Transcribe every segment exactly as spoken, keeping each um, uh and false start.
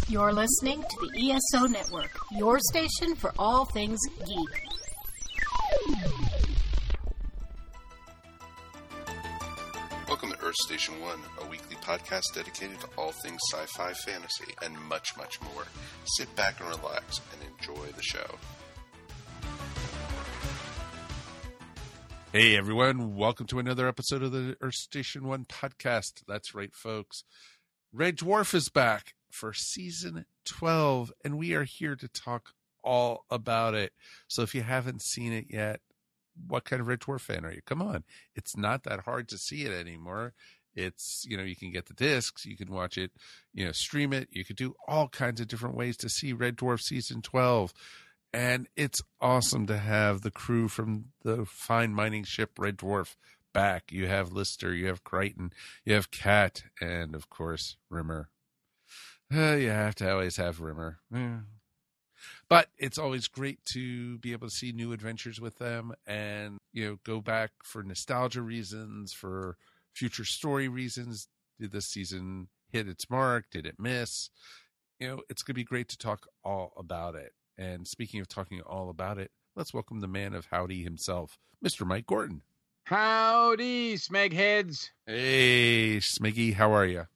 You're listening to the E S O Network, your station for all things geek. Welcome to Earth Station One, a weekly podcast dedicated to all things sci-fi, fantasy, and much, much more. Sit back and relax and enjoy the show. Hey everyone, welcome to another episode of the Earth Station One podcast. That's right, folks. Red Dwarf is back for season twelve, and we are here to talk all about it. So if you haven't seen it yet, what kind of Red Dwarf fan are you? Come on. It's not that hard to see it anymore. It's, you know, you can get the discs, you can watch it, you know, stream it. You could do all kinds of different ways to see Red Dwarf season twelve. And it's awesome to have the crew from the fine mining ship Red Dwarf back. You have Lister, you have Crichton, you have Kat, and of course, Rimmer. Uh, you have to always have Rimmer. Yeah. But it's always great to be able to see new adventures with them and, you know, go back for nostalgia reasons, for future story reasons. Did this season hit its mark? Did it miss? You know, it's going to be great to talk all about it. And speaking of talking all about it, let's welcome the man of howdy himself, Mister Mike Gorton. Howdy, Smegheads. Hey, Smiggy, how are you?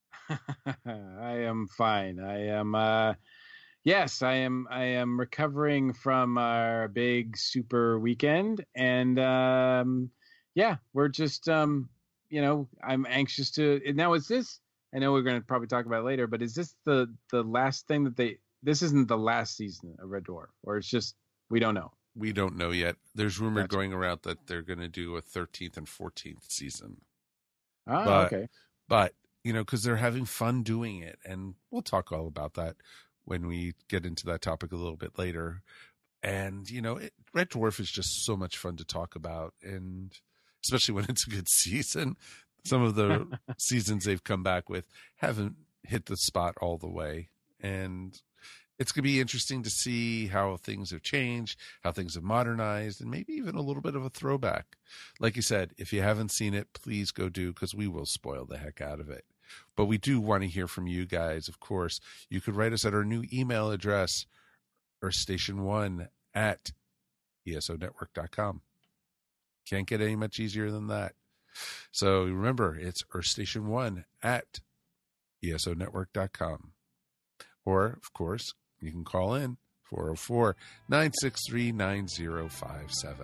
I am fine. I am, uh, yes, I am, I am recovering from our big super weekend. And, um, yeah, we're just, um, you know, I'm anxious to, now is this, I know we're going to probably talk about it later, but is this the, the last thing that they, this isn't the last season of Red Dwarf, or it's just, we don't know. We don't know yet. There's rumor Gotcha. going around that they're going to do a thirteenth and fourteenth season. Oh, but, okay. But, you know, because they're having fun doing it. And we'll talk all about that when we get into that topic a little bit later. And, you know, it, Red Dwarf is just so much fun to talk about. And especially when it's a good season. Some of the seasons they've come back with haven't hit the spot all the way. And it's going to be interesting to see how things have changed, how things have modernized, and maybe even a little bit of a throwback. Like you said, if you haven't seen it, please go do, because we will spoil the heck out of it. But we do want to hear from you guys, of course. You could write us at our new email address, earthstation1 at E S O network dot com. Can't get any much easier than that. So remember, it's earthstation1 at E S O network dot com. Or, of course, you can call in four oh four, nine six three, nine oh five seven.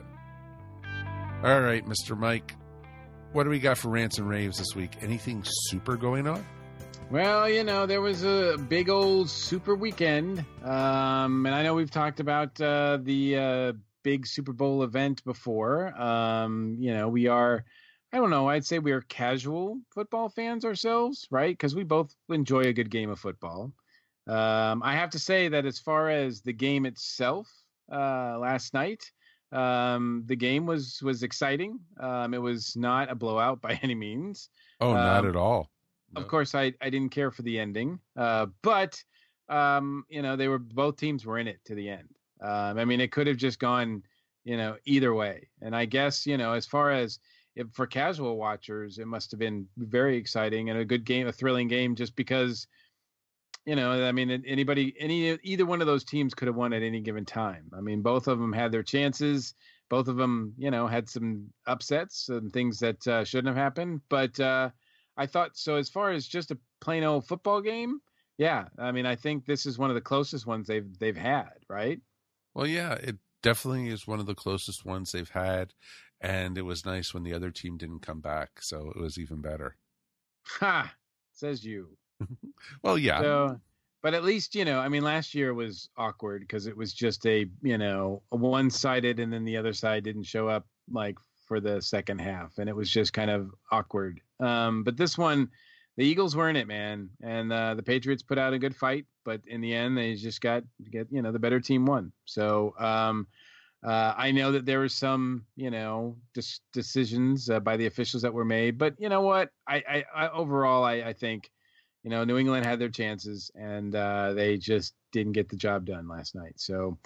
All right, Mister Mike, what do we got for rants and raves this week? Anything super going on? Well, you know, there was a big old super weekend. Um, and I know we've talked about uh, the uh, big Super Bowl event before. Um, you know, we are, I don't know, I'd say we are casual football fans ourselves, right? Because we both enjoy a good game of football. Um, I have to say that as far as the game itself, uh, last night, um, the game was, was exciting. Um, it was not a blowout by any means. Oh, not um, at all. No. Of course, I, I didn't care for the ending, uh, but, um, you know, they were, both teams were in it to the end. Um, I mean, it could have just gone, you know, either way. And I guess, you know, as far as if for casual watchers, it must have been very exciting and a good game, a thrilling game, just because, you know, I mean, anybody, any, either one of those teams could have won at any given time. I mean, both of them had their chances. Both of them, you know, had some upsets and things that uh, shouldn't have happened. But uh, I thought, so as far as just a plain old football game, yeah, I mean, I think this is one of the closest ones they've they've had, right? Well, yeah, it definitely is one of the closest ones they've had. And it was nice when the other team didn't come back. So it was even better. Ha! Says you. Well, yeah. So, but at least, you know, I mean, last year was awkward because it was just a, you know, a one-sided and then the other side didn't show up like for the second half. And it was just kind of awkward. Um, but this one, the Eagles were in it, man. And uh, the Patriots put out a good fight. But in the end, they just got, get, you know, the better team won. So um, uh, I know that there were some, you know, dis- decisions uh, by the officials that were made. But you know what? I, I, I overall, I, I think, you know, New England had their chances and uh, they just didn't get the job done last night. So,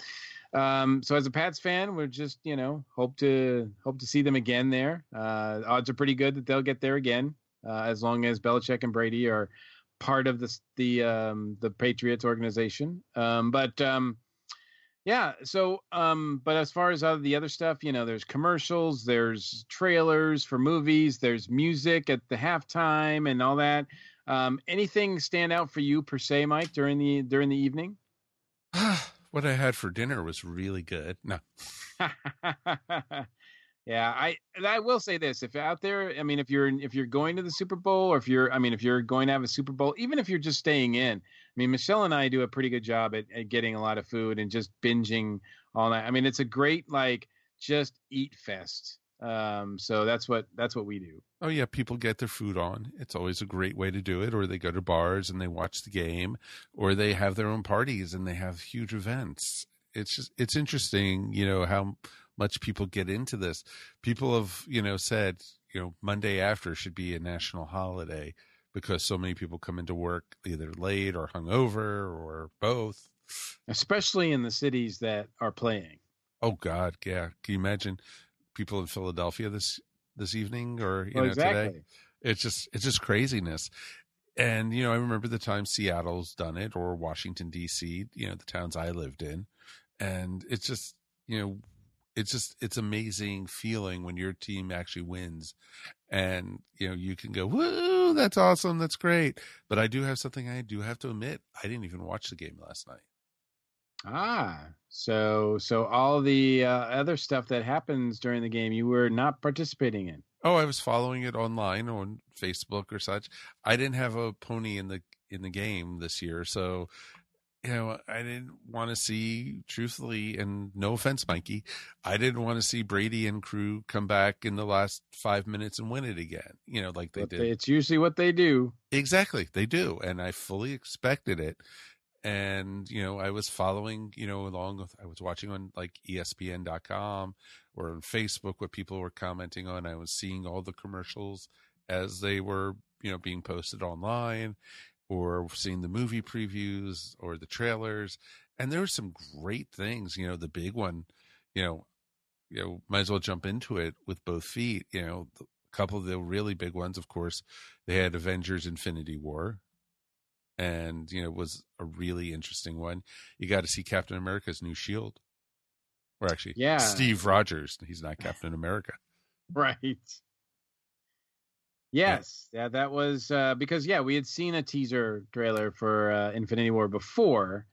um, so as a Pats fan, we're just, you know, hope to hope to see them again there. Uh, odds are pretty good that they'll get there again, uh, as long as Belichick and Brady are part of the the um, the Patriots organization. Um, but um, yeah, so um, but as far as all the other stuff, you know, there's commercials, there's trailers for movies, there's music at the halftime and all that. Um, anything stand out for you per se, Mike, during the during the evening? What I had for dinner was really good. No. Yeah, I I will say this: if out there, I mean, if you're if you're going to the Super Bowl, or if you're, I mean, if you're going to have a Super Bowl, even if you're just staying in, I mean, Michelle and I do a pretty good job at, at getting a lot of food and just binging all night. I mean, it's a great like just eat fest. Um, so that's what that's what we do. Oh yeah, people get their food on. It's always a great way to do it. Or they go to bars and they watch the game, or they have their own parties and they have huge events. It's just it's interesting, you know, how much people get into this. People have, you know, said, you know, Monday after should be a national holiday because so many people come into work either late or hungover or both. Especially in the cities that are playing. Oh God, yeah. Can you imagine people in Philadelphia this this evening or you well, know exactly. today? It's just it's just craziness. And you know, I remember the time Seattle's done it or Washington D C, you know, the towns I lived in, and it's just, you know, it's just it's amazing feeling when your team actually wins, and you know you can go, woo, that's awesome, that's great. But I do have something I do have to admit: I didn't even watch the game last night. Ah, so so all the uh, other stuff that happens during the game, you were not participating in. Oh, I was following it online on Facebook or such. I didn't have a pony in the in the game this year, so you know I didn't want to see, truthfully, and no offense, Mikey, I didn't want to see Brady and crew come back in the last five minutes and win it again. You know, like they But did. they, it's usually what they do. Exactly, they do, and I fully expected it. And, you know, I was following, you know, along with, I was watching on like E S P N dot com or on Facebook what people were commenting on. I was seeing all the commercials as they were, you know, being posted online, or seeing the movie previews or the trailers. And there were some great things, you know, the big one, you know, you know, might as well jump into it with both feet. You know, a couple of the really big ones, of course, they had Avengers Infinity War. And, you know, it was a really interesting one. You got to see Captain America's new shield. Or actually, yeah. Steve Rogers. He's not Captain America. Right. Yes. Yeah, yeah that was uh, because, yeah, we had seen a teaser trailer for uh, Infinity War before.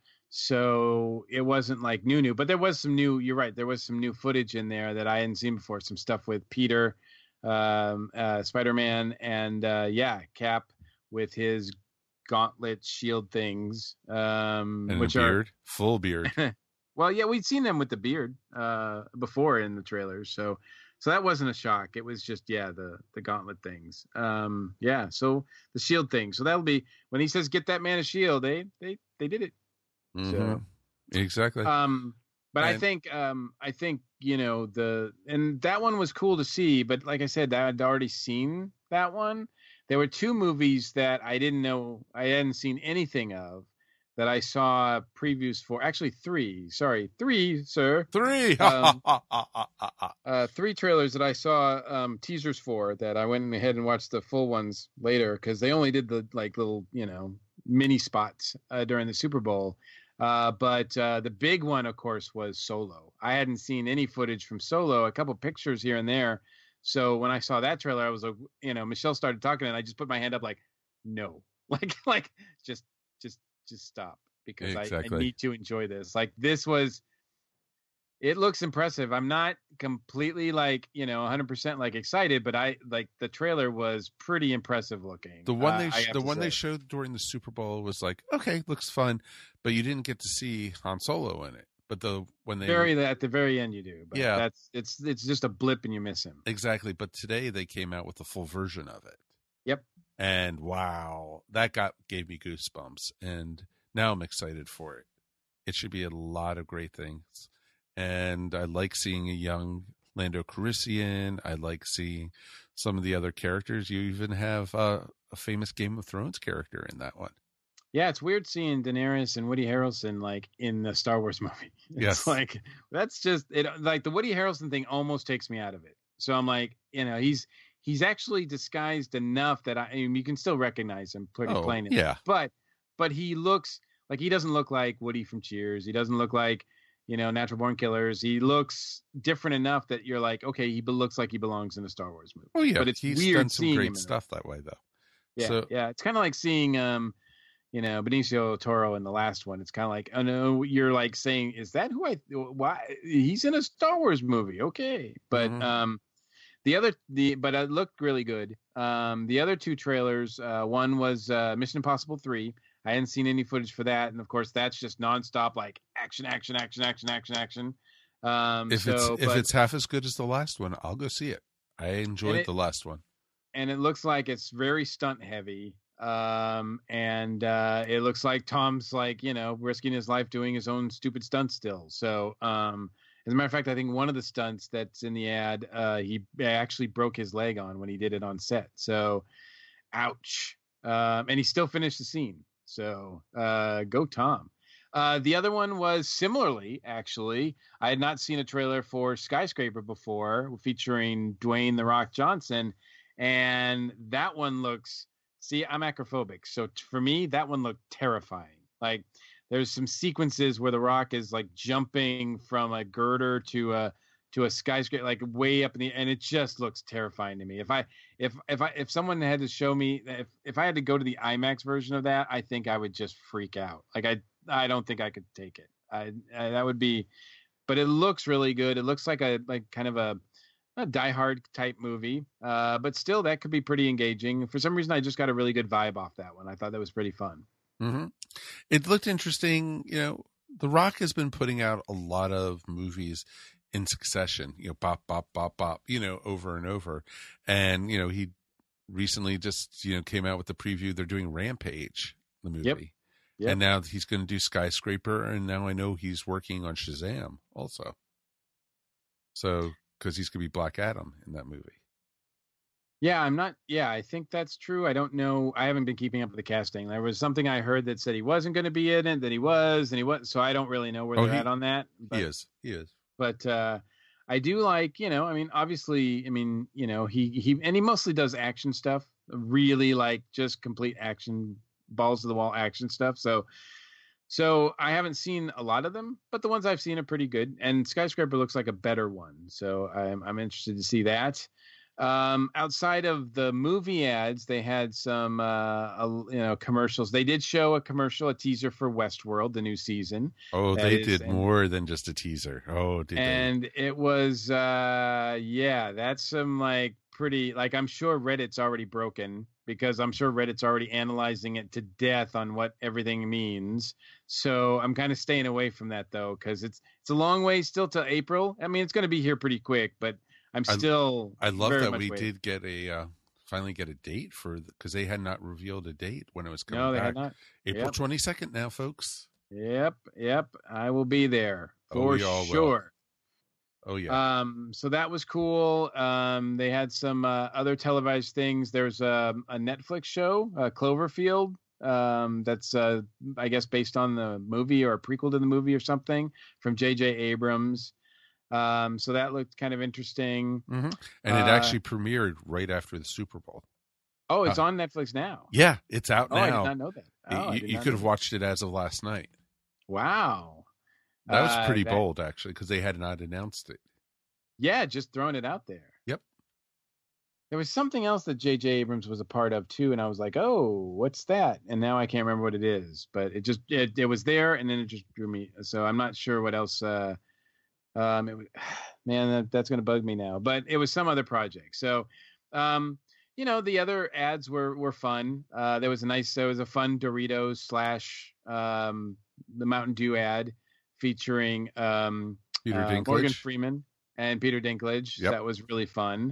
So it wasn't like new, new. But there was some new, you're right, there was some new footage in there that I hadn't seen before. Some stuff with Peter, um, uh, Spider-Man, and, uh, yeah, Cap with his gauntlet shield things, um and which a beard, are full beard. Well, yeah, we'd seen them with the beard uh before in the trailers, so so that wasn't a shock. It was just, yeah, the the gauntlet things. Um yeah, so the shield thing, so that'll be when he says get that man a shield, they they they did it. Mm-hmm. So exactly. Um but and, I think um I think you know the and that one was cool to see, but like I said, I'd already seen that one. There were two movies that I didn't know, I hadn't seen anything of, that I saw previews for. Actually, three. Sorry, three, sir. Three. um, uh, three trailers that I saw um, teasers for that I went ahead and watched the full ones later because they only did the like little, you know, mini spots uh, during the Super Bowl. Uh, but uh, the big one, of course, was Solo. I hadn't seen any footage from Solo, a couple pictures here and there. So when I saw that trailer, I was like, you know, Michelle started talking and I just put my hand up like, no, like, like just, just, just stop because exactly. I, I need to enjoy this. Like this was, it looks impressive. I'm not completely like, you know, one hundred percent like excited, but I like the trailer was pretty impressive looking. The one uh, they, sh- the one say. they showed during the Super Bowl was like, okay, looks fun, but you didn't get to see Han Solo in it. But the when they very at the very end you do, but yeah, that's it's it's just a blip and you miss him. Exactly. But today they came out with the full version of it. Yep. And wow, that got gave me goosebumps, and now I'm excited for it. It should be a lot of great things, and I like seeing a young Lando Calrissian. I like seeing some of the other characters. You even have uh, a famous Game of Thrones character in that one. Yeah, it's weird seeing Daenerys and Woody Harrelson like in the Star Wars movie. It's yes. like that's just it. Like the Woody Harrelson thing almost takes me out of it. So I'm like, you know, he's he's actually disguised enough that I, I mean, you can still recognize him pretty Oh, plainly. yeah. But but he looks like he doesn't look like Woody from Cheers. He doesn't look like, you know, Natural Born Killers. He looks different enough that you're like, okay, he be- looks like he belongs in a Star Wars movie. Oh yeah, but it's he's weird done some seeing him great in stuff that way though. Yeah, So- yeah. It's kind of like seeing, um, you know, Benicio del Toro in the last one. It's kind of like, oh no, you're like saying, is that who I? Why he's in a Star Wars movie? Okay, but Mhm. um, the other the but it looked really good. Um, the other two trailers, uh, one was uh, Mission Impossible three. I hadn't seen any footage for that, and of course, that's just nonstop like action, action, action, action, action, action. Um, If so, it's if but- it's half as good as the last one, I'll go see it. I enjoyed it- the last one. and it looks like it's very stunt heavy. Um, and uh, it looks like Tom's like, you know, risking his life doing his own stupid stunts still. So, um, as a matter of fact, I think one of the stunts that's in the ad, uh, he actually broke his leg on when he did it on set. So, ouch. Um, and he still finished the scene. So, uh, go Tom. Uh, the other one was similarly, actually. I had not seen a trailer for Skyscraper before, featuring Dwayne The Rock Johnson. And that one looks, see, I'm acrophobic. So t- for me, that one looked terrifying. Like there's some sequences where The Rock is like jumping from a girder to a, to a skyscraper, like way up in the, and it just looks terrifying to me. If I, if, if I, if someone had to show me, if, if I had to go to the IMAX version of that, I think I would just freak out. Like I, I don't think I could take it. I, I that would be, but it looks really good. It looks like a, like kind of a, a Die Hard type movie, uh, but still that could be pretty engaging. For some reason, I just got a really good vibe off that one. I thought that was pretty fun. hmm It looked interesting. You know, The Rock has been putting out a lot of movies in succession, you know, bop, bop, bop, bop, you know, over and over. And, you know, he recently just, you know, came out with the preview. They're doing Rampage, the movie. Yep. Yep. And now he's going to do Skyscraper. And now I know he's working on Shazam also. So, because he's going to be Black Adam in that movie. Yeah, I'm not. Yeah, I think that's true. I don't know. I haven't been keeping up with the casting. There was something I heard that said he wasn't going to be in it, that he was, and he was. So I don't really know where Oh, they're he- at on that. But, he is. He is. But uh, I do like, you know, I mean, obviously, I mean, you know, he he and he mostly does action stuff, really like just complete action, balls to the wall action stuff. So, so I haven't seen a lot of them, but the ones I've seen are pretty good. And Skyscraper looks like a better one, so I'm I'm interested to see that. Um, outside of the movie ads, they had some, uh, uh, you know, commercials. They did show a commercial, a teaser for Westworld, the new season. Oh, That they is- did and- more than just a teaser. Oh, did they? And it was, uh, yeah, that's some like pretty, like I'm sure Reddit's already broken because I'm sure Reddit's already analyzing it to death on what everything means. So I'm kind of staying away from that though, because it's it's a long way still to April. I mean, it's going to be here pretty quick, but I'm I- still. I love very that much we waiting. did get a uh, finally get a date for because they had not revealed a date when it was coming No, they back. had not. April Yep. twenty-second now, folks. Yep, yep. I will be there Oh, for we all will. sure. Oh yeah. Um, so that was cool. Um, they had some uh, other televised things. There's a, a Netflix show, uh, Cloverfield. Um, that's uh, I guess based on the movie or a prequel to the movie or something from J J Abrams. Um, so that looked kind of interesting. hmm And it uh, actually premiered right after the Super Bowl. Oh, it's Uh, on Netflix now. Yeah, it's out Oh, I did now. not know that. Oh, I you did you not could know have that. watched it as of last night. Wow. That was Uh, pretty that- bold, actually, because they had not announced it. Yeah, just throwing it out there. Yep. There was something else that J J Abrams was a part of too, and I was like, "Oh, what's that?" And now I can't remember what it is, but it just it, it was there, and then it just drew me. So I'm not sure what else. Uh, um, it was, man, that, that's going to bug me now. But it was some other project. So, um, you know, the other ads were were fun. Uh, there was a nice, there was a fun Doritos slash um, the Mountain Dew ad featuring um, Peter uh, Dinklage. Morgan Freeman and Peter Dinklage. Yep. That was really fun.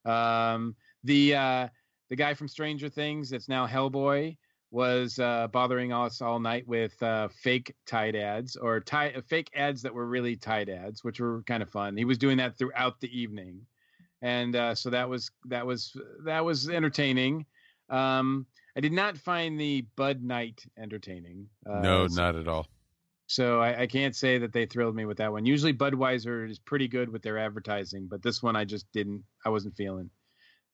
Um, the uh, the guy from Stranger Things that's now Hellboy was uh, bothering us all night with uh, fake Tide ads or tie, fake ads that were really Tide ads, which were kind of fun. He was doing that throughout the evening, and uh, so that was that was that was entertaining. Um, I did not find the Bud Night entertaining. Uh, no, so- not at all. so I, I can't say that they thrilled me with that one. Usually Budweiser is pretty good with their advertising, but this one I just didn't. I wasn't feeling.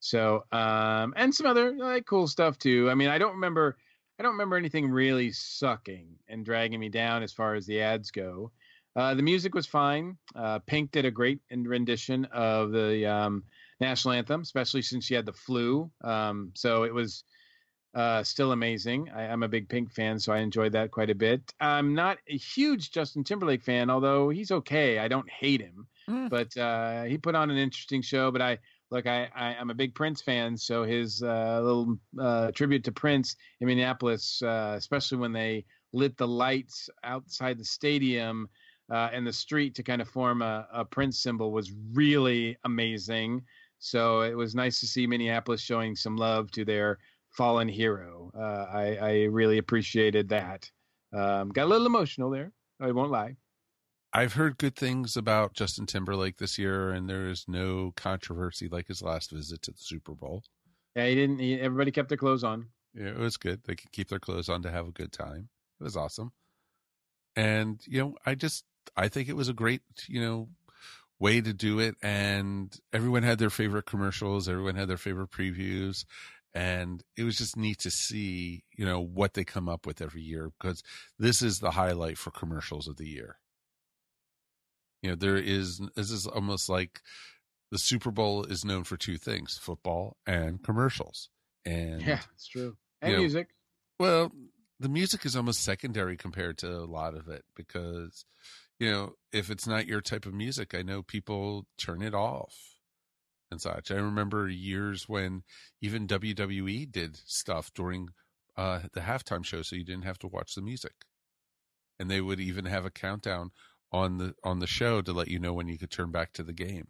So, um, and some other like cool stuff too. I mean, I don't remember, I don't remember anything really sucking and dragging me down as far as the ads go. Uh, the music was fine. Uh, Pink did a great rendition of the um, national anthem, especially since she had the flu. Um, so it was uh, still amazing. I, I'm a big Pink fan, so I enjoyed that quite a bit. I'm not a huge Justin Timberlake fan, although he's okay. I don't hate him, mm. but uh, he put on an interesting show. But I look, I, I I'm a big Prince fan, so his uh, little uh, tribute to Prince in Minneapolis, uh, especially when they lit the lights outside the stadium. Uh, and the street to kind of form a, a Prince symbol was really amazing. So it was nice to see Minneapolis showing some love to their fallen hero. Uh, I, I really appreciated that. Um, got a little emotional there. I won't lie. I've heard good things about Justin Timberlake this year, and there is no controversy like his last visit to the Super Bowl. Yeah, he didn't. He, everybody kept their clothes on. Yeah, it was good. They could keep their clothes on to have a good time. It was awesome. And, you know, I just, I think it was a great, you know, way to do it. And everyone had their favorite commercials. Everyone had their favorite previews. And it was just neat to see, you know, what they come up with every year, because this is the highlight for commercials of the year. You know, there is, this is almost like the Super Bowl is known for two things, football and commercials. And yeah, it's true. And you know, music. Well, the music is almost secondary compared to a lot of it, because, you know, if it's not your type of music, I know people turn it off and such. I remember years when even W W E did stuff during uh, the halftime show, so you didn't have to watch the music. And they would even have a countdown on the on the show to let you know when you could turn back to the game.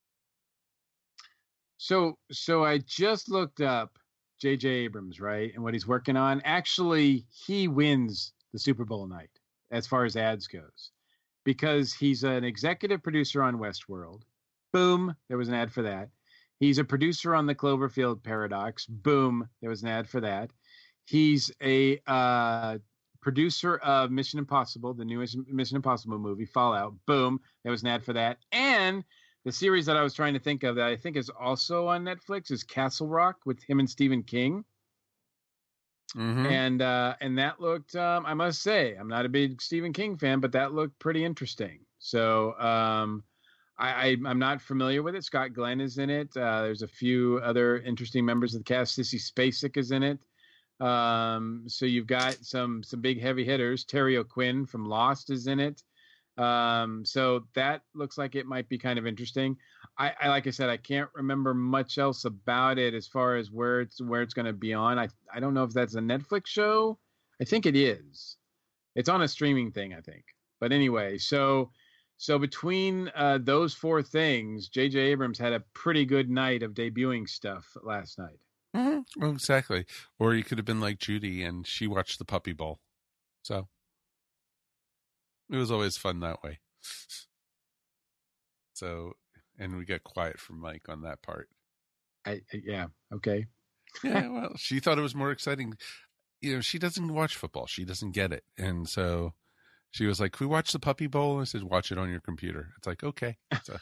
So, so I just looked up J J Abrams, right? And what he's working on. Actually, he wins the Super Bowl night as far as ads goes, because he's an executive producer on Westworld. Boom. There was an ad for that. He's a producer on the Cloverfield Paradox. Boom. There was an ad for that. He's a uh, producer of Mission Impossible, the newest Mission Impossible movie, Fallout. Boom. There was an ad for that. And the series that I was trying to think of that I think is also on Netflix is Castle Rock with him and Stephen King. Mm-hmm. And uh, and that looked, um, I must say, I'm not a big Stephen King fan, but that looked pretty interesting. So um, I, I, I'm not familiar with it. Scott Glenn is in it. Uh, there's a few other interesting members of the cast. Sissy Spacek is in it. Um, so you've got some some big heavy hitters. Terry O'Quinn from Lost is in it. Um, so that looks like it might be kind of interesting. I, I like I said, I can't remember much else about it as far as where it's where it's going to be on. I I don't know if that's a Netflix show. I think it is. It's on a streaming thing, I think. But anyway, so so between uh, those four things, J J Abrams had a pretty good night of debuting stuff last night. Mm-hmm. Well, exactly. Or you could have been like Judy and she watched the Puppy Bowl. So it was always fun that way. So, and we got quiet from Mike on that part. I, I yeah. Okay. Yeah. Well, she thought it was more exciting. You know, she doesn't watch football. She doesn't get it. And so she was like, "Can we watch the Puppy Bowl?" I said, "Watch it on your computer." It's like, okay. So,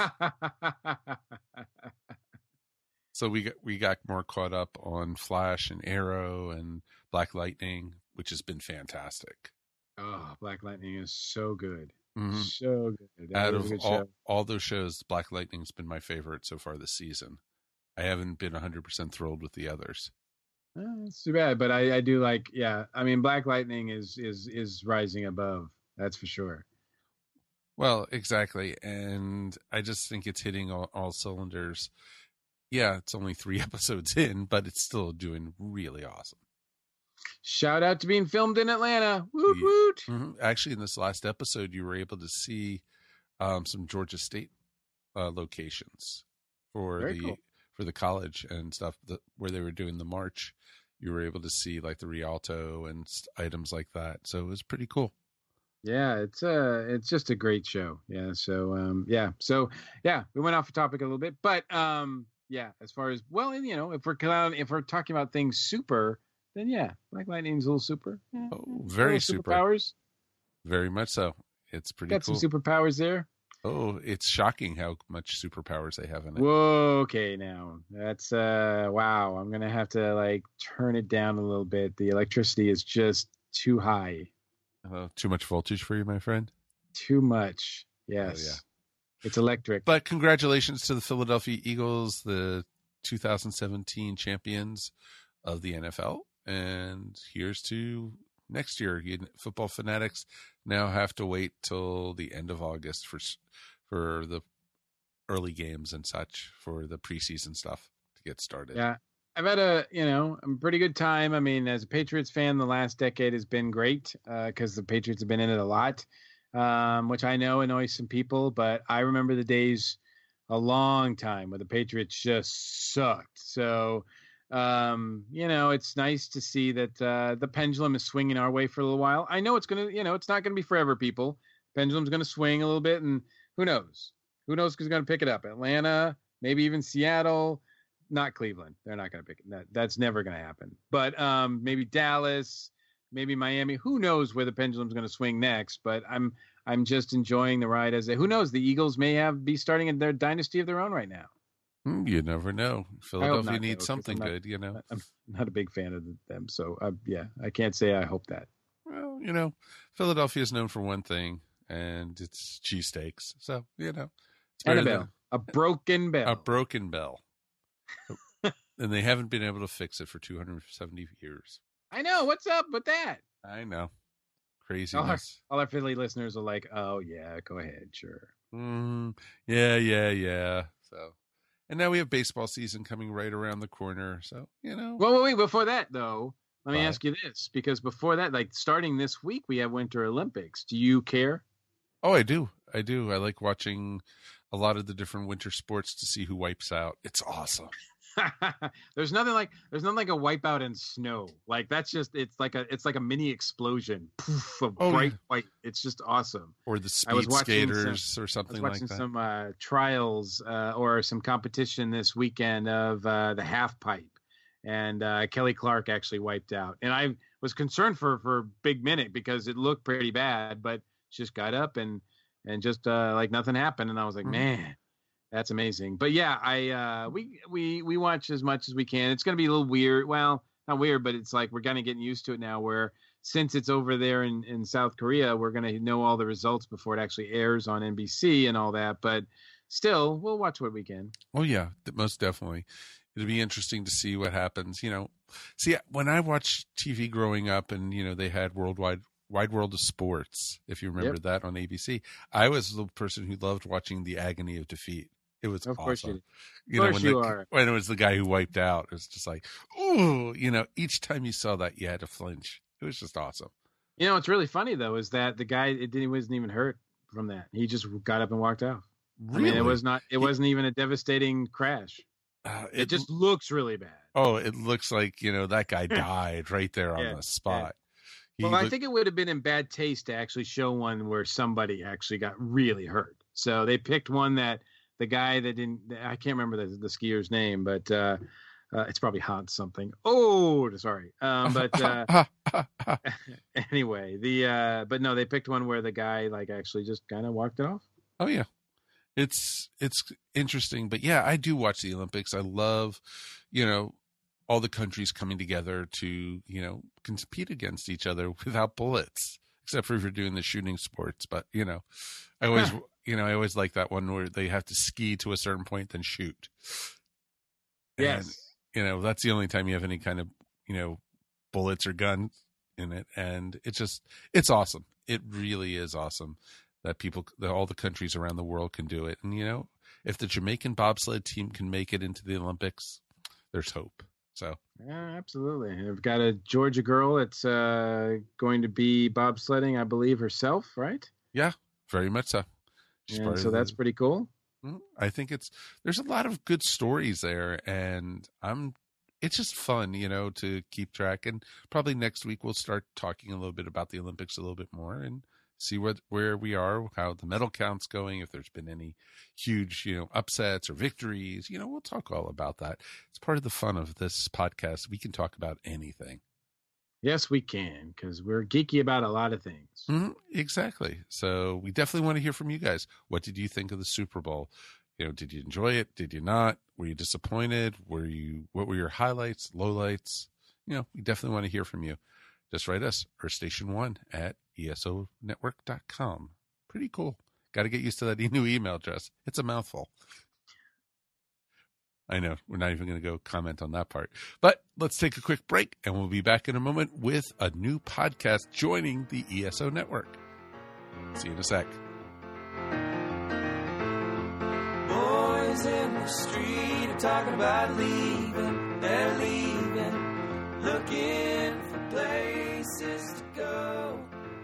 so we got, we got more caught up on Flash and Arrow and Black Lightning, which has been fantastic. Oh, Black Lightning is so good. Mm-hmm. So good. That Out of all, all those shows, Black Lightning's been my favorite so far this season. I haven't been one hundred percent thrilled with the others. Oh, that's too bad, but I, I do like, yeah. I mean, Black Lightning is is is rising above. That's for sure. Well, exactly, and I just think it's hitting all, all cylinders. Yeah, it's only three episodes in, but it's still doing really awesome. Shout out to being filmed in Atlanta. Woot woot. Mm-hmm. Actually, in this last episode, you were able to see um, some Georgia State uh, locations for Very the cool. for the college and stuff that, where they were doing the march. You were able to see like the Rialto and st- items like that. So it was pretty cool. Yeah, it's uh it's just a great show. Yeah, so um yeah. So yeah, we went off the topic a little bit, but um yeah, as far as well, you know, if we're clown if we're talking about things super, then yeah, Black Lightning's a little super. Yeah, oh, very super super. Superpowers. Very much so. It's pretty Got cool. some superpowers there. Oh, it's shocking how much superpowers they have in it. Whoa, okay, now that's uh, wow. I'm gonna have to like turn it down a little bit. The electricity is just too high. Uh, too much voltage for you, my friend? Too much. Yes. Oh, yeah. It's electric. But congratulations to the Philadelphia Eagles, the two thousand seventeen champions of the N F L. And here's to next year. You, football fanatics now have to wait till the end of August for for the early games and such, for the preseason stuff to get started. Yeah. I've had a, you know, a pretty good time. I mean, as a Patriots fan, the last decade has been great because uh, the Patriots have been in it a lot, um, which I know annoys some people. But I remember the days a long time where the Patriots just sucked. So, um, you know, it's nice to see that uh, the pendulum is swinging our way for a little while. I know it's going to, you know, it's not going to be forever, people. Pendulum's going to swing a little bit, and who knows? Who knows who's going to pick it up? Atlanta, maybe even Seattle. Not Cleveland. They're not going to pick it. That, that's never going to happen. But um, maybe Dallas, maybe Miami. Who knows where the pendulum's going to swing next? But I'm I'm just enjoying the ride as a, who knows? The Eagles may have be starting in their dynasty of their own right now. You never know. Philadelphia needs though, something not, good, you know. I'm not a big fan of them, so uh, yeah, I can't say I hope that. Well, you know, Philadelphia is known for one thing, and it's cheesesteaks. So you know, it's and a bell, than, a broken bell, a broken bell. And they haven't been able to fix it for two hundred seventy years. I know. What's up with that? I know. Craziness. All our, all our Philly listeners are like, oh, yeah, go ahead. Sure. Mm, yeah, yeah, yeah. So, and now we have baseball season coming right around the corner. So, you know. Well, wait, wait. Before that, though, let me Bye. ask you this. Because before that, like starting this week, we have Winter Olympics. Do you care? Oh, I do. I do. I like watching a lot of the different winter sports to see who wipes out. It's awesome. there's nothing like there's nothing like a wipeout in snow. Like that's just it's like a it's like a mini explosion poof, of oh, bright yeah. white. It's just awesome. Or the speed skaters some, or something I was like watching that. Some uh, trials uh, or some competition this weekend of uh, the half pipe, and uh, Kelly Clark actually wiped out. And I was concerned for for a big minute because it looked pretty bad, but she just got up and and just uh, like nothing happened. And I was like, mm-hmm. man. That's amazing. But yeah, I uh, we we we watch as much as we can. It's going to be a little weird. Well, not weird, but it's like we're kind of getting used to it now where since it's over there in, in South Korea, we're going to know all the results before it actually airs on N B C and all that. But still, we'll watch what we can. Oh, yeah, most definitely. It'll be interesting to see what happens. You know, see, when I watched T V growing up and, you know, they had Worldwide Wide World of Sports, if you remember yep. that on A B C, I was the person who loved watching the agony of defeat. It was of awesome. Course you, of you course know, when, you the, are. when it was the guy who wiped out, it was just like, ooh, you know, each time you saw that, you had to flinch. It was just awesome. You know, what's really funny, though, is that the guy, it didn't, he wasn't even hurt from that. He just got up and walked out. Really? I mean, it was not, it he, wasn't even a devastating crash. Uh, it, it just looks really bad. Oh, it looks like, you know, that guy died right there yeah, on the spot. Yeah. Well, looked, I think it would have been in bad taste to actually show one where somebody actually got really hurt. So they picked one that, the guy that didn't, I can't remember the, the skier's name, but uh, uh, it's probably Hans something. Oh, sorry. Um, but uh, anyway, the, uh, but no, they picked one where the guy like actually just kind of walked it off. Oh yeah. It's, it's interesting, but yeah, I do watch the Olympics. I love, you know, all the countries coming together to, you know, compete against each other without bullets, except for if you're doing the shooting sports. But, you know, I always, you know, I always like that one where they have to ski to a certain point, then shoot. Yes. And, you know, that's the only time you have any kind of, you know, bullets or guns in it. And it's just, it's awesome. It really is awesome that people, that all the countries around the world can do it. And, you know, if the Jamaican bobsled team can make it into the Olympics, there's hope. So. Yeah, absolutely. I've got a Georgia girl that's uh, going to be bobsledding, I believe, herself, right? Yeah, very much so. And so that's the, pretty cool. I think it's, there's a lot of good stories there, and I'm, it's just fun, you know, to keep track. And probably next week we'll start talking a little bit about the Olympics a little bit more and see what, where we are, how the medal count's going, if there's been any huge, you know, upsets or victories. You know, we'll talk all about that. It's part of the fun of this podcast. We can talk about anything. Yes, we can, because we're geeky about a lot of things. Mm-hmm, exactly. So we definitely want to hear from you guys. What did you think of the Super Bowl? You know, did you enjoy it? Did you not? Were you disappointed? Were you? What were your highlights, lowlights? You know, we definitely want to hear from you. Just write us, Earth Station One at E S O network dot com. Pretty cool. Got to get used to that new email address. It's a mouthful. I know. We're not even going to go comment on that part. But let's take a quick break, and we'll be back in a moment with a new podcast joining the E S O network. See you in a sec. Boys in the street are talking about leaving. They're leaving, looking for places to go.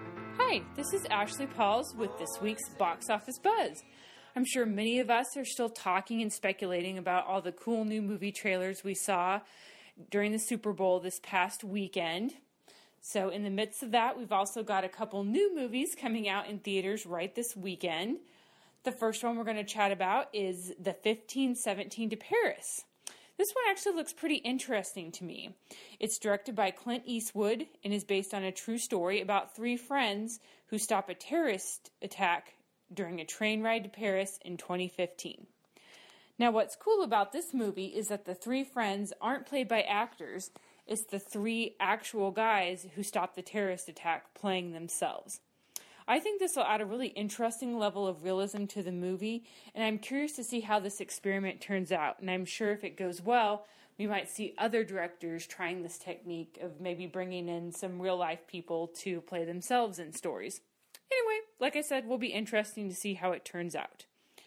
Hi, this is Ashley Pauls with this week's Box Office Buzz. I'm sure many of us are still talking and speculating about all the cool new movie trailers we saw during the Super Bowl this past weekend. So in the midst of that, we've also got a couple new movies coming out in theaters right this weekend. The first one we're going to chat about is The fifteen seventeen to Paris. This one actually looks pretty interesting to me. It's directed by Clint Eastwood and is based on a true story about three friends who stop a terrorist attack during a train ride to Paris in twenty fifteen. Now, what's cool about this movie is that the three friends aren't played by actors. It's the three actual guys who stopped the terrorist attack playing themselves. I think this will add a really interesting level of realism to the movie, and I'm curious to see how this experiment turns out. And I'm sure if it goes well, we might see other directors trying this technique of maybe bringing in some real-life people to play themselves in stories. Anyway, like I said, will be interesting to see how it turns out.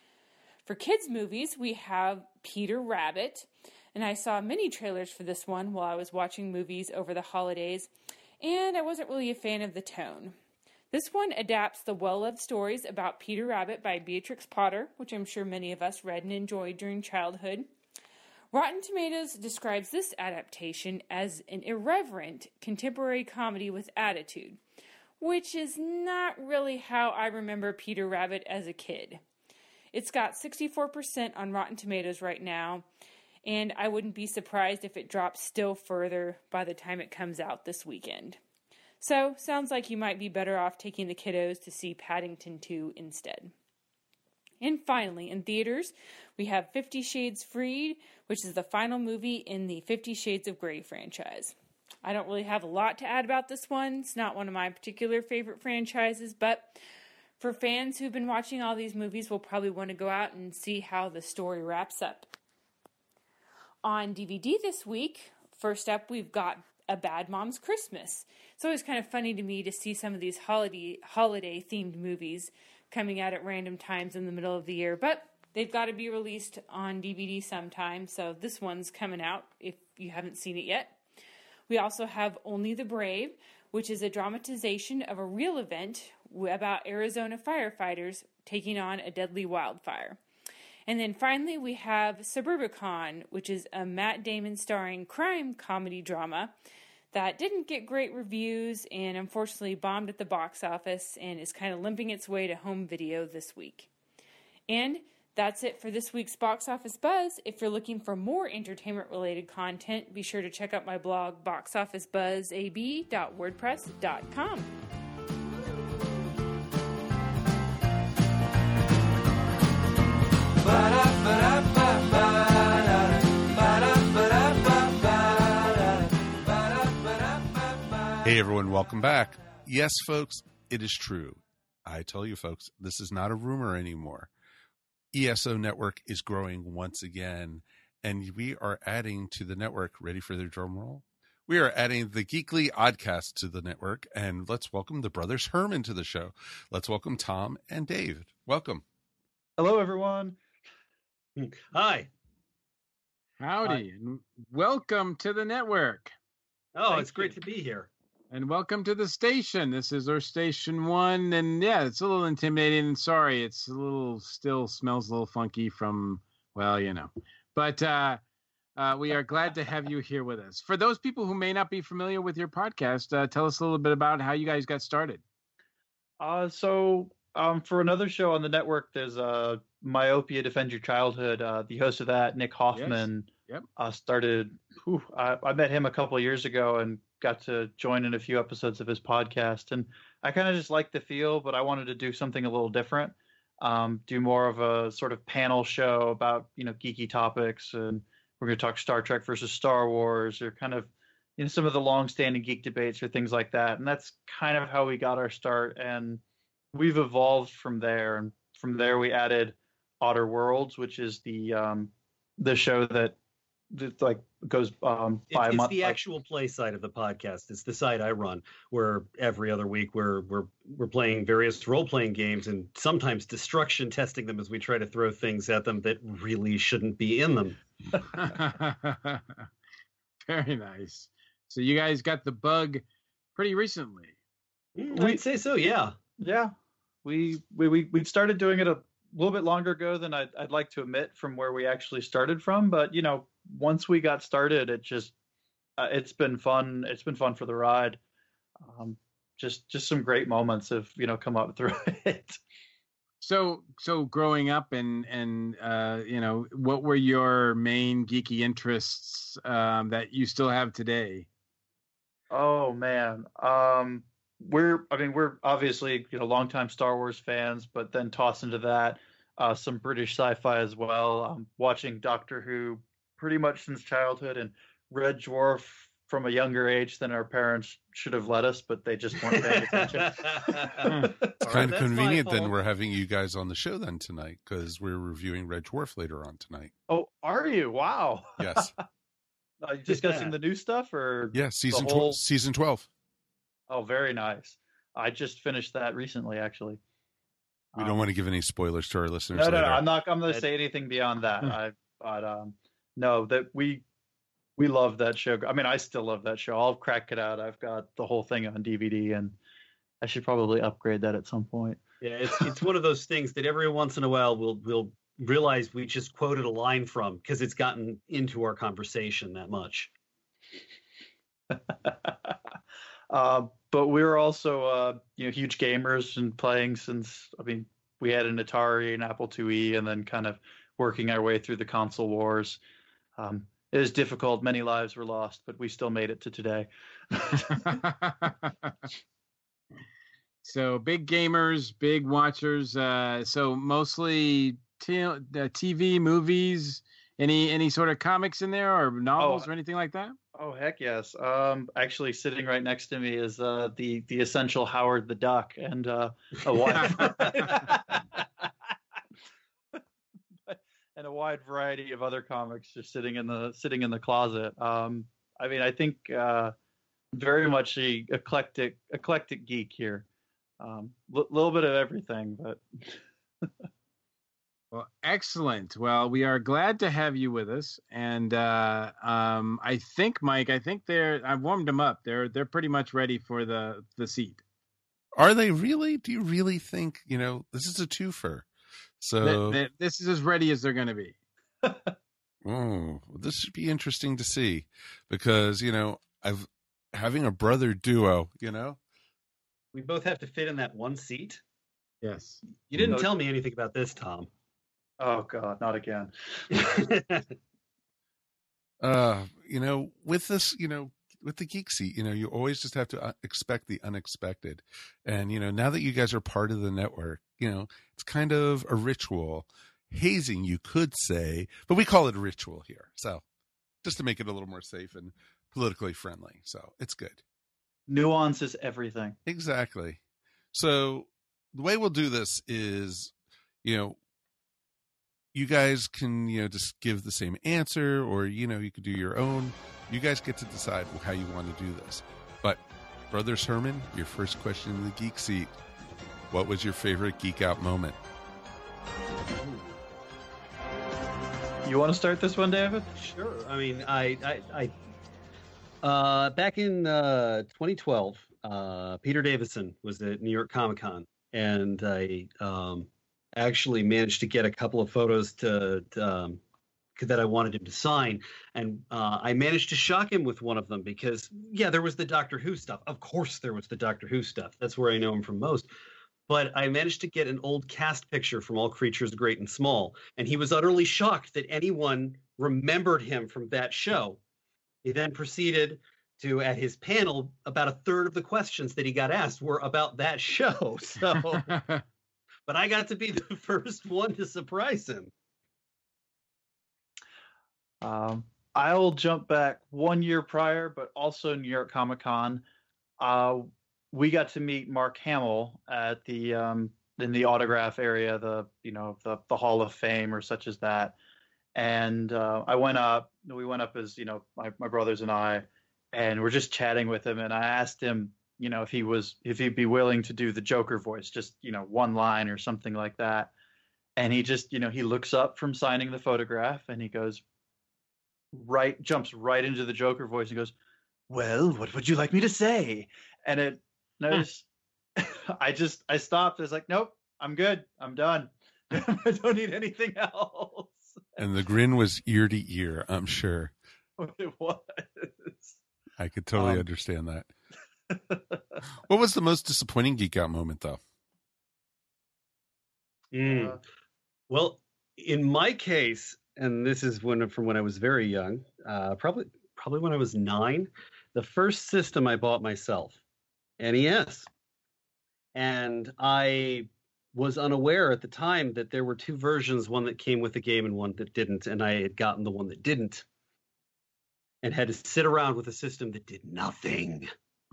For kids' movies, we have Peter Rabbit, and I saw many trailers for this one while I was watching movies over the holidays, and I wasn't really a fan of the tone. This one adapts the well-loved stories about Peter Rabbit by Beatrix Potter, which I'm sure many of us read and enjoyed during childhood. Rotten Tomatoes describes this adaptation as an irreverent contemporary comedy with attitude, which is not really how I remember Peter Rabbit as a kid. It's got sixty-four percent on Rotten Tomatoes right now, and I wouldn't be surprised if it drops still further by the time it comes out this weekend. So, sounds like you might be better off taking the kiddos to see Paddington two instead. And finally, in theaters, we have Fifty Shades Freed, which is the final movie in the Fifty Shades of Grey franchise. I don't really have a lot to add about this one. It's not one of my particular favorite franchises, but for fans who've been watching all these movies, will probably want to go out and see how the story wraps up. On D V D this week, first up, we've got A Bad Mom's Christmas. It's always kind of funny to me to see some of these holiday holiday-themed movies coming out at random times in the middle of the year, but they've got to be released on D V D sometime, so this one's coming out if you haven't seen it yet. We also have Only the Brave, which is a dramatization of a real event about Arizona firefighters taking on a deadly wildfire. And then finally, we have Suburbicon, which is a Matt Damon starring crime comedy drama that didn't get great reviews and unfortunately bombed at the box office and is kind of limping its way to home video this week. And that's it for this week's Box Office Buzz. If you're looking for more entertainment-related content, be sure to check out my blog, box office buzz a b dot wordpress dot com. Hey everyone, welcome back. Yes, folks, it is true. I tell you folks, this is not a rumor anymore. E S O Network is growing once again, and we are adding to the network. Ready for the drum roll? We are adding the Geekly Oddcast to the network, and let's welcome the brothers Herman to the show. Let's welcome Tom and Dave. Welcome. Hello, everyone. Hi. Howdy, Hi. and welcome to the network. Oh, Thank it's great you. to be here. And welcome to the station. This is our station one, and yeah, it's a little intimidating. And sorry, it's a little still smells a little funky from, well, you know. But uh, uh, we are glad to have you here with us. For those people who may not be familiar with your podcast, uh, tell us a little bit about how you guys got started. Uh, so um, for another show on the network, there's uh, Myopia Defend Your Childhood. Uh, the host of that, Nick Hoffman, Yep. uh, started. Whew, I, I met him a couple of years ago and got to join in a few episodes of his podcast, and I kind of just liked the feel, but I wanted to do something a little different. Um, do more of a sort of panel show about, you know, geeky topics, and we're going to talk Star Trek versus Star Wars, or kind of, you know, some of the long-standing geek debates or things like that. And that's kind of how we got our start, and we've evolved from there. And from there, we added Otter Worlds, which is the um, the show that, that like goes um, by It's, a it's month. the actual play side of the podcast. It's the side I run, where every other week we're we're we're playing various role playing games, and sometimes destruction testing them as we try to throw things at them that really shouldn't be in them. Very nice. So you guys got the bug pretty recently. Mm, I'd say so, yeah. Yeah, we we we we started doing it a little bit longer ago than I'd, I'd like to admit from where we actually started from. But you know, once we got started, it just uh, it's been fun. It's been fun for the ride. Um, just just some great moments have, you know, come up through it. So so growing up and and uh, you know, what were your main geeky interests um, that you still have today? Oh man. Um we're I mean we're obviously, you know, longtime Star Wars fans, but then toss into that uh some British sci-fi as well. Um watching Doctor Who pretty much since childhood, and Red Dwarf from a younger age than our parents should have let us, but they just weren't paying attention. It's kind of convenient then we're having you guys on the show then tonight, because we're reviewing Red Dwarf later on tonight. Oh, are you? Wow. Yes. Are you discussing the new stuff, or Yeah, season the whole... tw- season twelve. Oh, very nice. I just finished that recently, actually. We don't um, want to give any spoilers to our listeners. No, no, later. no. I'm not. I'm going to say anything beyond that. I, but um, no, that we we love that show. I mean, I still love that show. I'll crack it out. I've got the whole thing on D V D, and I should probably upgrade that at some point. Yeah, it's it's one of those things that every once in a while we'll we'll realize we just quoted a line from, because it's gotten into our conversation that much. uh, but we're also uh, you know, huge gamers and playing since, I mean, we had an Atari, an Apple two E, and then kind of working our way through the console wars. Um, it was difficult. Many lives were lost, but we still made it to today. So big gamers, big watchers. Uh, so mostly t- uh, T V, movies, any any sort of comics in there, or novels, Oh, or anything like that? Oh, heck yes. Um, actually, sitting right next to me is uh, the the essential Howard the Duck, and uh, a wide and a wide variety of other comics just sitting in the sitting in the closet. Um, I mean, I think uh, very much a eclectic eclectic geek here. A um, l- little bit of everything, but. Well, excellent. Well, we are glad to have you with us, and uh, um, I think, Mike, I think they're. I've warmed them up. They're they're pretty much ready for the the seat. Are they really? Do you really think, you know, this is a twofer? So They- they- this is as ready as they're going to be. oh, this should be interesting to see, because, you know, I've having a brother duo, you know. We both have to fit in that one seat. Yes. You didn't No. tell me anything about this, Tom. Oh God, not again. Uh, you know, with this, you know, with the geek seat, you know, you always just have to uh, expect the unexpected. And, you know, now that you guys are part of the network, you know, it's kind of a ritual. Hazing, you could say, but we call it a ritual here. So just to make it a little more safe and politically friendly. So it's good. Nuance is everything. Exactly. So the way we'll do this is, you know, you guys can, you know, just give the same answer, or, you know, you could do your own. You guys get to decide how you want to do this. But Brother Herman, your first question in the geek seat. What was your favorite geek out moment? You want to start this one, David? Sure. I mean, I, I, I uh, back in uh, twenty twelve, uh, Peter Davison was at New York Comic Con, and I um, actually managed to get a couple of photos to, to um, that I wanted him to sign, and uh, I managed to shock him with one of them because, yeah, there was the Doctor Who stuff. Of course, there was the Doctor Who stuff. That's where I know him from most. But I managed to get an old cast picture from All Creatures Great and Small, and he was utterly shocked that anyone remembered him from that show. He then proceeded to at his panel, about a third of the questions that he got asked were about that show. So, but I got to be the first one to surprise him. Um, I'll jump back one year prior, but also New York Comic Con. Uh, we got to meet Mark Hamill at the um, in the autograph area, the you know the the Hall of Fame or such as that. And uh, I went up. We went up as you know my my brothers and I, and we're just chatting with him. And I asked him, you know, if he was if he'd be willing to do the Joker voice, just you know one line or something like that. And he just you know he looks up from signing the photograph and he goes. Right jumps right into the Joker voice and goes, well, what would you like me to say? And it and I, just, I just I stopped. I was like, nope, I'm good. I'm done. I don't need anything else. And the grin was ear to ear, I'm sure. It was. I could totally um, understand that. What was the most disappointing Geek Out moment, though? Mm. Uh, well, in my case, and this is when from when I was very young, uh, probably probably when I was nine, the first system I bought myself, N E S. And I was unaware at the time that there were two versions, one that came with the game and one that didn't, and I had gotten the one that didn't and had to sit around with a system that did nothing.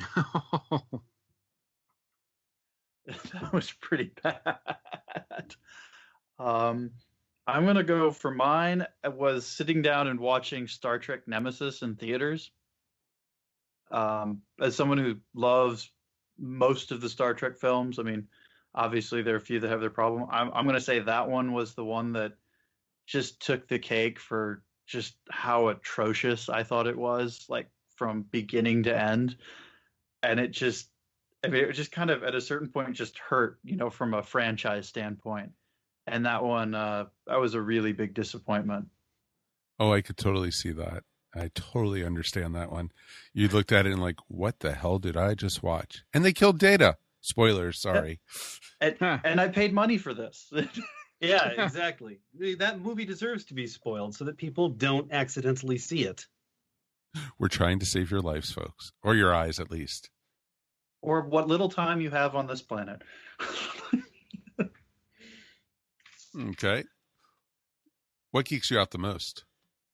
That was pretty bad. Um I'm going to go for mine. It was sitting down and watching Star Trek Nemesis in theaters. Um, as someone who loves most of the Star Trek films, I mean, obviously there are a few that have their problem. I'm, I'm going to say that one was the one that just took the cake for just how atrocious I thought it was, like from beginning to end. And it just, I mean, it just kind of at a certain point just hurt, you know, from a franchise standpoint. And that one, uh, that was a really big disappointment. Oh, I could totally see that. I totally understand that one. You looked at it and like, what the hell did I just watch? And they killed Data. Spoilers, sorry. And, and I paid money for this. Yeah, exactly. That movie deserves to be spoiled so that people don't accidentally see it. We're trying to save your lives, folks. Or your eyes, at least. Or what little time you have on this planet. Okay. What geeks you out the most?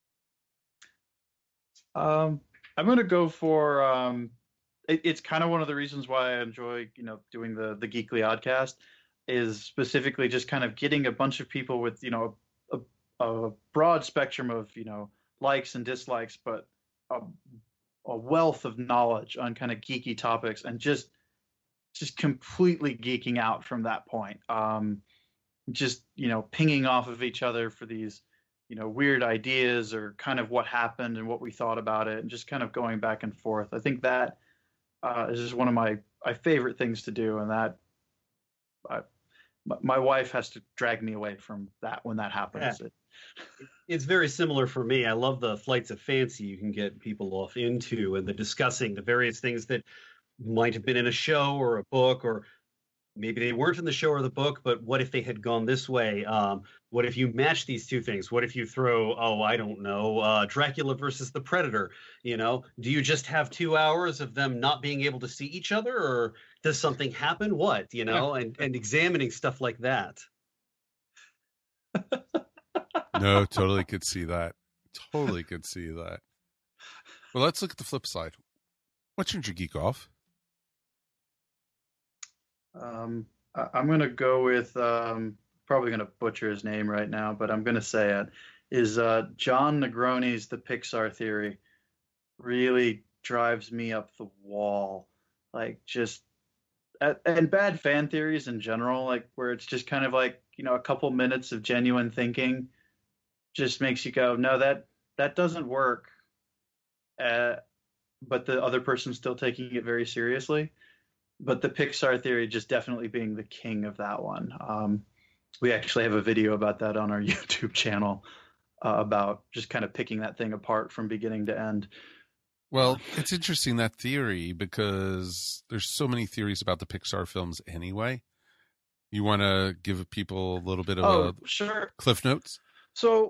Um, I'm going to go for, um, it, it's kind of one of the reasons why I enjoy, you know, doing the, the Geekly Oddcast is specifically just kind of getting a bunch of people with, you know, a, a broad spectrum of, you know, likes and dislikes, but a, a wealth of knowledge on kind of geeky topics and just, just completely geeking out from that point. Um, just, you know, pinging off of each other for these, you know, weird ideas or kind of what happened and what we thought about it and just kind of going back and forth. I think that uh, is just one of my, my favorite things to do. And that I, my wife has to drag me away from that when that happens. Yeah. It's very similar for me. I love the flights of fancy you can get people off into and the discussing the various things that might have been in a show or a book, or maybe they weren't in the show or the book, but what if they had gone this way? Um, what if you match these two things? What if you throw, oh, I don't know, uh, Dracula versus the Predator? You know, do you just have two hours of them not being able to see each other, or does something happen? What, you know, and, and examining stuff like that. No, totally could see that. Totally could see that. Well, let's look at the flip side. What's your geek off? Um, I'm going to go with, um, probably going to butcher his name right now, but I'm going to say it, is uh, John Negroni's The Pixar Theory. Really drives me up the wall. Like, just, and bad fan theories in general, like, where it's just kind of like, you know, a couple minutes of genuine thinking just makes you go, no, that, that doesn't work. Uh, but the other person's still taking it very seriously. But the Pixar Theory just definitely being the king of that one. Um, we actually have a video about that on our YouTube channel uh, about just kind of picking that thing apart from beginning to end. Well, it's interesting, that theory, because there's so many theories about the Pixar films anyway. You want to give people a little bit of oh, a sure. Cliff Notes? So,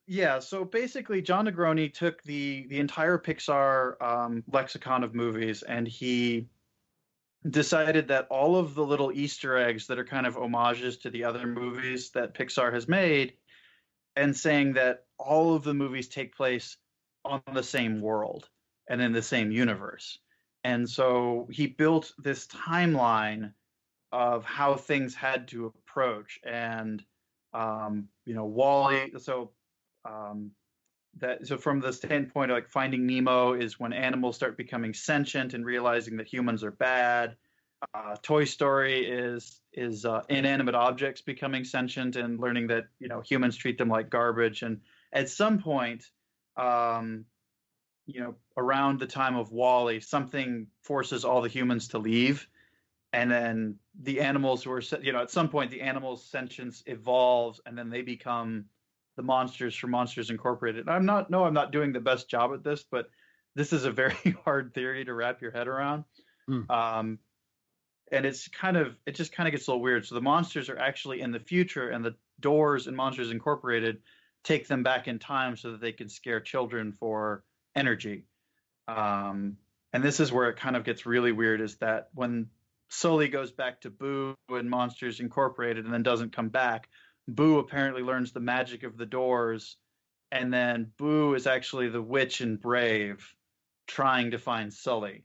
Yeah, so basically, John Negroni took the the entire Pixar um, lexicon of movies, and he decided that all of the little Easter eggs that are kind of homages to the other movies that Pixar has made, and saying that all of the movies take place on the same world and in the same universe. And so he built this timeline of how things had to approach, and um, you know, Wall-E. So um, that so from the standpoint of like Finding Nemo is when animals start becoming sentient and realizing that humans are bad. Uh, Toy Story is is uh, inanimate objects becoming sentient and learning that, you know, humans treat them like garbage. And at some point, um, you know, around the time of Wall-E, something forces all the humans to leave, and then the animals who are, you know, at some point the animals' sentience evolves, and then they become the monsters from Monsters Incorporated. I'm not, no, I'm not doing the best job at this, but this is a very hard theory to wrap your head around. Hmm. Um, and it's kind of, it just kind of gets a little weird. So the monsters are actually in the future, and the doors in Monsters Incorporated take them back in time so that they can scare children for energy. Um, and this is where it kind of gets really weird, is that when Sully goes back to Boo in Monsters Incorporated and then doesn't come back, Boo apparently learns the magic of the doors, and then Boo is actually the witch in Brave trying to find Sully.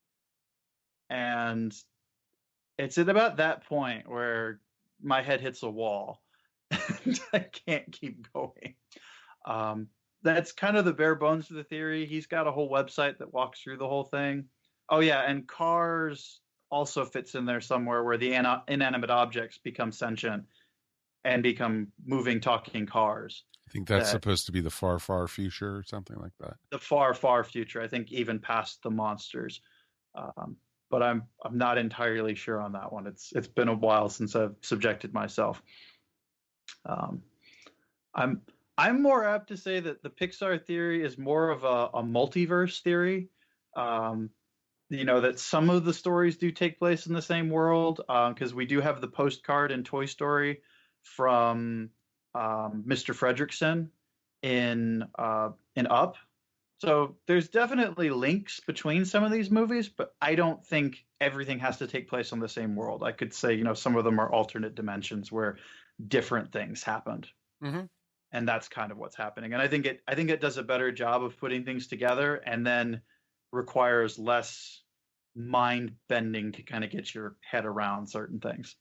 And it's at about that point where my head hits a wall and I can't keep going. Um, that's kind of the bare bones of the theory. He's got a whole website that walks through the whole thing. Oh yeah, and Cars also fits in there somewhere, where the ana- inanimate objects become sentient and become moving, talking cars. I think that's that, supposed to be the far, far future or something like that. The far, far future. I think even past the monsters. Um, but I'm I'm not entirely sure on that one. It's it's been a while since I've subjected myself. Um, I'm I'm more apt to say that the Pixar theory is more of a, a multiverse theory. Um, you know, that some of the stories do take place in the same world, because um, we do have the postcard in Toy Story from um, Mister Fredricksen in uh, in Up. So there's definitely links between some of these movies, but I don't think everything has to take place on the same world. I could say, you know, some of them are alternate dimensions where different things happened. Mm-hmm. And that's kind of what's happening. And I think it I think it does a better job of putting things together, and then requires less mind bending to kind of get your head around certain things.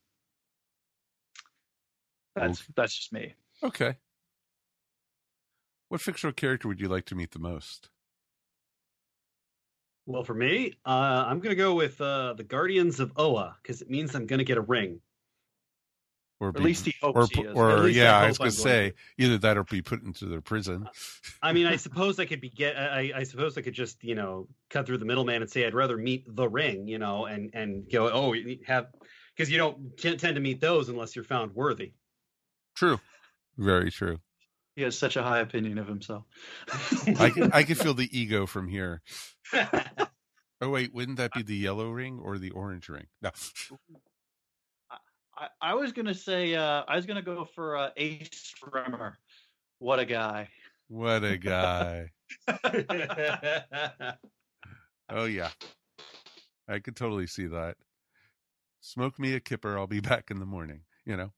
That's Okay. that's just me. Okay. What fictional character would you like to meet the most? Well, for me, uh, I'm going to go with uh, the Guardians of Oa, because it means I'm going to get a ring. Or At be, least he hopes or, he is. or At least yeah, I I hope was going I'm to going say either that or be put into their prison. I mean, I suppose I could be get. I, I suppose I could just, you know, cut through the middleman and say I'd rather meet the ring, you know, and and go, oh, you have, because you don't can't tend to meet those unless you're found worthy. True, very true. He has such a high opinion of himself. I can I can feel the ego from here. Oh wait, wouldn't that be the yellow ring or the orange ring? No. I, I was gonna say uh, I was gonna go for uh, Ace Remmer. What a guy! What a guy! Oh yeah, I could totally see that. Smoke me a kipper, I'll be back in the morning. You know.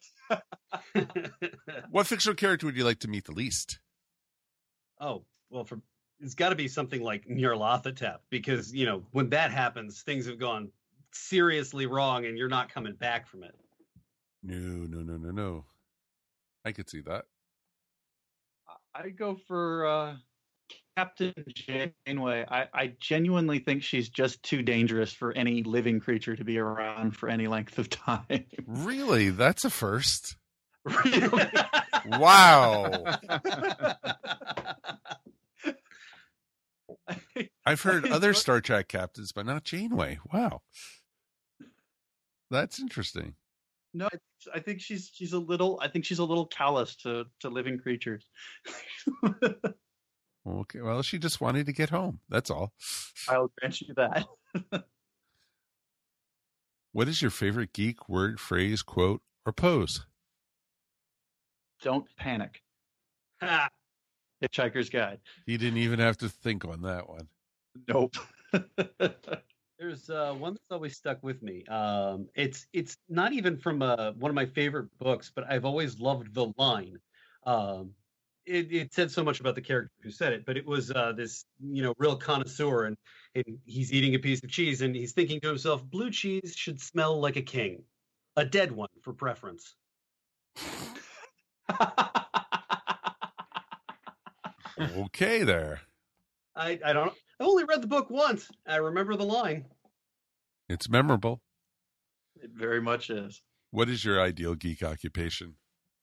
What fictional character would you like to meet the least? Oh, well, for it's got to be something like Nyarlathotep, because, you know, when that happens, things have gone seriously wrong and you're not coming back from it. No, no, no, no, no. I could see that. I'd go for uh, Captain Janeway. I, I genuinely think she's just too dangerous for any living creature to be around for any length of time. Really? That's a first. Really? Wow. I've heard other Star Trek captains, but not Janeway. Wow. That's interesting. No, I, I think she's she's a little. I think she's a little callous to, to living creatures. Okay, well, she just wanted to get home. That's all. I'll grant you that. What is your favorite geek word, phrase, quote, or pose? Don't panic. Ha! Hitchhiker's Guide. He didn't even have to think on that one. Nope. There's uh, one that's always stuck with me. Um, it's it's not even from uh, one of my favorite books, but I've always loved the line. Um, it, it said so much about the character who said it, but it was uh, this you know real connoisseur, and, and he's eating a piece of cheese, and he's thinking to himself, "Blue cheese should smell like a king, a dead one for preference." Okay, there. I I don't. I only read the book once. I remember the line. It's memorable. It very much is. What is your ideal geek occupation?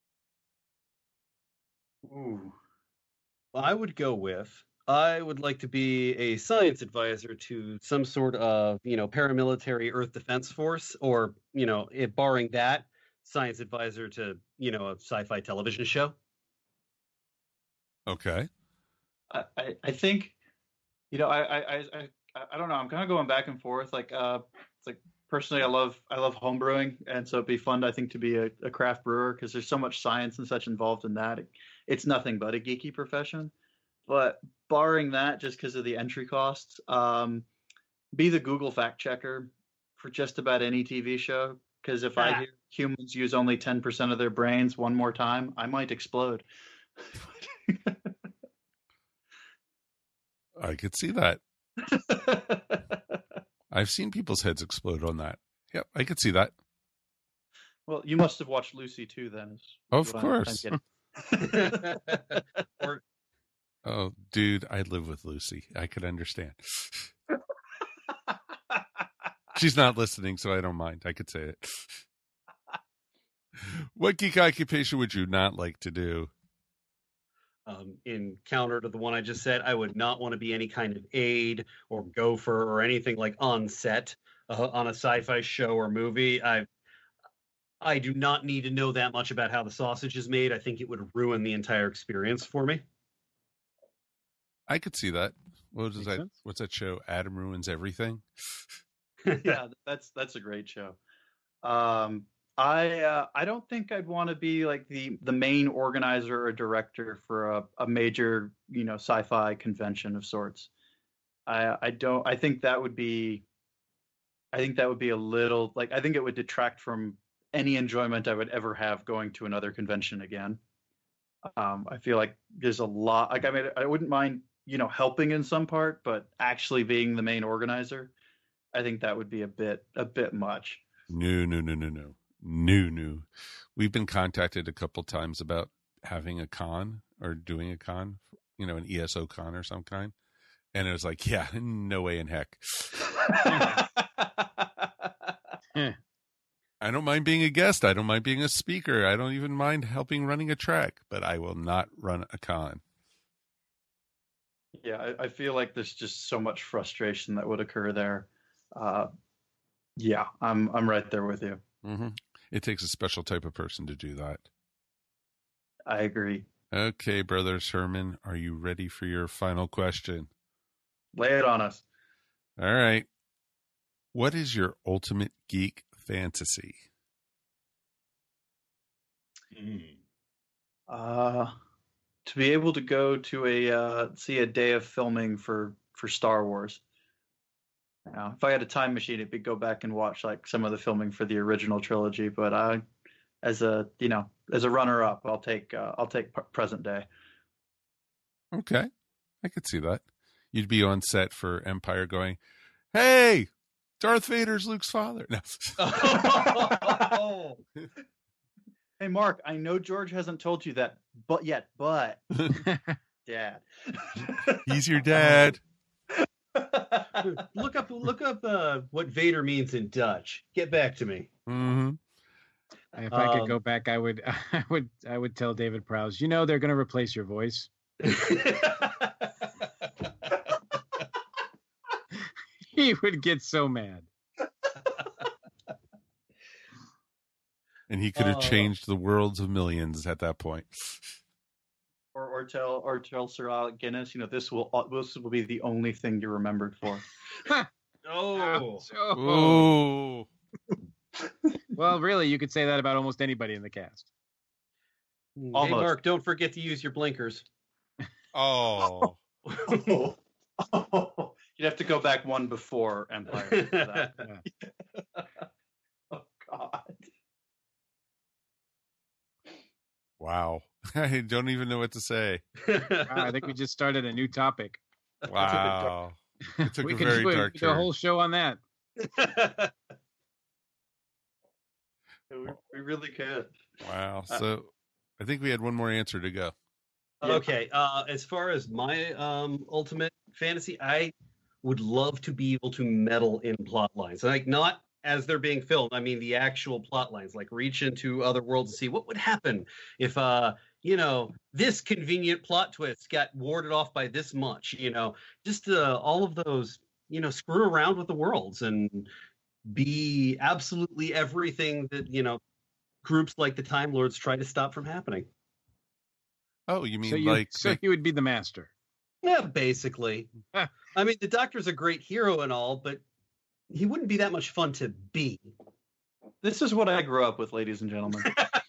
Ooh. Well, I would go with I would like to be a science advisor to some sort of, you know, paramilitary Earth Defense Force, or, you know, if barring that, science advisor to, you know, a sci-fi television show. Okay. I, I, I think, you know, I, I, I, I, I don't know. I'm kind of going back and forth. Like, uh, it's like personally, I love, I love home brewing, and so it'd be fun, I think, to be a, a craft brewer because there's so much science and such involved in that. It, it's nothing but a geeky profession. But barring that, just because of the entry costs, um, be the Google fact checker for just about any T V show. Because if I hear humans use only ten percent of their brains one more time, I might explode. I could see that. I've seen people's heads explode on that. Yep, I could see that. Well, you must have watched Lucy too, then. is Of what I'm- course. I'm getting. Or Oh, dude, I live with Lucy. I could understand. She's not listening, so I don't mind. I could say it. What geek occupation would you not like to do? um, in counter to the one I just said, I would not want to be any kind of aide or gopher or anything like on set uh, on a sci-fi show or movie. I I do not need to know that much about how the sausage is made. I think it would ruin the entire experience for me. I could see that. What is Makes that? sense. What's that show? Adam Ruins Everything. Yeah, that's that's a great show. Um, I uh, I don't think I'd want to be like the the main organizer or director for a, a major you know sci-fi convention of sorts. I I don't. I think that would be. I think that would be a little like I think it would detract from any enjoyment I would ever have going to another convention again. Um, I feel like there's a lot. Like I mean, I wouldn't mind you know helping in some part, but actually being the main organizer, I think that would be a bit a bit much. No, no, no, no, no, no, no. We've been contacted a couple times about having a con or doing a con, you know, an E S O con or some kind, and it was like, yeah, no way in heck. I don't mind being a guest. I don't mind being a speaker. I don't even mind helping running a track, but I will not run a con. Yeah, I, I feel like there's just so much frustration that would occur there. Uh, yeah, I'm I'm right there with you. Mm-hmm. It takes a special type of person to do that. I agree. Okay, Brother Sherman, are you ready for your final question? Lay it on us. All right. What is your ultimate geek fantasy? Uh, to be able to go to a uh, see a day of filming for for Star Wars. Now, if I had a time machine, it'd be go back and watch like some of the filming for the original trilogy. But I, as a you know, as a runner up, I'll take uh, I'll take p- present day. Okay. I could see that. You'd be on set for Empire going, hey, Darth Vader's Luke's father. No. Oh. Hey, Mark, I know George hasn't told you that, but yet, but Dad, He's your dad. look up look up uh, what Vader means in Dutch. Get back to me. Mm-hmm. If I could Um, go back, I would, I would, I would tell David Prowse. You know, they're going to replace your voice. He would get so mad. And he could have Oh. changed the worlds of millions at that point. or or tell or tell Sir Alec Guinness, you know, this will this will be the only thing you're remembered for. Oh. Oh. Well, really, you could say that about almost anybody in the cast. Almost. Hey, Mark, don't forget to use your blinkers. Oh, Oh. Oh. You'd have to go back one before Empire. For that. Oh, God. wow. I don't even know what to say. Wow, I think we just started a new topic. Wow. It took we a could very do, a, dark do a turn. whole show on that. We, we really could. Wow. So I think we had one more answer to go. Okay. Uh, as far as my um, ultimate fantasy, I would love to be able to meddle in plot lines, like not as they're being filmed. I mean, the actual plot lines, like reach into other worlds and see what would happen if, uh, you know, this convenient plot twist got warded off by this much. You know, just uh, all of those. You know, screw around with the worlds and be absolutely everything that you know groups like the Time Lords try to stop from happening. Oh, you mean So you, like so make- you would be the master. Yeah, basically. I mean, the Doctor's a great hero and all, but he wouldn't be that much fun to be. This is what I grew up with, ladies and gentlemen.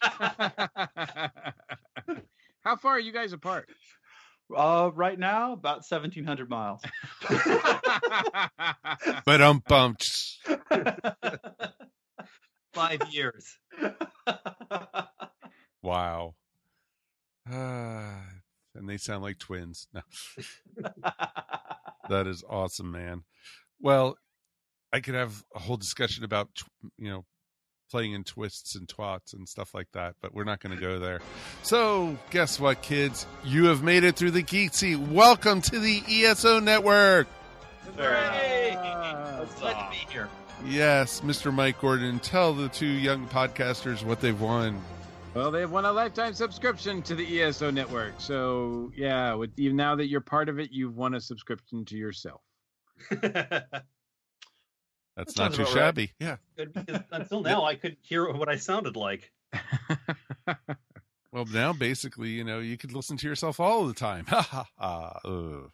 How far are you guys apart? Uh, right now, about seventeen hundred miles. but um bumped. Five years. Wow. Ah, and they sound like twins. No. That is awesome, man. Well, I could have a whole discussion about, you know, playing in twists and twats and stuff like that, but we're not going to go there. So, guess what, kids? You have made it through the Geek Seat. Welcome to the E S O Network. Hooray! Uh, Glad to be here. Yes, Mister Mike Gordon, tell the two young podcasters what they've won. Well, they've won a lifetime subscription to the E S O network. So, yeah, with you, now that you're part of it, you've won a subscription to yourself. That's That not sounds too about shabby. Yeah. Good, because until now, I couldn't hear what I sounded like. Well, now basically, you know, you could listen to yourself all the time. Ha ha ha. Ugh.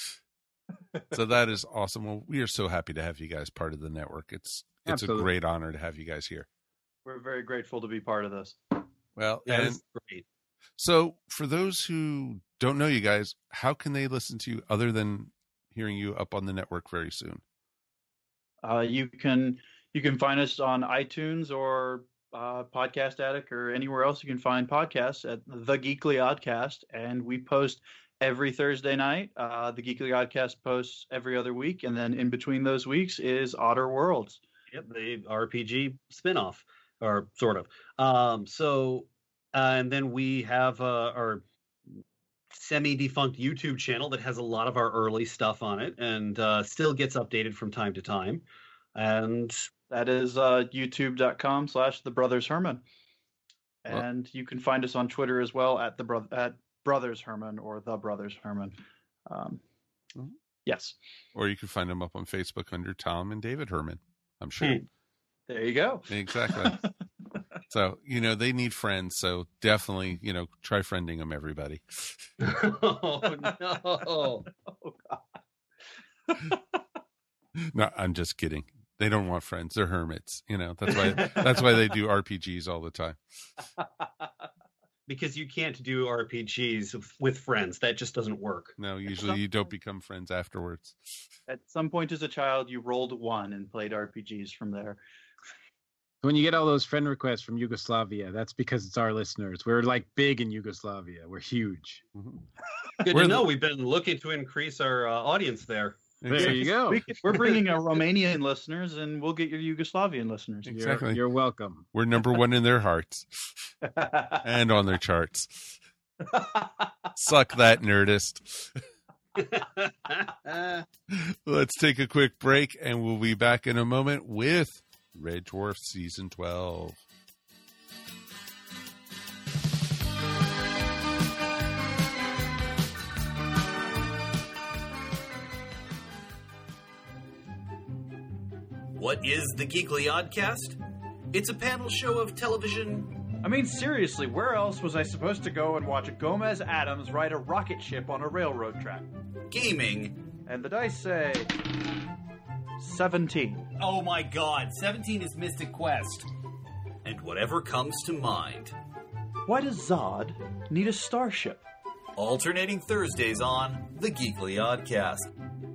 So that is awesome. Well, we are so happy to have you guys part of the network. It's it's Absolutely. a great honor to have you guys here. We're very grateful to be part of this. Well, Yeah, and that's great. so for those who don't know you guys, how can they listen to you other than hearing you up on the network very soon? Uh, you can you can find us on iTunes or uh, Podcast Addict or anywhere else you can find podcasts at The Geekly Oddcast, and we post every Thursday night. Uh, the Geekly Oddcast posts every other week, and then in between those weeks is Otter Worlds. Yep, the R P G spinoff, or sort of. Um, so, uh, and then we have uh, our semi-defunct YouTube channel that has a lot of our early stuff on it, and uh, still gets updated from time to time. And That is uh, youtube.com slash The Brothers Herman. Well- And you can find us on Twitter as well at the bro- at Brothers Herman or The Brothers Herman. Um, Mhm. Yes. Or you can find them up on Facebook under Tom and David Herman, I'm sure. Hmm. There you go. Exactly. So, you know, they need friends. So definitely, you know, try friending them, everybody. oh no! Oh, God. No, I'm just kidding. They don't want friends. They're hermits. You know, that's why that's why they do R P Gs all the time. Because you can't do R P Gs with friends. That just doesn't work. No, usually you don't become friends afterwards. At some point as a child, you rolled one and played R P Gs from there. When you get all those friend requests from Yugoslavia, that's because it's our listeners. We're like big in Yugoslavia. We're huge. Good We're to the- know. We've been looking to increase our uh, audience there. There you go. We, we're bringing our Romanian listeners, and we'll get your Yugoslavian listeners. You're, Exactly. you're welcome. We're number one in their hearts and on their charts. Suck that, Nerdist. Let's take a quick break, and we'll be back in a moment with Red Dwarf Season twelve. What is the Geekly Oddcast? It's a panel show of television. I mean, seriously, where else was I supposed to go and watch Gomez Adams ride a rocket ship on a railroad track? Gaming. And the dice say seventeen. Oh my god, seventeen is Mystic Quest. And whatever comes to mind. Why does Zod need a starship? Alternating Thursdays on The Geekly Oddcast.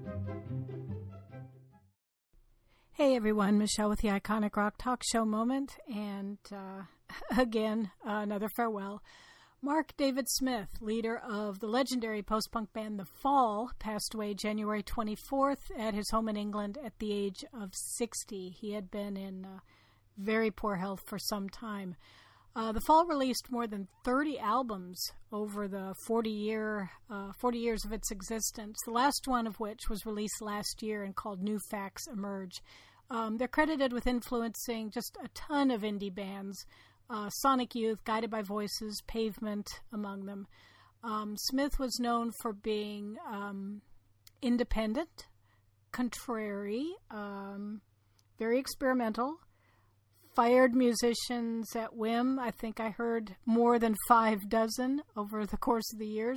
Hey everyone, Michelle with the Iconic Rock Talk Show moment, and uh, again, uh, another farewell. Mark David Smith, leader of the legendary post-punk band The Fall, passed away January twenty-fourth at his home in England at the age of sixty. He had been in uh, very poor health for some time. Uh, the Fall released more than thirty albums over the forty year, uh, forty years of its existence, the last one of which was released last year and called New Facts Emerge. Um, they're credited with influencing just a ton of indie bands, uh, Sonic Youth, Guided by Voices, Pavement among them. Um, Smith was known for being um, independent, contrary, um, very experimental, fired musicians at whim. I think I heard more than five dozen over the course of the years.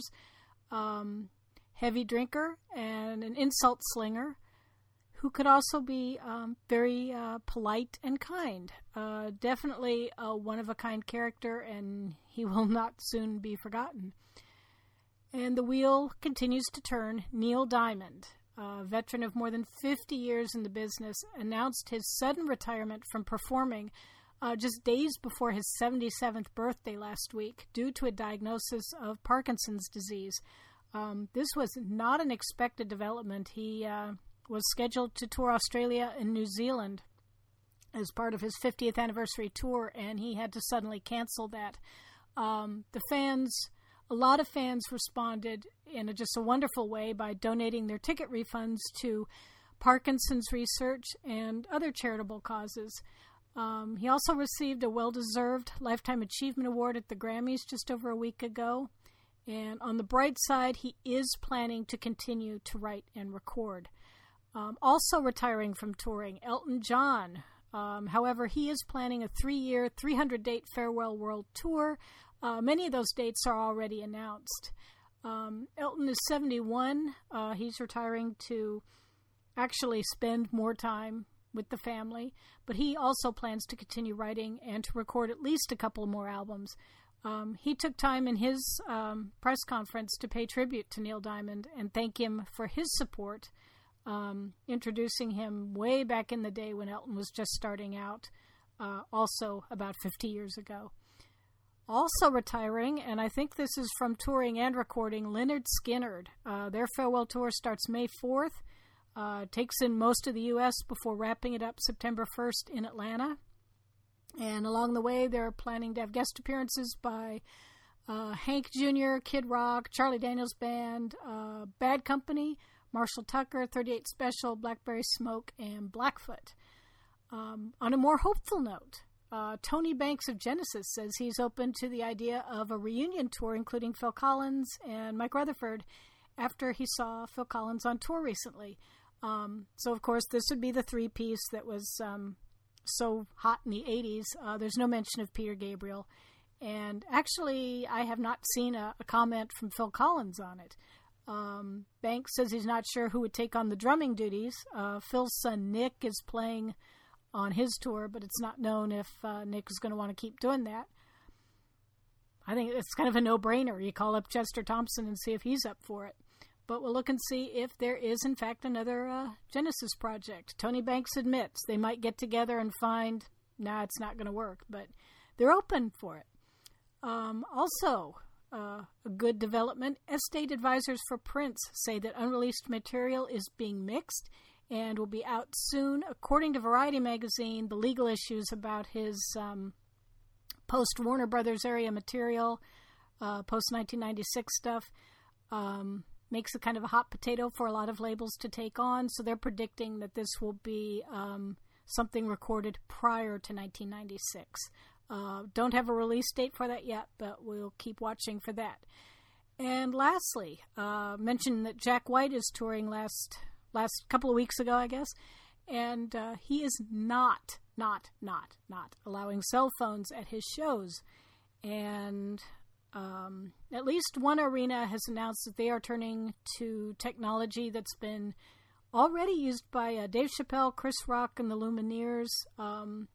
Um, heavy drinker and an insult slinger who could also be um, very uh, polite and kind. Uh, definitely a one-of-a-kind character, and he will not soon be forgotten. And the wheel continues to turn. Neil Diamond, a veteran of more than fifty years in the business, announced his sudden retirement from performing uh, just days before his seventy-seventh birthday last week due to a diagnosis of Parkinson's disease. Um, this was not an expected development. He uh, was scheduled to tour Australia and New Zealand as part of his fiftieth anniversary tour, and he had to suddenly cancel that. Um, the fans... A lot of fans responded in a, just a wonderful way by donating their ticket refunds to Parkinson's research and other charitable causes. Um, he also received a well-deserved Lifetime Achievement Award at the Grammys just over a week ago. And on the bright side, he is planning to continue to write and record. Um, also retiring from touring, Elton John. Um, however, he is planning a three-year, three hundred date farewell world tour. Uh, many of those dates are already announced. Um, Elton is seventy-one. Uh, he's retiring to actually spend more time with the family, but he also plans to continue writing and to record at least a couple more albums. Um, he took time in his um, press conference to pay tribute to Neil Diamond and thank him for his support, um, introducing him way back in the day when Elton was just starting out, uh, also about fifty years ago. Also retiring, and I think this is from touring and recording, Lynyrd Skynyrd. Uh, their farewell tour starts May fourth, uh, takes in most of the U S before wrapping it up September first in Atlanta. And along the way, they're planning to have guest appearances by uh, Hank Junior, Kid Rock, Charlie Daniels Band, uh, Bad Company, Marshall Tucker, thirty-eight Special, Blackberry Smoke, and Blackfoot. Um, on a more hopeful note, Uh, Tony Banks of Genesis says he's open to the idea of a reunion tour, including Phil Collins and Mike Rutherford, after he saw Phil Collins on tour recently. Um, so, of course, this would be the three-piece that was um, so hot in the eighties. Uh, there's no mention of Peter Gabriel. And actually, I have not seen a, a comment from Phil Collins on it. Um, Banks says he's not sure who would take on the drumming duties. Uh, Phil's son Nick is playing on his tour, but it's not known if uh, Nick is going to want to keep doing that. I think it's kind of a no-brainer. You call up Chester Thompson and see if he's up for it. But we'll look and see if there is, in fact, another uh, Genesis project. Tony Banks admits they might get together and find, nah, it's not going to work, but they're open for it. Um, also, uh, a good development, estate advisors for Prince say that unreleased material is being mixed and will be out soon. According to Variety magazine, the legal issues about his um, post-Warner Brothers area material, uh, post-nineteen ninety-six stuff, um, makes it kind of a hot potato for a lot of labels to take on. So they're predicting that this will be um, something recorded prior to nineteen ninety-six. Uh, don't have a release date for that yet, but we'll keep watching for that. And lastly, uh, mentioned that Jack White is touring last... last couple of weeks ago, I guess, and uh, he is not, not, not, not allowing cell phones at his shows. And um, at least one arena has announced that they are turning to technology that's been already used by uh, Dave Chappelle, Chris Rock, and the Lumineers. Um,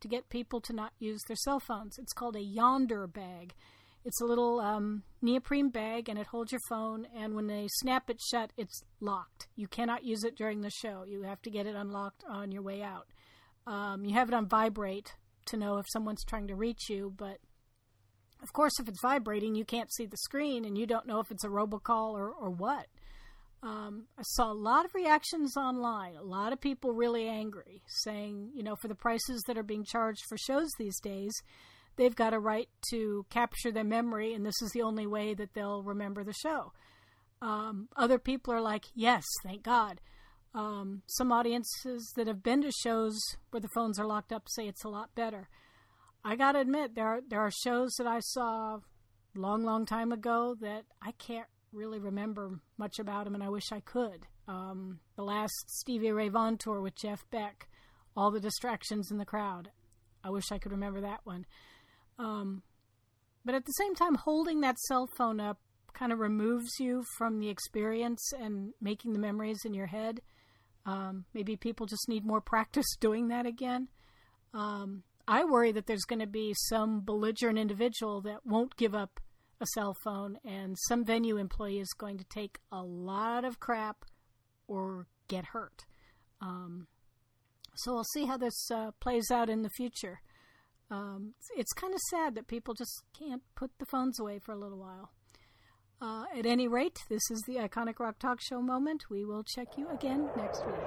to get people to not use their cell phones. It's called a Yonder bag. It's a little um, neoprene bag, and it holds your phone, and when they snap it shut, it's locked. You cannot use it during the show. You have to get it unlocked on your way out. Um, you have it on vibrate to know if someone's trying to reach you, but of course, if it's vibrating, you can't see the screen, and you don't know if it's a robocall or, or what. Um, I saw a lot of reactions online, a lot of people really angry, saying, you know, for the prices that are being charged for shows these days, they've got a right to capture their memory, and this is the only way that they'll remember the show. Um, other people are like, yes, thank God. Um, some audiences that have been to shows where the phones are locked up say it's a lot better. I got to admit, there are, there are shows that I saw long, long time ago that I can't really remember much about them, and I wish I could. Um, the last Stevie Ray Vaughan tour with Jeff Beck, all the distractions in the crowd. I wish I could remember that one. Um, but at the same time, holding that cell phone up kind of removes you from the experience and making the memories in your head. Um, maybe people just need more practice doing that again. Um, I worry that there's going to be some belligerent individual that won't give up a cell phone, and some venue employee is going to take a lot of crap or get hurt. Um, so we'll see how this uh, plays out in the future. Um, it's, it's kind of sad that people just can't put the phones away for a little while. Uh, at any rate, this is the Iconic Rock Talk Show moment. We will check you again next week.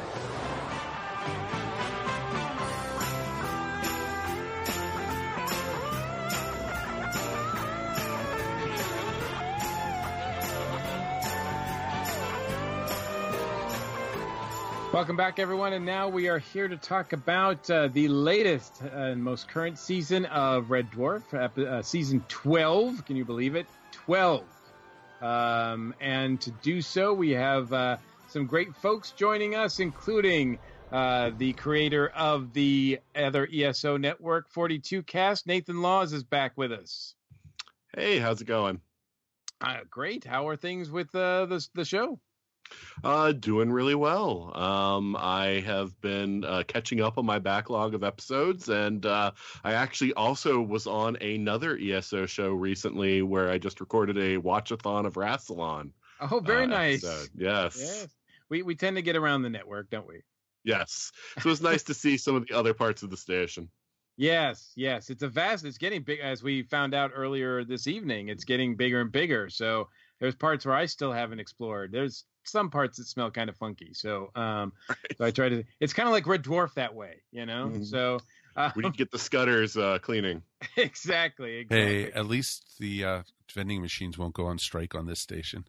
Welcome back, everyone, and now we are here to talk about uh, the latest uh, and most current season of Red Dwarf, uh, season twelve. Can you believe it? twelve. Um, and to do so, we have uh, some great folks joining us, including uh, the creator of the other E S O network, forty-two Cast. Nathan Laws is back with us. Hey, how's it going? Uh, great. How are things with uh, the, the show? Uh, doing really well. Um, I have been uh, catching up on my backlog of episodes, and uh, I actually also was on another E S O show recently where I just recorded a watch-a-thon of Rassilon. Oh, very uh, nice. Episode. Yes. Yes. We we tend to get around the network, don't we? Yes. So it's nice to see some of the other parts of the station. Yes, yes. It's a vast, it's getting big, as we found out earlier this evening, it's getting bigger and bigger. So there's parts where I still haven't explored. There's some parts that smell kind of funky. So, um, right. so I try to, it's kind of like Red Dwarf that way, you know? Mm-hmm. So, um, we need to get the Scudders uh, cleaning. Exactly, exactly. Hey, at least the uh, vending machines won't go on strike on this station.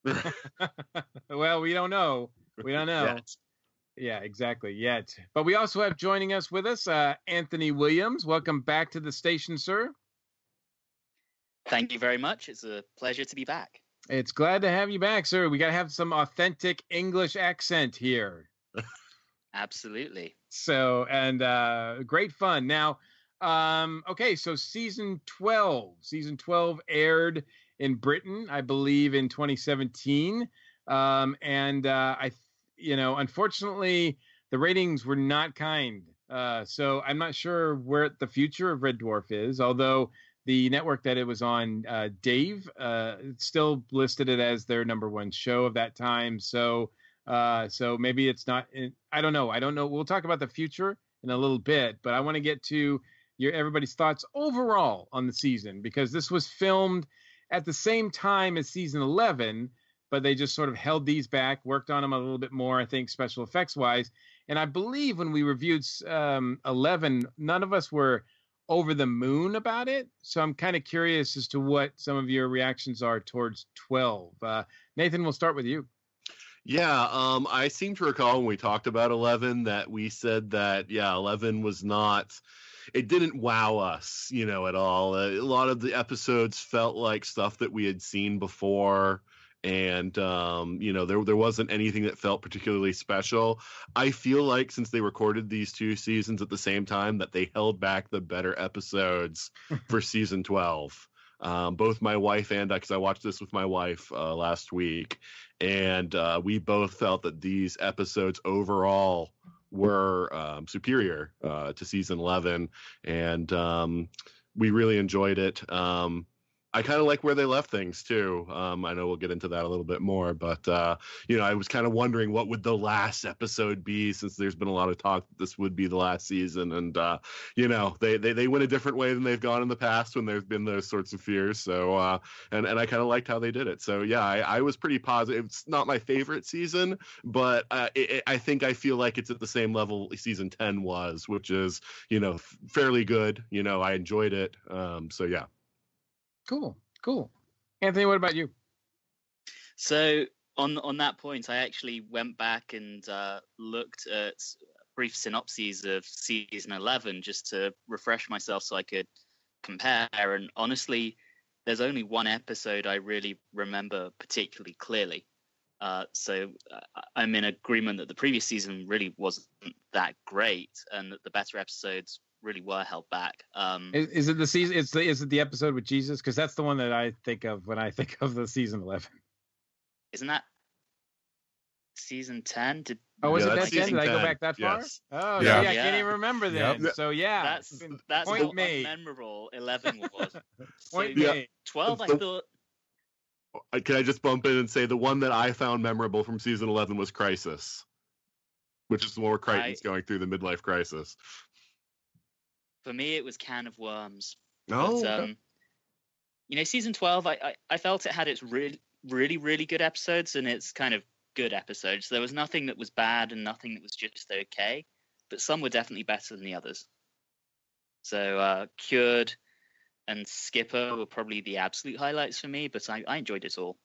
Well, we don't know. We don't know. Yet. Yeah, exactly. Yet. But we also have joining us with us, uh, Anthony Williams. Welcome back to the station, sir. Thank you very much. It's a pleasure to be back. It's glad to have you back, sir. We got to have some authentic English accent here. Absolutely. So, and uh, great fun. Now, um, okay, so season twelve. Season twelve aired in Britain, I believe, in twenty seventeen. Um, and uh, I, you know, unfortunately, the ratings were not kind. Uh, so I'm not sure where the future of Red Dwarf is, although the network that it was on, uh, Dave, uh, still listed it as their number one show of that time. So, uh, so maybe it's not, I don't know. I don't know. We'll talk about the future in a little bit, but I want to get to your, everybody's thoughts overall on the season, because this was filmed at the same time as season eleven, but they just sort of held these back, worked on them a little bit more, I think, special effects wise. And I believe when we reviewed, um, eleven, none of us were over the moon about it. So I'm kind of curious as to what some of your reactions are towards twelve. Uh, Nathan, we'll start with you. Yeah, um, I seem to recall when we talked about eleven that we said that, yeah, eleven was not, it didn't wow us, you know, at all. Uh, a lot of the episodes felt like stuff that we had seen before. And, um, you know, there there wasn't anything that felt particularly special. I feel like since they recorded these two seasons at the same time, that they held back the better episodes for season twelve. Um, both my wife and I, because I watched this with my wife uh, last week, and uh, we both felt that these episodes overall were um, superior uh, to season eleven, and um, we really enjoyed it. Um, I kind of like where they left things too. Um, I know we'll get into that a little bit more, but uh, you know, I was kind of wondering what would the last episode be, since there's been a lot of talk that this would be the last season, and uh, you know, they, they they went a different way than they've gone in the past when there's been those sorts of fears. So uh, and and I kind of liked how they did it. So yeah, I, I was pretty positive. It's not my favorite season, but uh, it, it, I think I feel like it's at the same level season ten was, which is, you know, f- fairly good. You know, I enjoyed it. Um, so yeah. Cool, cool. Anthony, what about you? So on on that point, I actually went back and uh, looked at brief synopses of season eleven just to refresh myself so I could compare. And honestly, there's only one episode I really remember particularly clearly. Uh, so uh, I'm in agreement that the previous season really wasn't that great, and that the better episodes really were held back. Um, is, is it the season? Is the is it the episode with Jesus? Because that's the one that I think of when I think of the season eleven. Isn't that season ten? Did oh, was yeah, it that ten? Did I go back that far? Yes. Oh, Yeah. yeah. I Yeah. can't even remember then. Yep. So yeah, that's that's point what made. memorable eleven was. Point So, made. twelve, I So- thought. Can I just bump in and say the one that I found memorable from season eleven was Crisis, which is the one where Crichton's I- going through the midlife crisis. For me, it was Can of Worms. Oh, But, um, you know, season twelve, I, I, I felt it had its really, really, really good episodes and its kind of good episodes. There was nothing that was bad and nothing that was just okay, but some were definitely better than the others. So, uh, Cured and Skipper were probably the absolute highlights for me, but I, I enjoyed it all.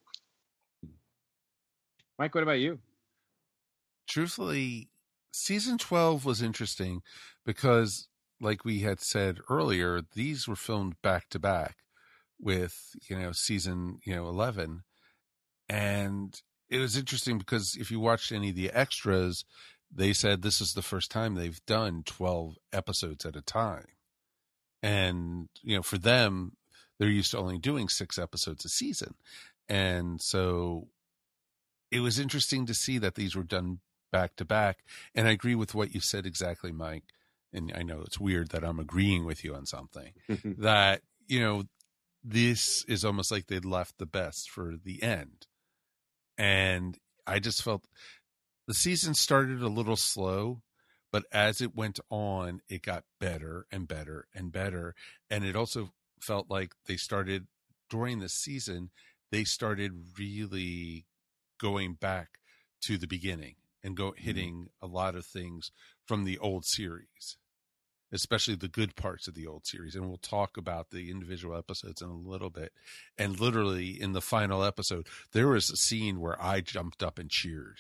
Mike, what about you? Truthfully, season twelve was interesting because, like we had said earlier, these were filmed back to back with, you know, season, you know, eleven. And it was interesting because if you watched any of the extras, they said this is the first time they've done twelve episodes at a time. And, you know, for them, they're used to only doing six episodes a season. And so it was interesting to see that these were done back to back. And I agree with what you said exactly, Mike. And I know it's weird that I'm agreeing with you on something, that, you know, this is almost like they'd left the best for the end. And I just felt the season started a little slow, but as it went on, it got better and better and better. And it also felt like they started, during the season, they started really going back to the beginning and go hitting a lot of things from the old series, especially the good parts of the old series. And we'll talk about the individual episodes in a little bit. And literally in the final episode, there was a scene where I jumped up and cheered.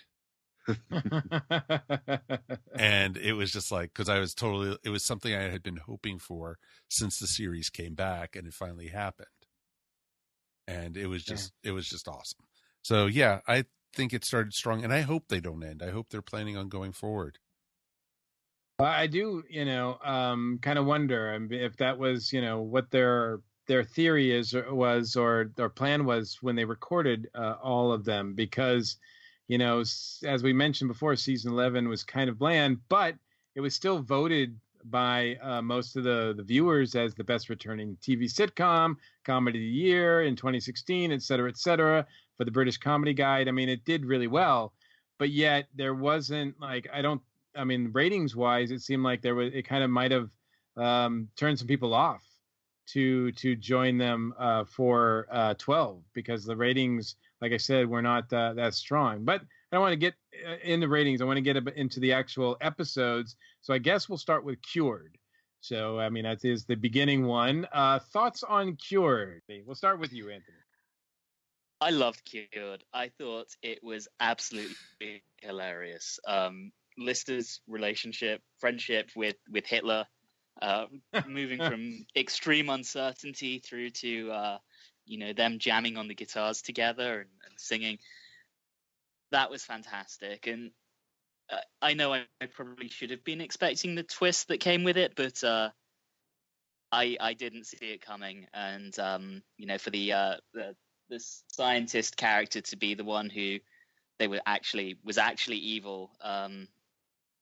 And it was just like, because I was totally, it was something I had been hoping for since the series came back, and it finally happened. And it was just, yeah. it was just awesome. So yeah, I think it started strong, and I hope they don't end. I hope they're planning on going forward. I do, you know, um, kind of wonder if that was, you know, what their their theory is or was or their plan was when they recorded uh, all of them, because, you know, as we mentioned before, season eleven was kind of bland, but it was still voted by uh, most of the, the viewers as the best returning T V sitcom, comedy of the year in twenty sixteen, et cetera, et cetera, for the British Comedy Guide. I mean, it did really well, but yet there wasn't like, I don't, I mean, ratings wise, it seemed like there was, it kind of might have um, turned some people off to, to join them uh, for uh, twelve, because the ratings, like I said, were not uh, that strong. But I don't want to get in the ratings. I want to get into the actual episodes. So I guess we'll start with Cured. So, I mean, that is the beginning one. Uh, thoughts on Cured? We'll start with you, Anthony. I loved Cured. I thought it was absolutely hilarious. Um, Lister's relationship, friendship with, with Hitler, uh, moving from extreme uncertainty through to, uh, you know, them jamming on the guitars together and, and singing. That was fantastic. And uh, I know I, I probably should have been expecting the twist that came with it, but uh, I I didn't see it coming. And, um, you know, for the, uh, the the scientist character to be the one who they were actually was actually evil, um,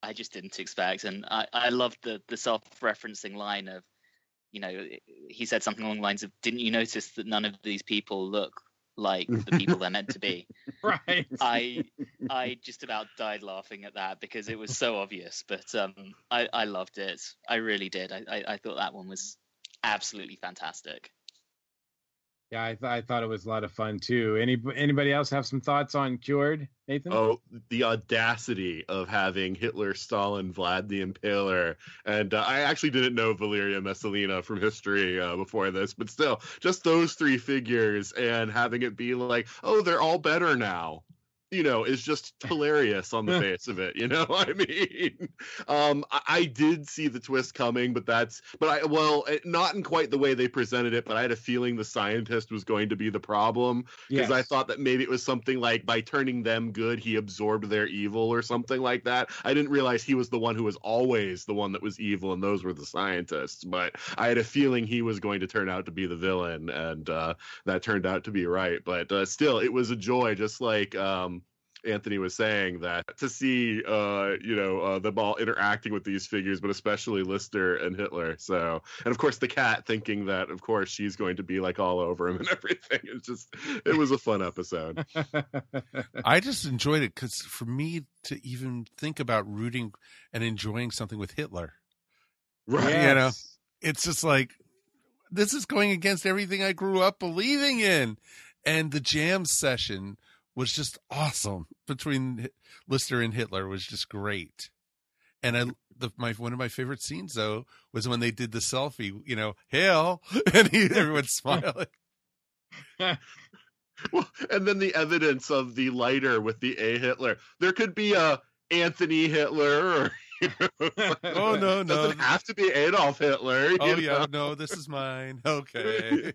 I just didn't expect. And I, I loved the, the self-referencing line of, you know, he said something along the lines of, didn't you notice that none of these people look like the people they're meant to be? Right. I I just about died laughing at that because it was so obvious. But um, I, I loved it. I really did. I, I, I thought that one was absolutely fantastic. Yeah, I, th- I thought it was a lot of fun too. Any anybody else have some thoughts on Cured, Nathan? Oh, the audacity of having Hitler, Stalin, Vlad the Impaler, and uh, I actually didn't know Valeria Messalina from history uh, before this, but still, just those three figures and having it be like, oh, they're all better now. You know, is just hilarious on the face of it. You know, I mean, um, I, I did see the twist coming, but that's, but I, well, not in quite the way they presented it, but I had a feeling the scientist was going to be the problem because Yes. I thought that maybe it was something like by turning them good, he absorbed their evil or something like that. I didn't realize he was the one who was always the one that was evil and those were the scientists, but I had a feeling he was going to turn out to be the villain, and uh, that turned out to be right. But uh, still, it was a joy, just like, um, Anthony was saying, that to see, uh, you know, uh, them all interacting with these figures, but especially Lister and Hitler. So, and of course the cat thinking that, of course, she's going to be like all over him and everything. It's just, it was a fun episode. I just enjoyed it because for me to even think about rooting and enjoying something with Hitler, Right? Yes. You know, it's just like, this is going against everything I grew up believing in. And the jam session was just awesome between Lister and Hitler. Was just great. And I, the, my one of my favorite scenes though was when they did the selfie. You know, hail, and he, everyone's smiling. Well, and then the evidence of the lighter with the A Hitler. There could be a Anthony Hitler, or you know, Oh no, it no. doesn't have to be Adolf Hitler. you Oh yeah, know? no, this is mine. Okay.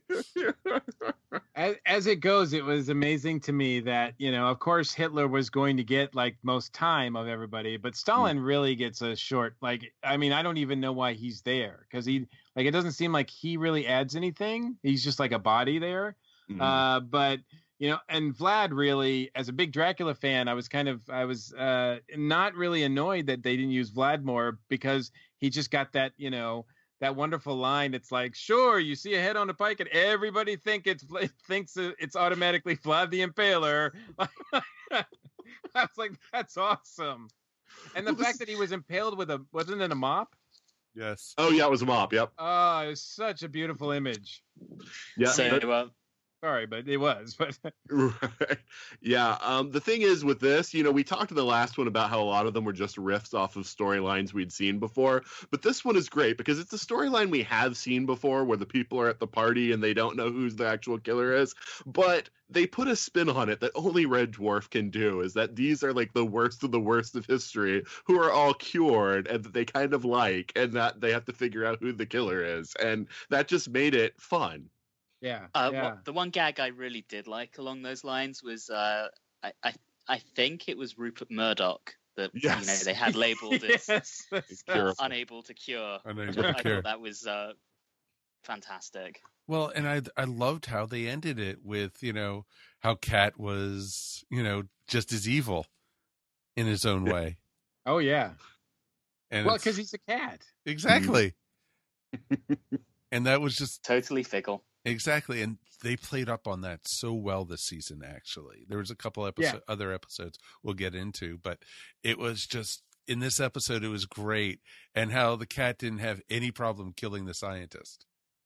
as, as it goes, it was amazing to me that, you know, of course Hitler was going to get like most time of everybody, but Stalin mm. really gets a short, like, I mean, I don't even know why he's there, because he, like, it doesn't seem like he really adds anything. He's just like a body there. Mm. Uh, but, you know, and Vlad really, as a big Dracula fan, I was kind of, I was uh, not really annoyed that they didn't use Vlad more, because he just got that, you know, that wonderful line. It's like, sure, you see a head on a pike and everybody think it's thinks it's automatically Vlad the Impaler. I was like, that's awesome. And the fact that he was impaled with a, wasn't it a mop? Yes. Oh yeah, it was a mop. Yep. Oh, it was such a beautiful image. Yeah. So, that- uh, Sorry, but it was. But right. Yeah. Um, the thing is with this, you know, we talked in the last one about how a lot of them were just riffs off of storylines we'd seen before. But this one is great because it's a storyline we have seen before where the people are at the party and they don't know who the actual killer is. But they put a spin on it that only Red Dwarf can do, is that these are like the worst of the worst of history who are all cured and that they kind of like, and that they have to figure out who the killer is. And that just made it fun. Yeah, uh, yeah. What, the one gag I really did like along those lines was, uh, I, I, I think it was Rupert Murdoch that Yes. you know they had labeled as yes. uh, unable to cure. Unable I, to I cure. thought that was uh, fantastic. Well, and I I loved how they ended it with, you know, how Cat was, you know, just as evil in his own way. Oh yeah. And Well, it's- because he's a cat. exactly. And that was just Totally fickle. exactly, and they played up on that so well this season. Actually, there was a couple episode, other episodes we'll get into, but it was just in this episode it was great, and how the cat didn't have any problem killing the scientist.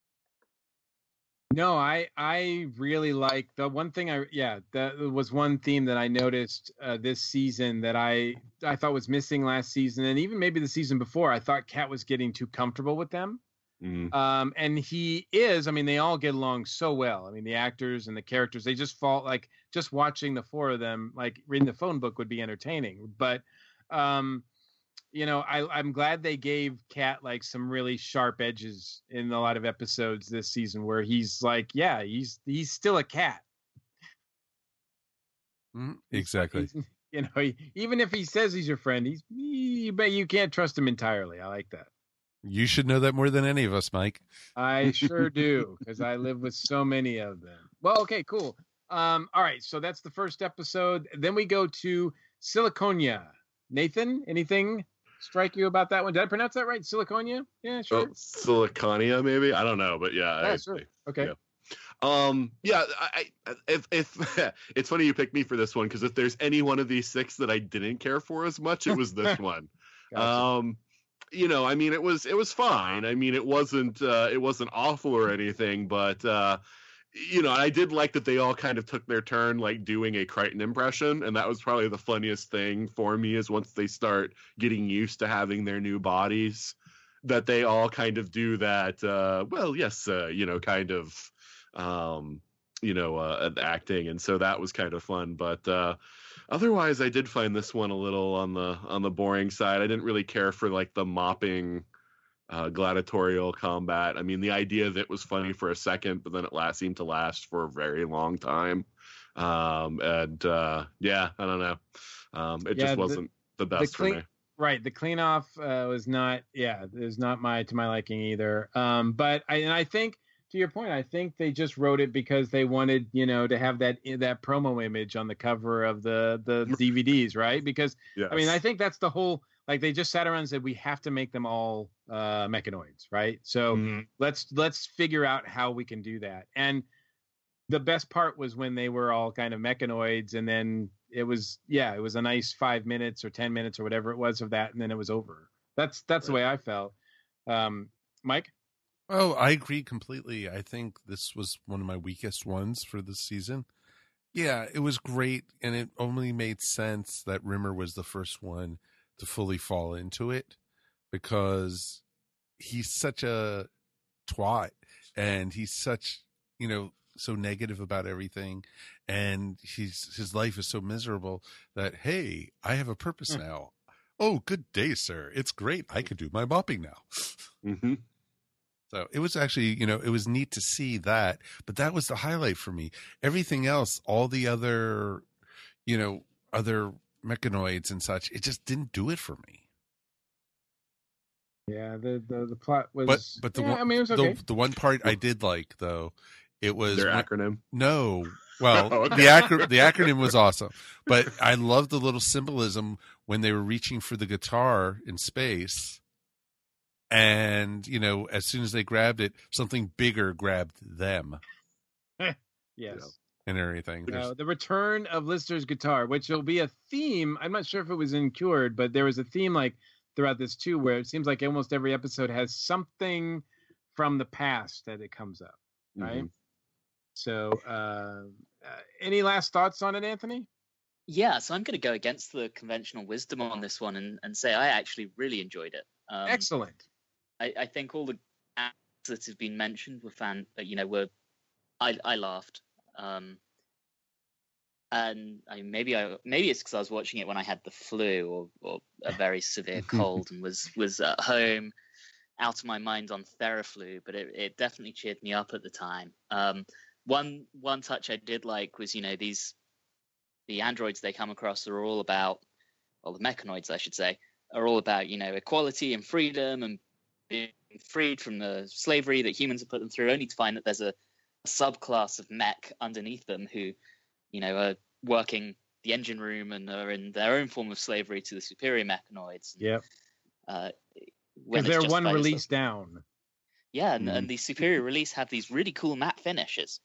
No, I I really like the one thing I yeah that was one theme that I noticed uh, this season that I I thought was missing last season, and even maybe the season before. I thought Cat was getting too comfortable with them. Mm. Um, and he is, I mean, they all get along so well. I mean, the actors and the characters, they just fall like just watching the four of them, like reading the phone book would be entertaining. But, um, you know, I, I'm glad they gave Cat like some really sharp edges in a lot of episodes this season where he's like, yeah, he's, he's still a cat. Mm, exactly. He's, you know, he, even if he says he's your friend, he's, you bet you can't trust him entirely. I like that. You should know that more than any of us, Mike. I sure do, because I live with so many of them. Well, okay, cool. Um, all right, so that's the first episode. Then we go to Siliconia. Nathan, anything strike you about that one? Did I pronounce that right? Siliconia? Yeah, sure. Oh, Siliconia, maybe. I don't know, but yeah. Yeah, I, sure. Okay. Yeah. Um, yeah, I, I if if it's funny you picked me for this one because if there's any one of these six that I didn't care for as much, it was this one. Gotcha. Um, you know, I mean, it was it was fine. I mean, it wasn't uh, it wasn't awful or anything, but uh, you know, I did like that they all kind of took their turn, like doing a Crichton impression, and that was probably the funniest thing for me. Is once they start getting used to having their new bodies, that they all kind of do that. Uh, well, yes, uh, you know, kind of. Um, you know, uh, acting, and so that was kind of fun. But uh, otherwise, I did find this one a little on the on the boring side. I didn't really care for like the mopping, uh, gladiatorial combat. I mean, the idea of it was funny for a second, but then it last seemed to last for a very long time. Um, and uh, yeah, I don't know. Um, it Yeah, just the- wasn't the, best the clean, for me. Right, the clean off uh, was not. Yeah, it was not my to my liking either. Um, but I and I think. To your point, I think they just wrote it because they wanted, you know, to have that that promo image on the cover of the the D V Ds, right? Because Yes. I mean, I think that's the whole. Like they just sat around and said we have to make them all uh, mechanoids, right? So Mhm. let's let's figure out how we can do that. And the best part was when they were all kind of mechanoids, and then it was yeah, it was a nice five minutes or ten minutes or whatever it was of that, and then it was over. That's that's the way I felt. Um, Mike. Oh, I agree completely. I think this was one of my weakest ones for this season. Yeah, it was great, and it only made sense that Rimmer was the first one to fully fall into it because he's such a twat, and he's such, you know, so negative about everything, and he's his life is so miserable that, hey, I have a purpose now. Oh, good day, sir. It's great. I could do my mopping now. Mm-hmm. So it was actually, you know, it was neat to see that, but that was the highlight for me. Everything else, all the other, you know, other mechanoids and such, it just didn't do it for me. Yeah, the the, the plot was. But but the yeah, one, I mean, it was okay. the, the one part I did like though, it was Their when- acronym. No, well, Oh, okay. the acro- the acronym was awesome, but I loved the little symbolism when they were reaching for the guitar in space. And, you know, as soon as they grabbed it, something bigger grabbed them Yes. and everything. Uh, the return of Lister's guitar, which will be a theme. I'm not sure if it was in Cured, but there was a theme like throughout this too, where it seems like almost every episode has something from the past that it comes up, right? Mhm. So, uh, uh, any last thoughts on it, Anthony? Yeah, so I'm going to go against the conventional wisdom on this one and, and say I actually really enjoyed it. Um, Excellent. I, I think all the acts that have been mentioned were fan, uh, you know, were I I laughed, um, and I maybe I maybe it's because I was watching it when I had the flu or, or a very severe cold and was was at home, out of my mind on Theraflu, but it, it definitely cheered me up at the time. Um, one one touch I did like was, you know, these the androids they come across are all about, or the mechanoids I should say, are all about, you know, equality and freedom and being freed from the slavery that humans have put them through, only to find that there's a, a subclass of mech underneath them who, you know, are working the engine room and are in their own form of slavery to the superior mechanoids. Yep. Uh, Because when it's they're just one by release the- down. Yeah, and, and the superior release have these really cool matte finishes.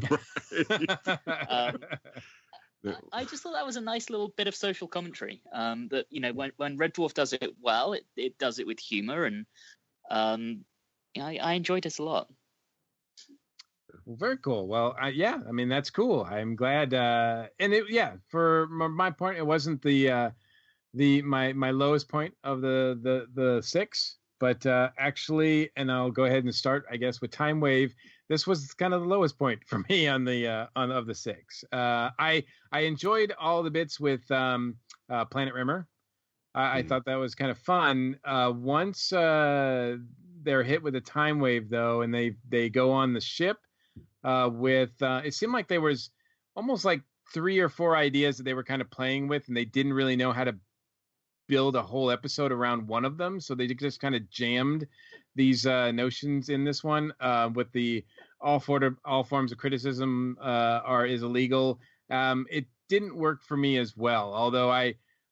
Um, I, I just thought that was a nice little bit of social commentary. Um, that, you know, when when Red Dwarf does it well, it, it does it with humor, and um, I, I enjoyed it a lot. Well, very cool. Well, I, yeah, I mean that's cool. I'm glad. Uh, and it, yeah, for m- my point, it wasn't the uh, the my my lowest point of the the the six, but uh, actually, and I'll go ahead and start, I guess, with Time Wave. This was kind of the lowest point for me on the uh, on of the six. Uh, I I enjoyed all the bits with um, uh, Planet Rimmer. I, I thought that was kind of fun. Uh, once uh, they're hit with a time wave, though, and they they go on the ship uh, with, uh, it seemed like there was almost like three or four ideas that they were kind of playing with, and they didn't really know how to build a whole episode around one of them, so they just kind of jammed these uh, notions in this one uh, with the all for all forms of criticism uh, are is illegal. Um, it didn't work for me as well, although I.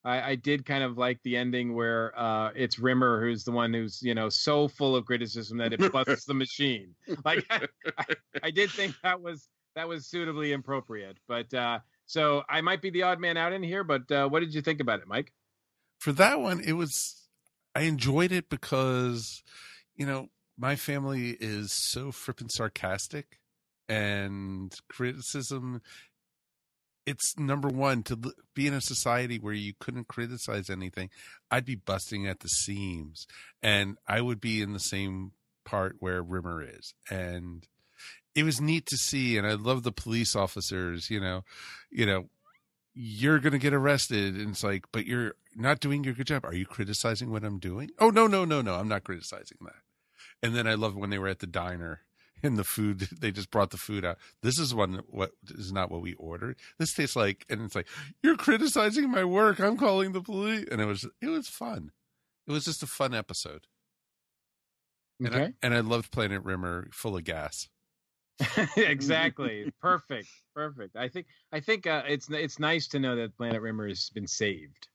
I, I did kind of like the ending where uh, it's Rimmer who's the one who's, you know, so full of criticism that it busts the machine. Like, I, I, I did think that was that was suitably appropriate. But uh, so I might be the odd man out in here. But uh, what did you think about it, Mike? For that one, it was, I enjoyed it because, you know, my family is so frippin' sarcastic, and criticism, it's number one, to be in a society where you couldn't criticize anything, I'd be busting at the seams, and I would be in the same part where Rimmer is. And it was neat to see. And I love the police officers, you know, you know, you're going to get arrested. And it's like, but you're not doing your good job. Are you criticizing what I'm doing? Oh, no, no, no, no. I'm not criticizing that. And then I love when they were at the diner and the food, they just brought the food out. This is one, what is not what we ordered. This tastes like, and it's like, you're criticizing my work. I'm calling the police. And it was, it was fun. It was just a fun episode. And, Okay. I, and I loved Planet Rimmer full of gas. Exactly. Perfect. Perfect. I think, I think uh, it's, it's nice to know that Planet Rimmer has been saved.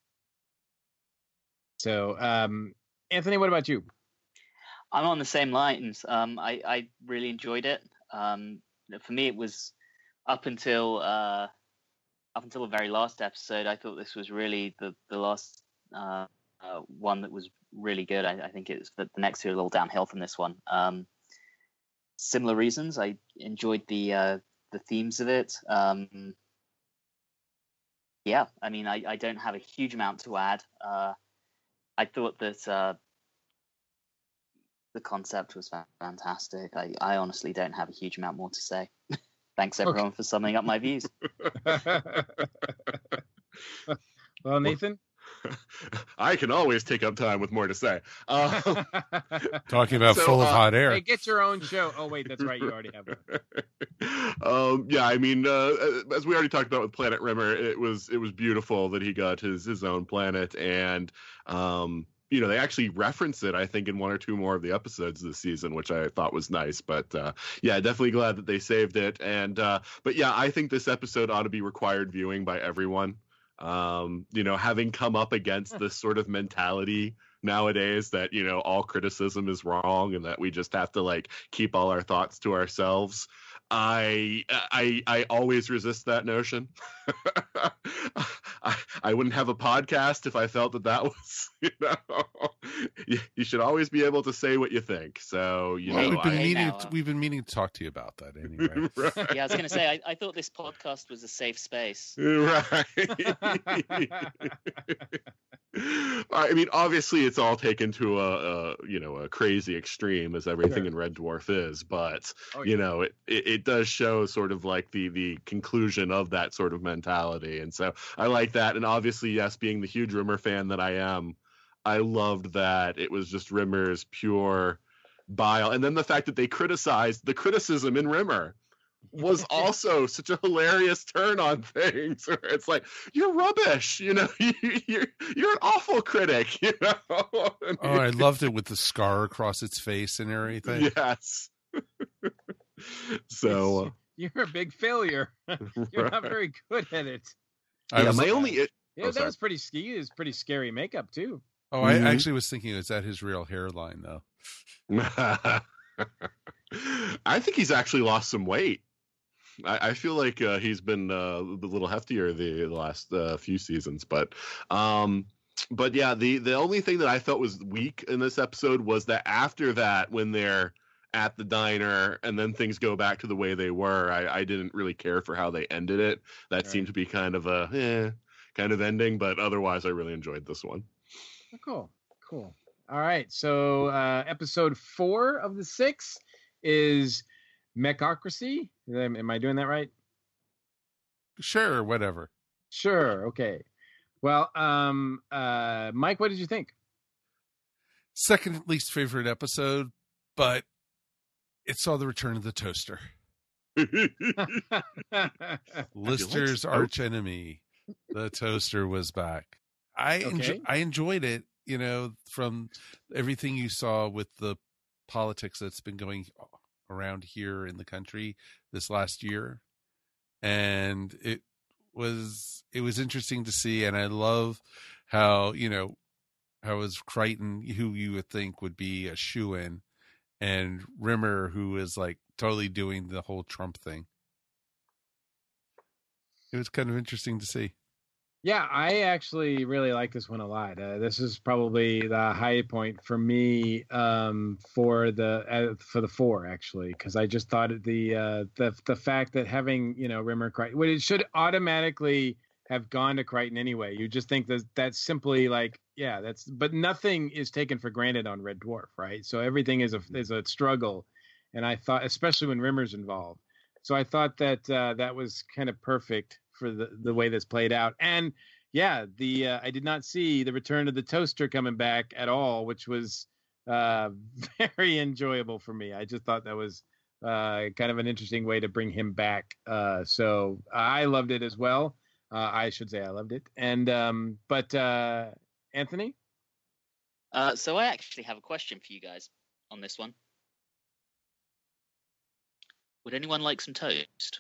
So, um, Anthony, what about you? I'm on the same lines. Um, I, I really enjoyed it. Um, for me, it was up until uh, up until the very last episode. I thought this was really the the last uh, uh, one that was really good. I, I think it's the, the next two are a little downhill from this one. Um, similar reasons. I enjoyed the uh, the themes of it. Um, yeah, I mean, I, I don't have a huge amount to add. Uh, I thought that. Uh, The concept was fantastic. I, I honestly don't have a huge amount more to say. Thanks, everyone, okay. for summing up my views. Well, Nathan? I can always take up time with more to say. Uh, Talking about so, full of uh, hot air. Hey, get your own show. Oh, wait, that's right. You already have one. um, yeah, I mean, uh, as we already talked about with Planet Rimmer, it was it was beautiful that he got his, his own planet. And, um, you know, they actually reference it, I think, in one or two more of the episodes this season, which I thought was nice. But uh, yeah, definitely glad that they saved it. And uh, but yeah, I think this episode ought to be required viewing by everyone. Um, you know, having come up against this sort of mentality nowadays that, you know, all criticism is wrong and that we just have to like keep all our thoughts to ourselves. I I I always resist that notion. I, I wouldn't have a podcast if I felt that that was, you know, you, you should always be able to say what you think. So, you well, know, we've been I, meaning now, to, uh, we've been meaning to talk to you about that anyway. Right. Yeah, I was going to say, I, I thought this podcast was a safe space. Right. I mean, obviously, it's all taken to a, a you know a crazy extreme, as everything Sure. in Red Dwarf is. But Oh, you yeah. know, it, it it does show sort of like the the conclusion of that sort of mentality, and so I like that. And obviously, yes, being the huge Rimmer fan that I am, I loved that it was just Rimmer's pure bile, and then the fact that they criticized the criticism in Rimmer was also such a hilarious turn on things. Where it's like, you're rubbish, you know, you're you're an awful critic, you know. Oh, I loved it with the scar across its face and everything. Yes. So uh, You're a big failure. You're not right. very good at it. I yeah, was, my only it, Yeah, Oh, that sorry. was pretty ski. Is pretty scary makeup too. oh, I Mhm. actually was thinking, is that his real hairline though? I think he's actually lost some weight. I, I feel like uh, he's been uh, a little heftier the, the last uh, few seasons, but um, but yeah, the the only thing that I felt was weak in this episode was that after that, when they're at the diner and then things go back to the way they were, I, I didn't really care for how they ended it. That Right. seemed to be kind of a eh, kind of ending, but otherwise, I really enjoyed this one. Oh, cool, cool. All right, so uh, episode four of the six is Mechocracy. Am, am I doing that right? Sure, whatever. Sure. Okay. Well, um, uh, Mike, what did you think? Second least favorite episode, but it saw the return of the toaster. Lister's to arch enemy, the toaster, was back. I Okay. enjo- I enjoyed it, you know, from everything you saw with the politics that's been going around here in the country this last year, and it was it was interesting to see, and I love how, you know, how it was Crichton, who you would think would be a shoo-in, and Rimmer, who is like totally doing the whole Trump thing. It was kind of interesting to see. Yeah, I actually really like this one a lot. Uh, this is probably the high point for me um, for the uh, for the four, actually, because I just thought the uh, the the fact that having, you know, Rimmer Crichton, well, it should automatically have gone to Crichton anyway. You just think that that's simply like, yeah, that's, but nothing is taken for granted on Red Dwarf, right? So everything is a is a struggle, and I thought, especially when Rimmer's involved, so I thought that uh, that was kind of perfect for the, the way that's played out. And yeah, the uh, I did not see the return of the toaster coming back at all, which was uh, very enjoyable for me. I just thought that was uh, kind of an interesting way to bring him back. Uh, so I loved it as well. Uh, I should say I loved it. And um, but uh, Anthony? Uh, so I actually have a question for you guys on this one. Would anyone like some toast?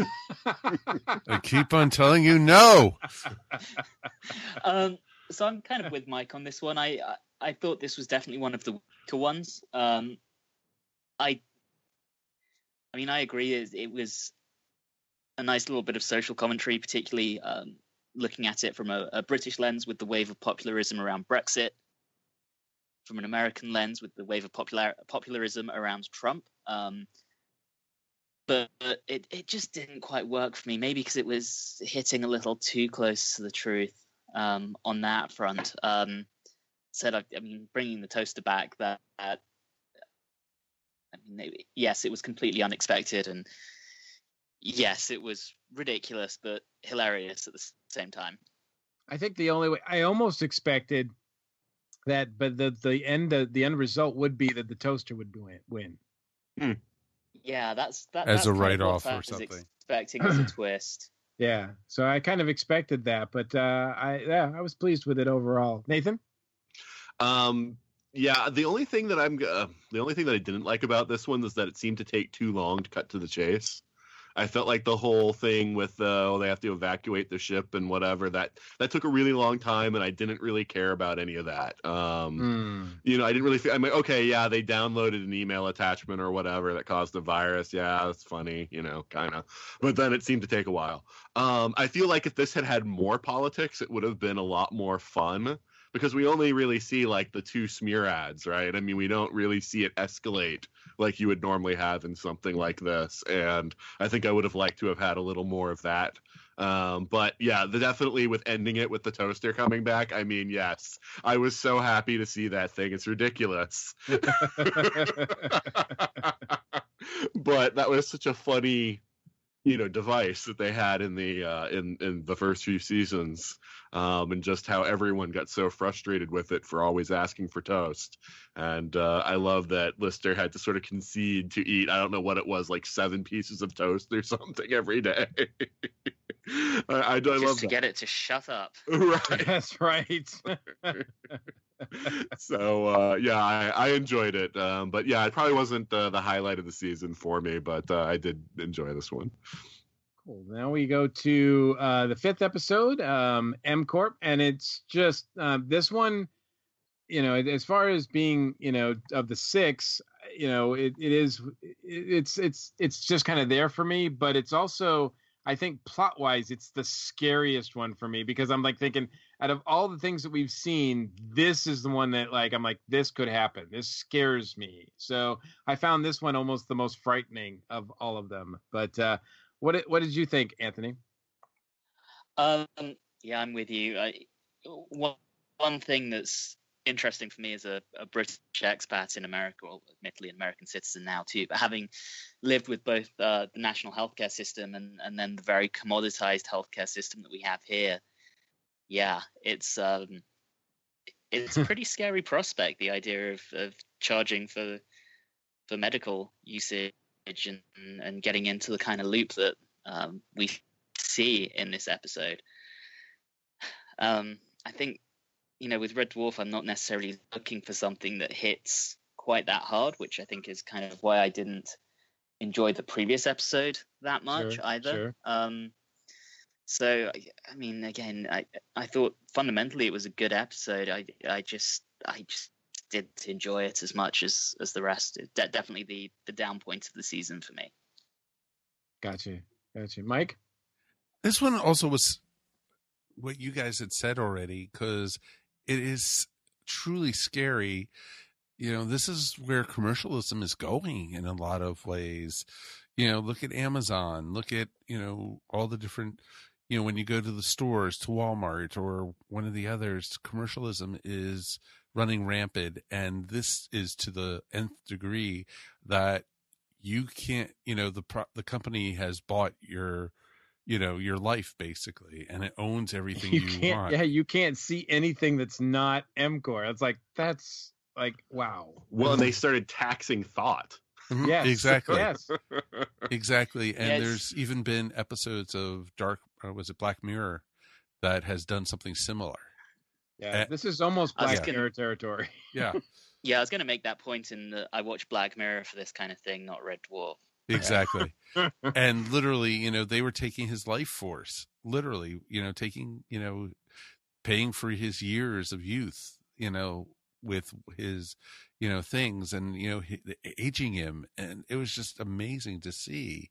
I keep on telling you no. um, so I'm kind of with Mike on this one. I, I I thought this was definitely one of the weaker ones. Um, I I mean, I agree. It, it was a nice little bit of social commentary, particularly um, looking at it from a, a British lens with the wave of popularism around Brexit, from an American lens with the wave of popular popularism around Trump. Um, But it, it just didn't quite work for me, maybe because it was hitting a little too close to the truth um, on that front. Um, said, I, I mean, bringing the toaster back, that, that I mean, they, yes, it was completely unexpected, and yes, it was ridiculous, but hilarious at the same time. I think the only way I almost expected that, but the the end the, the end result would be that the toaster would win. Hmm. Yeah, that's that. As that's a kind of write-off what I or was something. Expecting as a twist. Yeah, so I kind of expected that, but uh, I yeah, I was pleased with it overall. Nathan? Um, yeah, the only thing that I'm uh, the only thing that I didn't like about this one is that it seemed to take too long to cut to the chase. I felt like the whole thing with uh, oh, they have to evacuate the ship and whatever, that that took a really long time, and I didn't really care about any of that. Um, mm. You know, I didn't really feel. I'm like, okay, yeah, they downloaded an email attachment or whatever that caused a virus. Yeah, that's funny, you know, kind of. But then it seemed to take a while. Um, I feel like if this had had more politics, it would have been a lot more fun. Because we only really see like the two smear ads, right? I mean, we don't really see it escalate like you would normally have in something like this. And I think I would have liked to have had a little more of that. Um, but yeah, the, definitely with ending it with the toaster coming back. I mean, yes, I was so happy to see that thing. It's ridiculous. But that was such a funny, you know, device that they had in the uh, in in the first few seasons, um, and just how everyone got so frustrated with it for always asking for toast. And uh, I love that Lister had to sort of concede to eat, I don't know what it was, like seven pieces of toast or something every day. I, I, I Just love to that. get it to shut up. Right. That's right. So uh, yeah, I, I enjoyed it, um, but yeah, it probably wasn't uh, the highlight of the season for me, but uh, I did enjoy this one. Cool. Now we go to uh, the fifth episode, um, M Corp, and it's just uh, this one. You know, as far as being, you know, of the six, you know, it, it is, it's, it's, it's just kind of there for me, but it's also, I think plot wise, it's the scariest one for me because I'm like thinking out of all the things that we've seen, this is the one that like, I'm like, this could happen. This scares me. So I found this one almost the most frightening of all of them. But uh, what, what did you think, Anthony? Um, yeah, I'm with you. I, one, one thing that's interesting for me as a, a British expat in America, or admittedly an American citizen now too, but having lived with both uh, the national healthcare system and, and then the very commoditized healthcare system that we have here, yeah, it's um, it's a pretty scary prospect, the idea of, of charging for for medical usage and, and getting into the kind of loop that um, we see in this episode. Um, I think, you know, with Red Dwarf, I'm not necessarily looking for something that hits quite that hard, which I think is kind of why I didn't enjoy the previous episode that much Sure, either. sure. Um, So, I mean, again, I I thought fundamentally it was a good episode. I I just I just didn't enjoy it as much as as the rest. It, de- definitely the the down point of the season for me. Gotcha, gotcha, Mike. This one also was what you guys had said already, because it is truly scary. You know, this is where commercialism is going in a lot of ways. You know, look at Amazon, look at, you know, all the different, you know, when you go to the stores, to Walmart or one of the others, commercialism is running rampant. And this is to the nth degree that you can't, you know, the pro- the company has bought your, you know, your life basically, and it owns everything you, You can't, want. yeah, you can't see anything that's not MCOR. It's like that's like wow. Well, and they started taxing thought. Mhm, Yes, exactly. yes. Exactly. And Yes. there's even been episodes of Dark, or was it Black Mirror, that has done something similar. Yeah, Uh, this is almost I was Black gonna- Mirror territory. Yeah, Yeah, I was going to make that point in that I watch Black Mirror for this kind of thing, not Red Dwarf. exactly. And literally, you know, they were taking his life force, literally, you know, taking, you know, paying for his years of youth, you know, with his, you know, things, and, you know, he, aging him. And it was just amazing to see.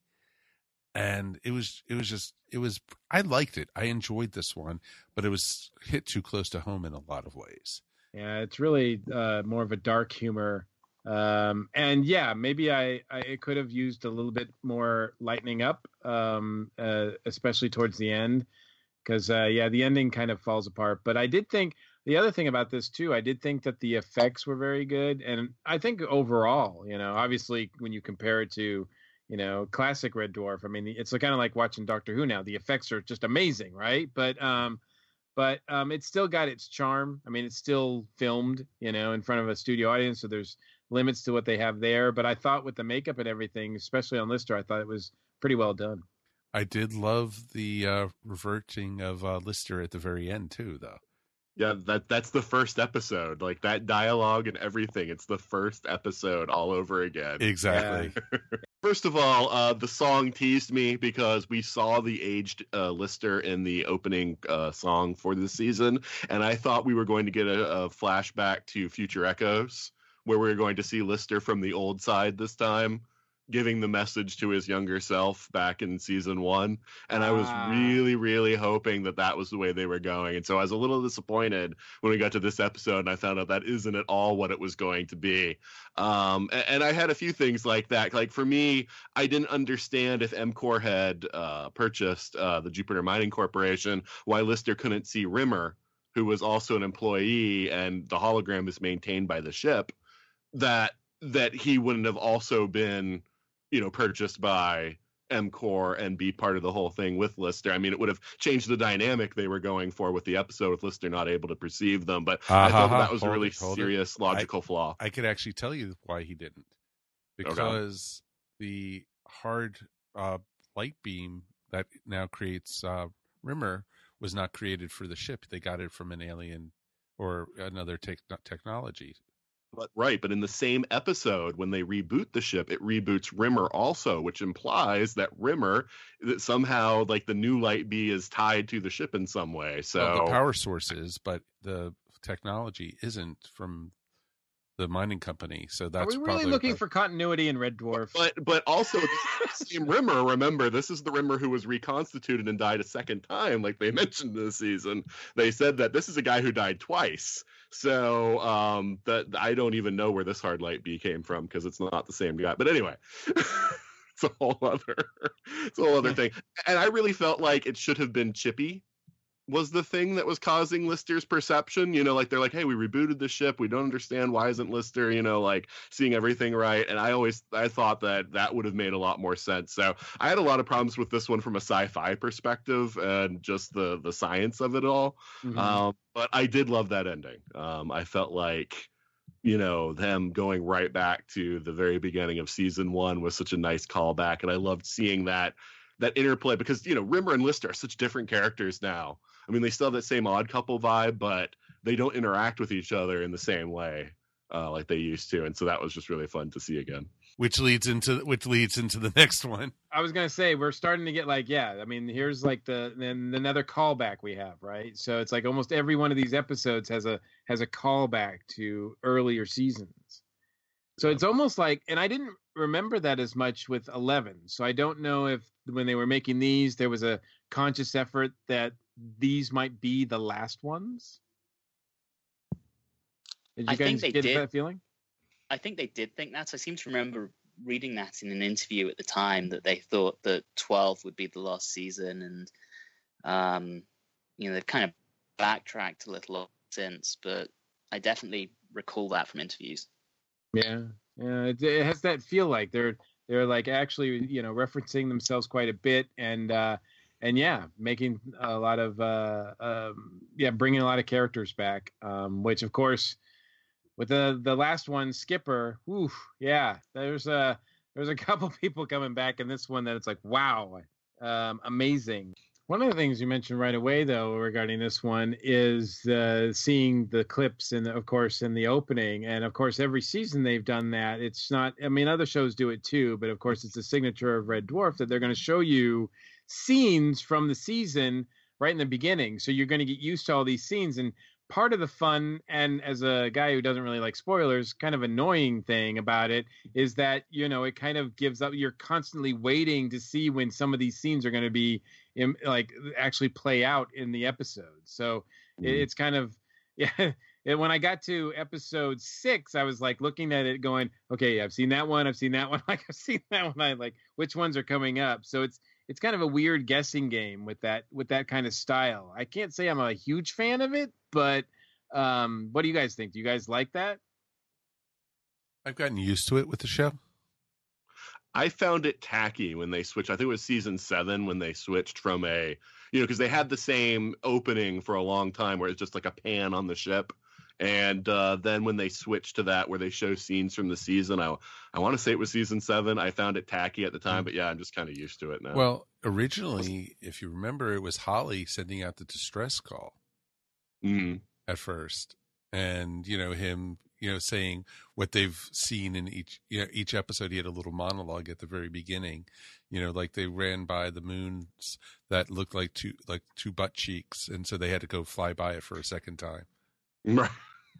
And it was, it was just, it was, I liked it. I enjoyed this one, but it was hit too close to home in a lot of ways. Yeah, it's really uh, more of a dark humor. Um, and yeah, maybe I, I it could have used a little bit more lightening up, um, uh, especially towards the end, because uh, yeah, the ending kind of falls apart. But I did think the other thing about this too, I did think that the effects were very good, and I think overall, you know, obviously when you compare it to, you know, classic Red Dwarf, I mean, it's kind of like watching Doctor Who now. The effects are just amazing, right? But um, but um, it's still got its charm. I mean, it's still filmed, you know, in front of a studio audience, so there's limits to what they have there. But I thought with the makeup and everything, especially on Lister, I thought it was pretty well done. I did love the uh, reverting of uh, Lister at the very end too, though. Yeah, that that's the first episode. Like that dialogue and everything. It's the first episode all over again. Exactly. First of all, uh, the song teased me because we saw the aged uh, Lister in the opening uh, song for the season, and I thought we were going to get a, a flashback to Future Echoes, where we were going to see Lister from the old side this time, giving the message to his younger self back in season one. And I was Ah. really, really hoping that that was the way they were going. And so I was a little disappointed when we got to this episode and I found out that isn't at all what it was going to be. Um, and, and I had a few things like that. Like for me, I didn't understand if MCOR had uh, purchased uh, the Jupiter Mining Corporation, why Lister couldn't see Rimmer, who was also an employee, and the hologram is maintained by the ship, that that he wouldn't have also been, you know, purchased by MCOR and be part of the whole thing with Lister. I mean, it would have changed the dynamic they were going for with the episode with Lister not able to perceive them. But I thought that, that was a Hold really it, hold it. serious logical I, flaw. I could actually tell you why he didn't. Because the hard uh, light beam that now creates uh, Rimmer was not created for the ship. They got it from an alien or another te- technology. But, right, but in the same episode, when they reboot the ship, it reboots Rimmer also, which implies that Rimmer, that somehow, like the new light bee, is tied to the ship in some way. So Well, the power source is, but the technology isn't from the mining company. So that's Are we really probably looking what- for continuity in Red Dwarf? But but also this is the same Rimmer. Remember, this is the Rimmer who was reconstituted and died a second time, like they mentioned this season. They said that this is a guy who died twice. So um, that I don't even know where this hard light bee came from because it's not the same guy. But anyway. It's a whole other, it's a whole other thing. And I really felt like it should have been Chippy was the thing that was causing Lister's perception. You know, like they're like, hey, we rebooted the ship. We don't understand why isn't Lister, you know, like seeing everything right. And I always, I thought that that would have made a lot more sense. So I had a lot of problems with this one from a sci-fi perspective and just the, the science of it all. Mhm. Um, but I did love that ending. Um, I felt like, you know, them going right back to the very beginning of season one was such a nice callback. And I loved seeing that, that interplay because, you know, Rimmer and Lister are such different characters now. I mean, they still have that same odd couple vibe, but they don't interact with each other in the same way uh, like they used to. And so that was just really fun to see again. which leads into which leads into the next one. I was gonna say we're starting to get like, yeah. I mean, here's like the then another callback we have, right? So it's like almost every one of these episodes has a has a callback to earlier seasons. So it's almost like, and I didn't remember that as much with eleven. So I don't know if when they were making these, there was a conscious effort that these might be the last ones. Did you I guys think they get did. that feeling? I think they did think that. So I seem to remember reading that in an interview at the time, that they thought that twelve would be the last season, and um, you know, they've kind of backtracked a little since, but I definitely recall that from interviews. Yeah, yeah, it, it has that feel like they're they're like actually, you know, referencing themselves quite a bit, and uh, and yeah, making a lot of uh, um, yeah, bringing a lot of characters back, um, which of course. With the the last one, Skipper, whew, yeah, there's a there's a couple people coming back in this one that it's like, wow, um, amazing. One of the things you mentioned right away, though, regarding this one is uh, seeing the clips, and of course, in the opening, and of course, every season they've done that. It's not, I mean, other shows do it too, but of course, it's a signature of Red Dwarf that they're going to show you scenes from the season right in the beginning, so you're going to get used to all these scenes. And part of the fun, and as a guy who doesn't really like spoilers, kind of annoying thing about it is that, you know, it kind of gives up, you're constantly waiting to see when some of these scenes are going to be in, like actually play out in the episode. So mm. it's kind of, yeah. When I got to episode six, I was like looking at it going, okay, I've seen that one. I've seen that one. Like I've seen that one. I like, which ones are coming up? So it's, it's kind of a weird guessing game with that, with that kind of style. I can't say I'm a huge fan of it, but um, what do you guys think? Do you guys like that? I've gotten used to it with the show. I found it tacky when they switched. I think it was season seven when they switched from a, you know, because they had the same opening for a long time where it's just like a pan on the ship. And uh, then when they switched to that, where they show scenes from the season, I, I want to say it was season seven. I found it tacky at the time, but yeah, I'm just kind of used to it now. Well, originally, if you remember, it was Holly sending out the distress call mm-hmm. at first, and you know him, you know, saying what they've seen in each, you know, each episode. He had a little monologue at the very beginning, you know, like they ran by the moons that looked like two like two butt cheeks, and so they had to go fly by it for a second time. Right.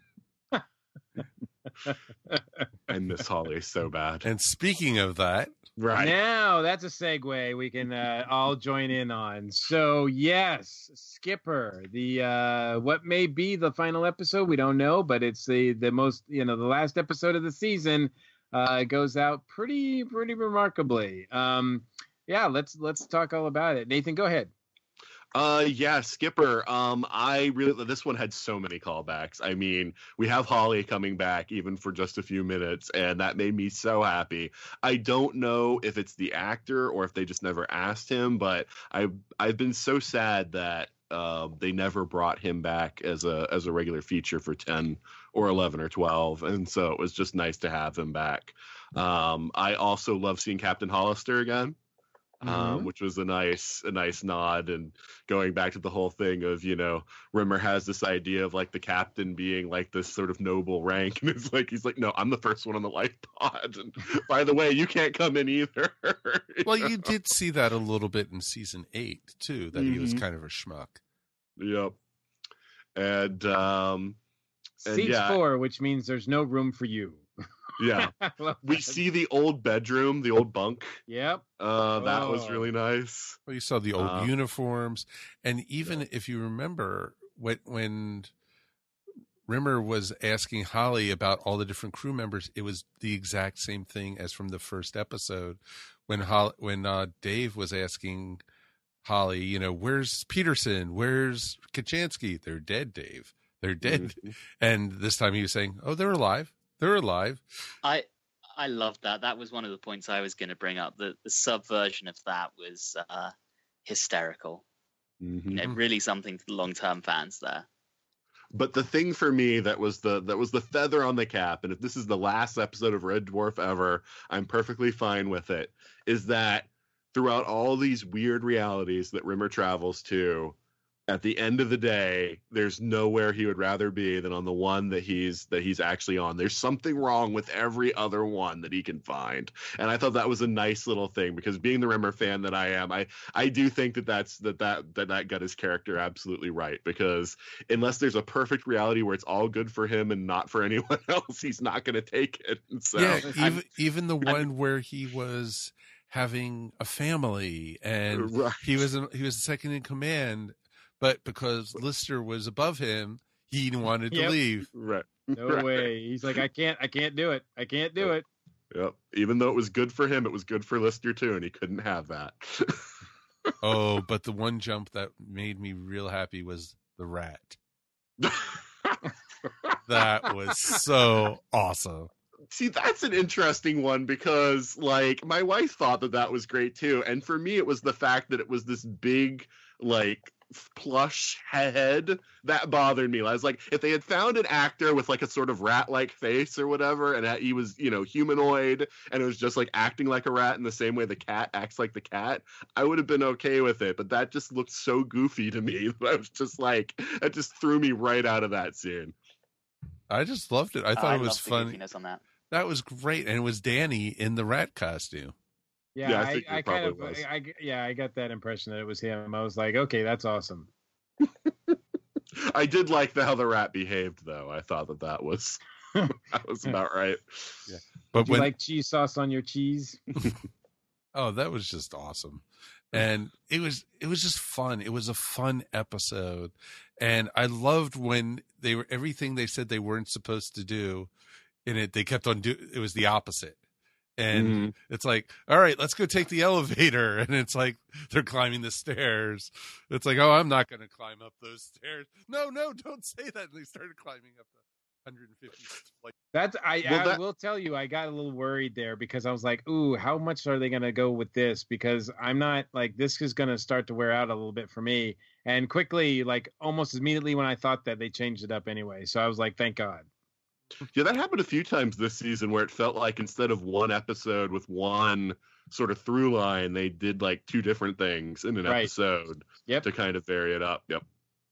I miss Holly so bad. And speaking of that, right now, that's a segue we can uh, all join in on. So yes, Skipper, the uh, what may be the final episode, we don't know, but it's the the most, you know, the last episode of the season. Uh, goes out pretty pretty remarkably. Um, yeah, let's let's talk all about it. Nathan, go ahead. Uh, yeah, Skipper. Um, I really, this one had so many callbacks. I mean, we have Holly coming back even for just a few minutes, and that made me so happy. I don't know if it's the actor or if they just never asked him, but I, I've been so sad that uh, they never brought him back as a as a regular feature for ten or eleven or twelve, and so it was just nice to have him back. Um, I also love seeing Captain Hollister again. Um, mm-hmm. Which was a nice, a nice nod, and going back to the whole thing of, you know, Rimmer has this idea of like the captain being like this sort of noble rank, and it's like he's like, no, I'm the first one on the life pod, and by the way, you can't come in either. you well, know? You did see that a little bit in season eight too, that mm-hmm. he was kind of a schmuck. Yep, and um, and seats yeah. four, which means there's no room for you. Yeah, we see the old bedroom, the old bunk. Yep. Uh, that oh. was really nice. Well, you saw the old uh, uniforms, and even yeah. if you remember when when Rimmer was asking Holly about all the different crew members, it was the exact same thing as from the first episode when Holly, when uh, Dave was asking Holly, you know, where's Peterson? Where's Kachansky? They're dead, Dave. They're dead. Mm-hmm. And this time he was saying, oh, they're alive. They're alive. I I loved that. That was one of the points I was going to bring up. The, the subversion of that was uh, hysterical. Mm-hmm. You know, really something for long-term fans there. But the thing for me that was the that was the feather on the cap, and if this is the last episode of Red Dwarf ever, I'm perfectly fine with it, is that throughout all these weird realities that Rimmer travels to, at the end of the day, there's nowhere he would rather be than on the one that he's that he's actually on. There's something wrong with every other one that he can find, and I thought that was a nice little thing, because being the Rimmer fan that I am, I I do think that that's that that that, that got his character absolutely right, because unless there's a perfect reality where it's all good for him and not for anyone else, he's not going to take it. And so yeah, even I'm, even the one I'm, where he was having a family and right. he was he was second in command. But because Lister was above him, he wanted to yep. leave. Right. No right. way. He's like, I can't, I can't do it. I can't do it. Yep. Even though it was good for him, it was good for Lister too, and he couldn't have that. Oh, but the one jump that made me real happy was the rat. That was so awesome. See, that's an interesting one, because, like, my wife thought that that was great too, and for me, it was the fact that it was this big, like, plush head that bothered me. I was like, if they had found an actor with like a sort of rat-like face or whatever, and he was, you know, humanoid, and it was just like acting like a rat in the same way the cat acts like the cat, I would have been okay with it. But that just looked so goofy to me that I was just like, that just threw me right out of that scene. I just loved it. I thought I it was funny. On that. that was great, and it was Danny in the rat costume. Yeah, yeah, I, I, think I kind of, I, I, yeah, I got that impression that it was him. I was like, okay, that's awesome. I did like the, how the rat behaved, though. I thought that that was that was about right. Yeah, but Did you when, like cheese sauce on your cheese? oh, that was just awesome, and it was it was just fun. It was a fun episode, and I loved when they were everything they said they weren't supposed to do in it. They kept on do. It was the opposite. And mm-hmm. it's like, all right, let's go take the elevator. And it's like, they're climbing the stairs. It's like, oh, I'm not going to climb up those stairs. No, no, don't say that. And they started climbing up the one hundred fifty. Like, That's, I, well, I that... will tell you, I got a little worried there, because I was like, ooh, how much are they going to go with this? Because I'm not like, this is going to start to wear out a little bit for me. And quickly, like almost immediately when I thought that, they changed it up anyway. So I was like, thank God. Yeah, that happened a few times this season, where it felt like instead of one episode with one sort of through line, they did like two different things in an right. episode yep. to kind of vary it up. Yep.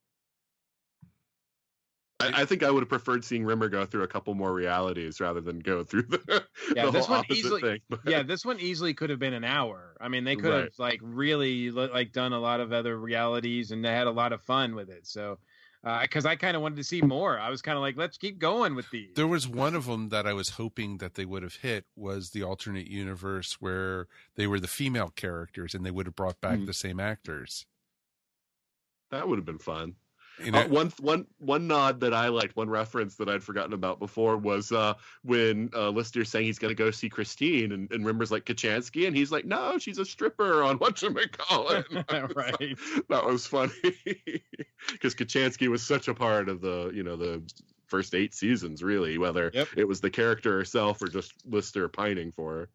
I, I think I would have preferred seeing Rimmer go through a couple more realities rather than go through the, yeah, the this whole one opposite easily, thing. But... yeah, this one easily could have been an hour. I mean, they could right. have like really like done a lot of other realities, and they had a lot of fun with it. So. Because uh, I kind of wanted to see more. I was kind of like, let's keep going with these. There was one of them that I was hoping that they would have hit, was the alternate universe where they were the female characters and they would have brought back mm. the same actors. That would have been fun. You know, uh, one one one nod that I liked, one reference that I'd forgotten about before, was uh, when uh, Lister's saying he's going to go see Christine, and, and Rimmer's like, Kachansky, and he's like, no, she's a stripper on whatchamacallit. Right. That was funny, because Kachansky was such a part of the, you know, the first eight seasons, really, whether yep. it was the character herself or just Lister pining for her.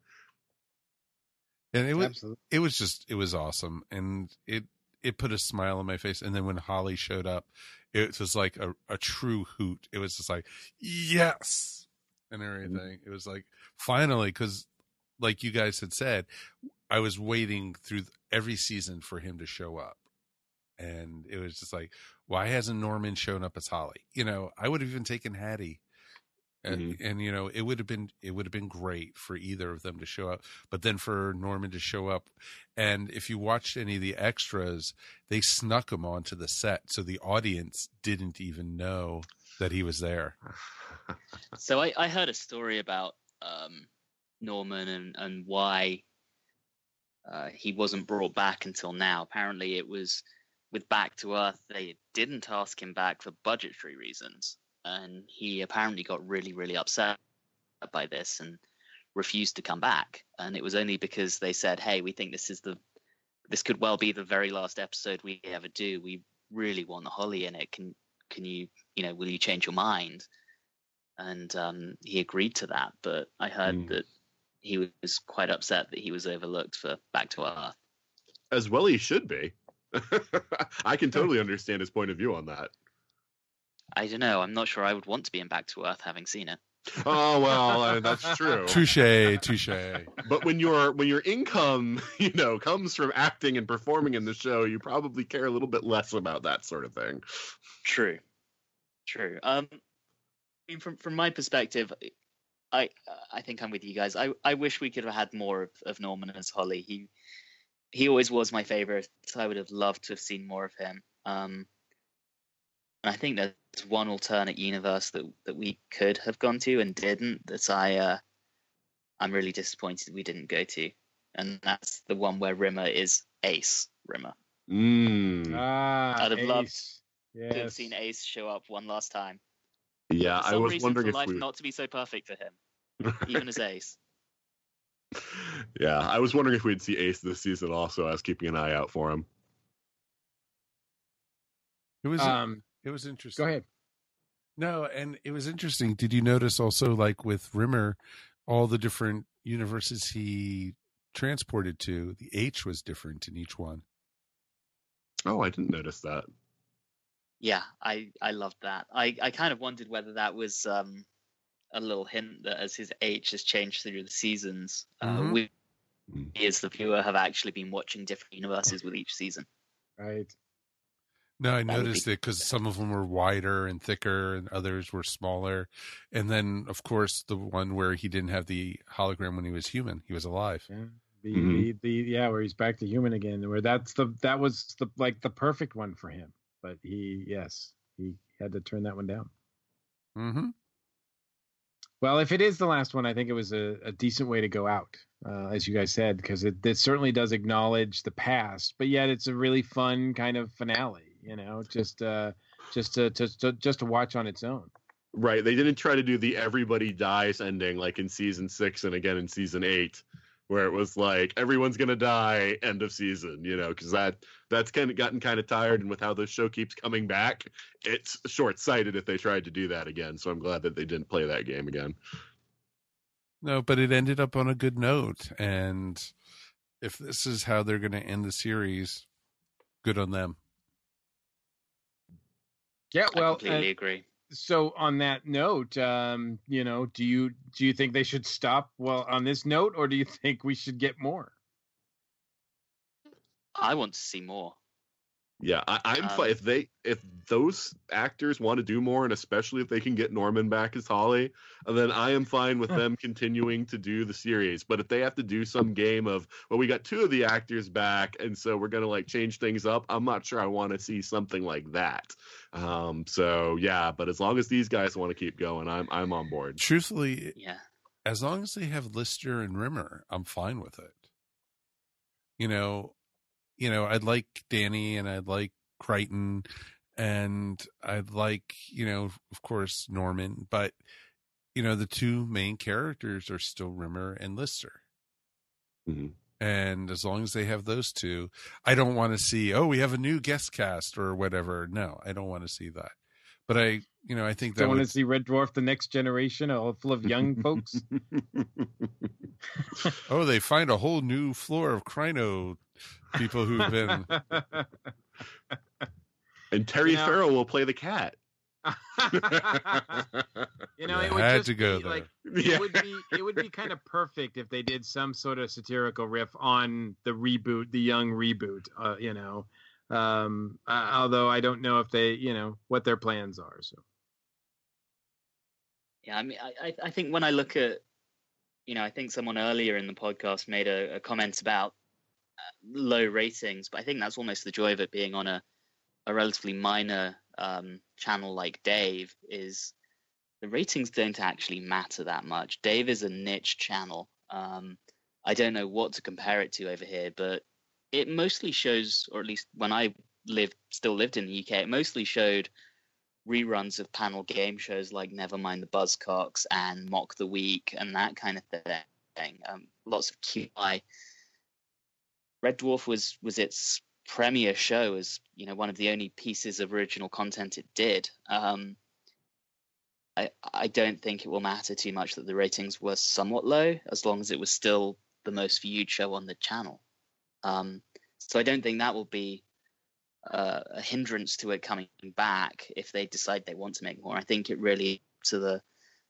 And it was Absolutely. it was just it was awesome, and it. It put a smile on my face. And then when Holly showed up, it was like a, a true hoot. It was just like, yes, and everything. Mm-hmm. It was like, finally, because like you guys had said, I was waiting through every season for him to show up. And it was just like, why hasn't Norman shown up as Holly? You know, I would have even taken Hattie. And, mm-hmm. and, you know, it would have been, it would have been great for either of them to show up, but then for Norman to show up. And if you watched any of the extras, they snuck him onto the set. So the audience didn't even know that he was there. So I, I heard a story about um, Norman and, and why uh, he wasn't brought back until now. Apparently it was with Back to Earth. They didn't ask him back for budgetary reasons. And he apparently got really, really upset by this and refused to come back. And it was only because they said, hey, we think this is the, this could well be the very last episode we ever do. We really want Holly in it. Can, can you, you know, will you change your mind? And um, he agreed to that. But I heard mm. that he was quite upset that he was overlooked for Back to Earth. As well he should be. I can totally understand his point of view on that. I don't know. I'm not sure I would want to be in Back to Earth having seen it. Oh well, uh, that's true. Touche, touche. But when your when your income, you know, comes from acting and performing in the show, you probably care a little bit less about that sort of thing. True, true. Um, I mean, from from my perspective, I I think I'm with you guys. I I wish we could have had more of, of Norman as Holly. He he always was my favorite. So I would have loved to have seen more of him. Um, and I think there's one alternate universe that that we could have gone to and didn't. That I uh, I'm really disappointed we didn't go to, and that's the one where Rimmer is Ace Rimmer. Mm. Ah, I'd have Ace. loved yes. to have seen Ace show up one last time. Yeah, For I some was reason wondering for if life we. not to be so perfect for him, even as Ace. Yeah, I was wondering if we'd see Ace this season. Also, I was keeping an eye out for him. It was Um, it was interesting. go ahead. No, and it was interesting. Did you notice also, like with Rimmer, all the different universes he transported to, the H was different in each one. Oh, I didn't notice that. Yeah, I I loved that. I I kind of wondered whether that was um a little hint that as his H has changed through the seasons, uh, Mhm. we as the viewer have actually been watching different universes with each season. Right. No, I That would noticed be- it because some of them were wider and thicker, and others were smaller. And then, of course, the one where he didn't have the hologram when he was human, he was alive. Yeah. The, Mhm. the the yeah, where he's back to human again. Where that's the that was the like the perfect one for him. But he yes, he had to turn that one down. Mm-hmm. Well, if it is the last one, I think it was a, a decent way to go out, uh, as you guys said, because it, it certainly does acknowledge the past, but yet it's a really fun kind of finale. You know, just uh, just to, to, to just to watch on its own. Right, they didn't try to do the everybody dies ending like in season six and again in season eight, where it was like everyone's gonna die end of season, you know, because that that's kind of gotten kind of tired, and with how the show keeps coming back, it's short sighted if they tried to do that again. So I'm glad that they didn't play that game again. No, but it ended up on a good note. And if this is how they're going to end the series, good on them. Yeah, I well, completely uh, agree. so on that note, um, you know, do you do you think they should stop well on this note, or do you think we should get more? I want to see more. Yeah, I, I'm Um, fi- if they if those actors want to do more, and especially if they can get Norman back as Holly, then I am fine with them continuing to do the series. But if they have to do some game of, well, we got two of the actors back, and so we're gonna like change things up, I'm not sure I want to see something like that. Um, so yeah, but as long as these guys want to keep going, I'm I'm on board. Truthfully, Yeah. as long as they have Lister and Rimmer, I'm fine with it. You know, you know, I'd like Danny and I'd like Crichton and I'd like, you know, of course, Norman, but you know, the two main characters are still Rimmer and Lister. Mm-hmm. And as long as they have those two, I don't want to see, oh, we have a new guest cast or whatever. No, I don't want to see that. But I, you know, I think that Don't want would, to see Red Dwarf, the next generation, all full of young folks. oh, they find a whole new floor of Crino people who've been. And Terry You know- Farrell will play the cat. You know, You it would had just to go be there. like Yeah. it would be it would be kind of perfect if they did some sort of satirical riff on the reboot, the young reboot. Uh, you know, um, uh, although I don't know if they, you know, what their plans are. So Yeah, I mean, I, I- I think when I look at, you know, I think someone earlier in the podcast made a, a comment about uh, low ratings, but I think that's almost the joy of it being on a, a relatively minor um, channel like Dave is the ratings don't actually matter that much. Dave is a niche channel. Um, I don't know what to compare it to over here, but it mostly shows, or at least when I lived, still lived in the U K, it mostly showed reruns of panel game shows like Nevermind the Buzzcocks and Mock the Week and that kind of thing. Um, lots of Q I. Red Dwarf was was its premiere show as, you know, one of the only pieces of original content it did. Um, I I don't think it will matter too much that the ratings were somewhat low, as long as it was still the most viewed show on the channel. Um, so I don't think that will be uh, a hindrance to it coming back if they decide they want to make more. I think it really to the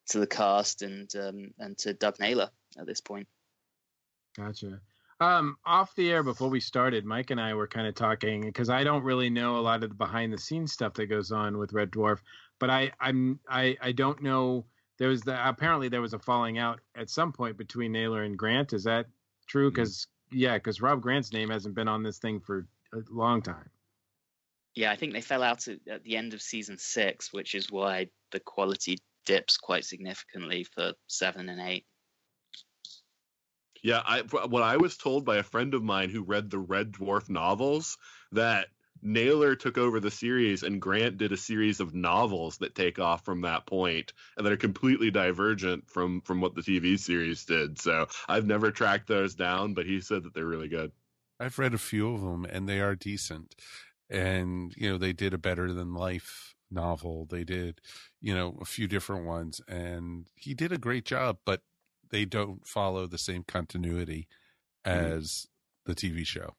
to the cast and um, and to Doug Naylor at this point. Gotcha. Um, off the air before we started, Mike and I were kind of talking because I don't really know a lot of the behind the scenes stuff that goes on with Red Dwarf, but I I'm I I don't know. There was the apparently there was a falling out at some point between Naylor and Grant. Is that true? Because mm-hmm. yeah, because Rob Grant's name hasn't been on this thing for a long time. Yeah, I think they fell out at, at the end of season six, which is why the quality dips quite significantly for seven and eight. Yeah, I what I was told by a friend of mine who read the Red Dwarf novels, that Naylor took over the series and Grant did a series of novels that take off from that point and that are completely divergent from from what the T V series did. So I've never tracked those down, but he said that they're really good. I've read a few of them and they are decent. And, you know, they did a Better Than Life novel. They did, you know, a few different ones, and he did a great job, but they don't follow the same continuity as mm-hmm. the T V show.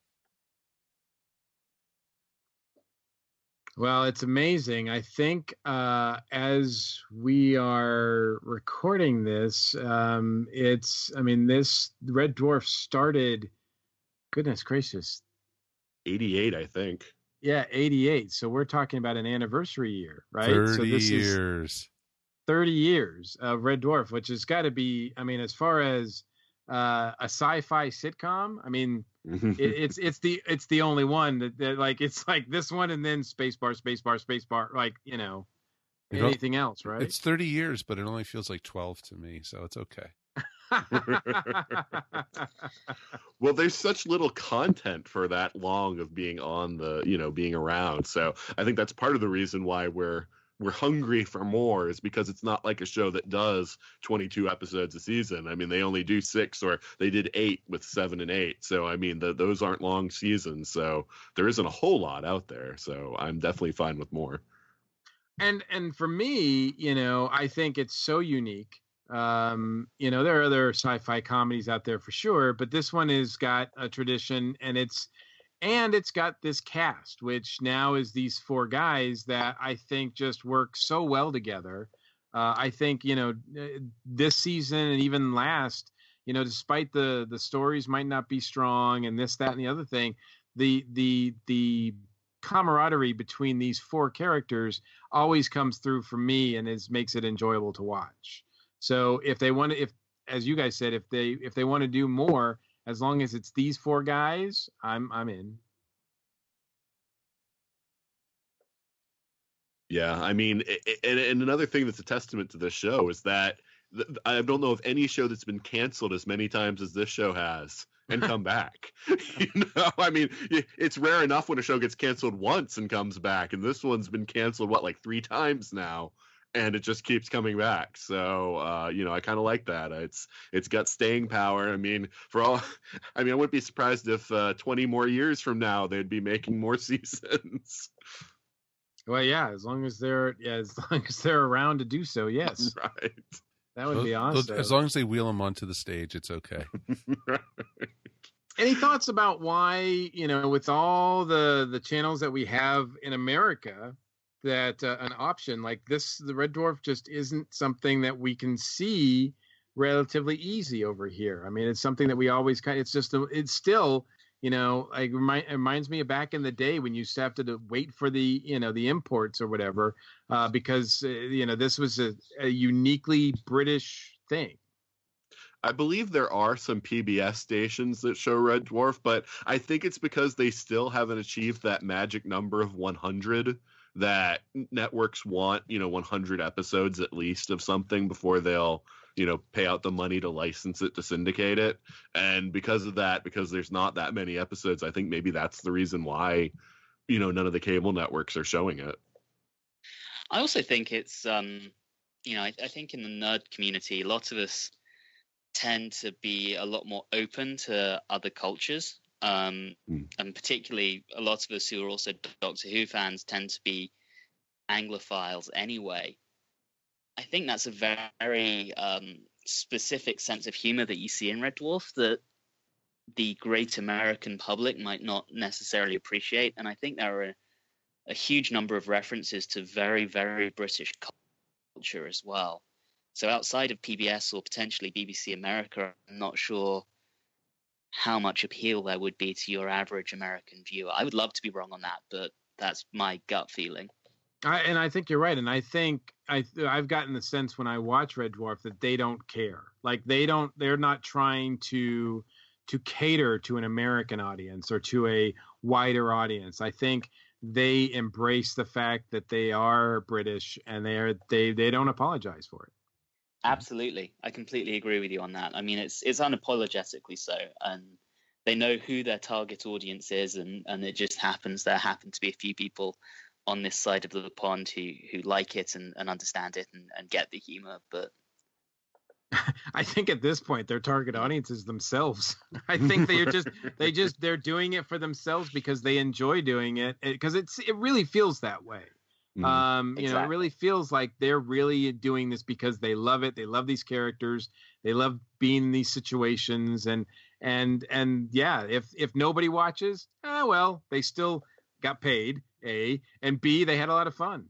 Well, it's amazing. I think uh, as we are recording this, um, it's, I mean, this Red Dwarf started, goodness gracious. eighty-eight, I think. Yeah, eighty-eight. So we're talking about an anniversary year, right? thirty so this years. Is thirty years of Red Dwarf, which has got to be, I mean, as far as uh, a sci-fi sitcom, I mean, it, it's it's the it's the only one that, that like it's like this one and then Spacebar, Spacebar, Spacebar, like, you know, anything else, right? It's thirty years, but it only feels like twelve to me, so it's okay. Well, there's such little content for that long of being on the, you know, being around. So I think that's part of the reason why we're we're hungry for more, is because it's not like a show that does twenty-two episodes a season. I mean, they only do six, or they did eight with seven and eight. So, I mean, the, those aren't long seasons. So there isn't a whole lot out there. So I'm definitely fine with more. And, and for me, you know, I think it's so unique. Um, you know, there are other sci-fi comedies out there for sure, but this one has got a tradition, and it's, and it's got this cast, which now is these four guys that I think just work so well together. Uh, I think, you know, this season and even last, you know, despite the, the stories might not be strong and this, that, and the other thing, the, the, the camaraderie between these four characters always comes through for me and is, makes it enjoyable to watch. So if they want to, if, as you guys said, if they, if they want to do more, as long as it's these four guys, I'm, I'm in. Yeah. I mean, and, and another thing that's a testament to this show is that I don't know of any show that's been canceled as many times as this show has and come back. You know, I mean, it's rare enough when a show gets canceled once and comes back, and this one's been canceled, what, like three times now. And it just keeps coming back. So, uh, you know, I kind of like that. It's it's got staying power. I mean, for all, I mean, I wouldn't be surprised if uh, twenty more years from now they'd be making more seasons. Well, yeah, as long as they're yeah, as long as they're around to do so, yes. Right. That would be awesome. As long as they wheel them onto the stage, it's okay. Right. Any thoughts about why, you know, with all the the channels that we have in America, that uh, an option like this, the Red Dwarf, just isn't something that we can see relatively easy over here? I mean, it's something that we always kind of, it's just, a, it's still, you know, like remind, it reminds me of back in the day when you used to have to wait for the, you know, the imports or whatever, uh, because, uh, you know, this was a, a uniquely British thing. I believe there are some P B S stations that show Red Dwarf, but I think it's because they still haven't achieved that magic number of one hundred. That networks want, you know, one hundred episodes at least of something before they'll, you know, pay out the money to license it to syndicate it. And because of that, because there's not that many episodes, I think maybe that's the reason why, you know, none of the cable networks are showing it. I also think it's, um, you know, I, I think in the nerd community, lots of us tend to be a lot more open to other cultures. Um, mm. And particularly a lot of us who are also Doctor Who fans tend to be Anglophiles anyway. I think that's a very um, specific sense of humor that you see in Red Dwarf that the great American public might not necessarily appreciate. And I think there are a, a huge number of references to very, very British culture as well. So outside of P B S or potentially B B C America, I'm not sure how much appeal there would be to your average American viewer. I would love to be wrong on that, but that's my gut feeling. I, and I think you're right. And I think I, I've gotten the sense when I watch Red Dwarf that they don't care. Like they don't, they're not trying to, to cater to an American audience or to a wider audience. I think they embrace the fact that they are British and they are, they, they don't apologize for it. Absolutely. I completely agree with you on that. I mean, it's it's unapologetically so. And they know who their target audience is. And, and it just happens there happen to be a few people on this side of the pond who, who like it and, and understand it and, and get the humor. But I think at this point, their target audience is themselves. I think they're just, they just, they're doing it for themselves because they enjoy doing it. Because it's, it really feels that way. Mm, um, you exactly. know, it really feels like they're really doing this because they love it. They love these characters. They love being in these situations. And, and, and yeah, if, if nobody watches, ah, well, they still got paid, A, and B, they had a lot of fun.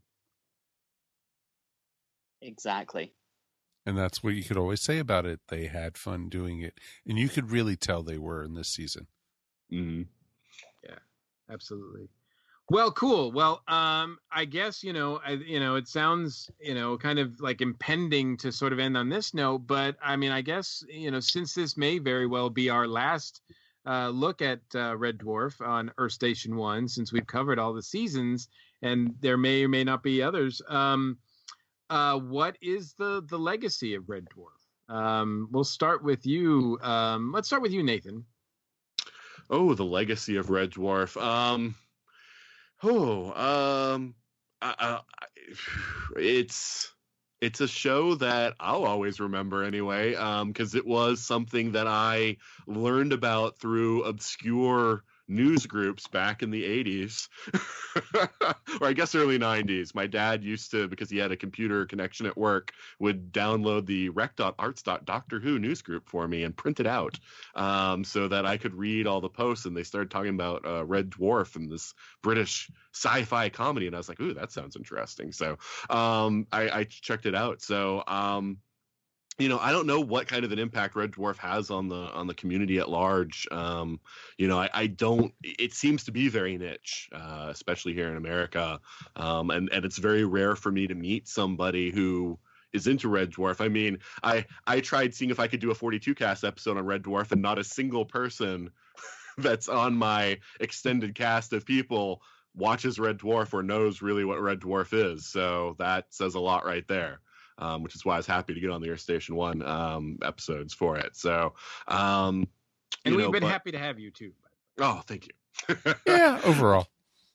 Exactly. And that's what you could always say about it. They had fun doing it. And you could really tell they were in this season. Mm-hmm. Yeah, absolutely. Well, cool. Well, um, I guess, you know, I, you know, it sounds, you know, kind of like impending to sort of end on this note. But I mean, I guess, you know, since this may very well be our last uh, look at uh, Red Dwarf on Earth Station One, since we've covered all the seasons and there may or may not be others. Um, uh, what is the, the legacy of Red Dwarf? Um, we'll start with you. Um, let's start with you, Nathan. Oh, the legacy of Red Dwarf. Um, Oh, um, I, I, it's it's a show that I'll always remember anyway, um, because it was something that I learned about through obscure news groups back in the eighties, or I guess early nineties. My dad used to, because he had a computer connection at work, would download the rec dot arts dot doctor who news group for me and print it out um, so that I could read all the posts. And they started talking about uh, Red Dwarf and this British sci-fi comedy. And I was like, ooh, that sounds interesting. So um, I, I checked it out. So um, you know, I don't know what kind of an impact Red Dwarf has on the on the community at large. Um, you know, I, I don't. It seems to be very niche, uh, especially here in America, um, and and it's very rare for me to meet somebody who is into Red Dwarf. I mean, I I tried seeing if I could do a forty-two cast episode on Red Dwarf, and not a single person that's on my extended cast of people watches Red Dwarf or knows really what Red Dwarf is. So that says a lot right there. Um, which is why I was happy to get on the Earth Station One um, episodes for it. So, um, and we've know, been but, happy to have you too. Oh, thank you. Yeah, overall.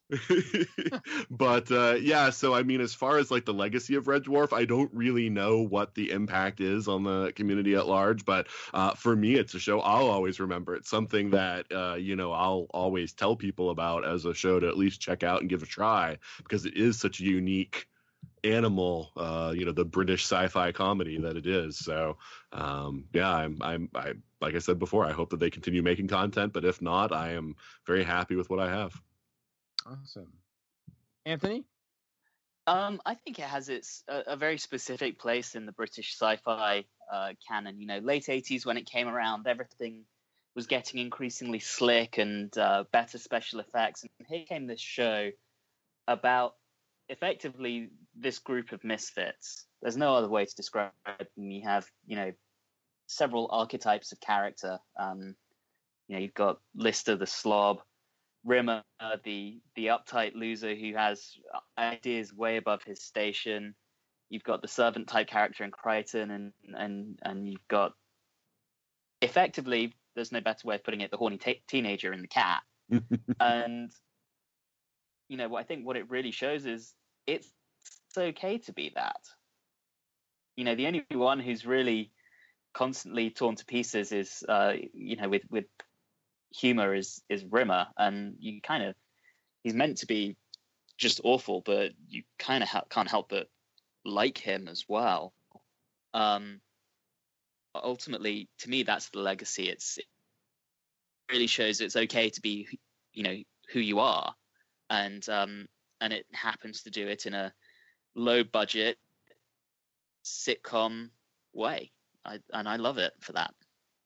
But uh, yeah, so I mean, as far as like the legacy of Red Dwarf, I don't really know what the impact is on the community at large. But uh, for me, it's a show I'll always remember. It's something that uh, you know I'll always tell people about as a show to at least check out and give a try, because it is such a unique animal, uh, you know, the British sci-fi comedy that it is. So, um, yeah, I'm, I'm, I, like I said before, I hope that they continue making content, but if not, I am very happy with what I have. Awesome. Anthony? Um, I think it has its a, a very specific place in the British sci-fi uh, canon. You know, late eighties when it came around, everything was getting increasingly slick and uh, better special effects. And here came this show about effectively this group of misfits. There's no other way to describe them. You have, you know, several archetypes of character. Um, you know, you've got Lister the slob, Rimmer uh, the the uptight loser who has ideas way above his station. You've got the servant type character in Crichton, and and and you've got, effectively, there's no better way of putting it, the horny t- teenager in the cat. And you know, what I think what it really shows is it's okay to be that. You know, the only one who's really constantly torn to pieces is, uh, you know, with, with humor is, is Rimmer. And you kind of, he's meant to be just awful, but you kind of ha- can't help but like him as well. Um, ultimately, to me, that's the legacy. It's, it really shows it's okay to be, you know, who you are. And um, and it happens to do it in a low budget sitcom way. I, and I love it for that.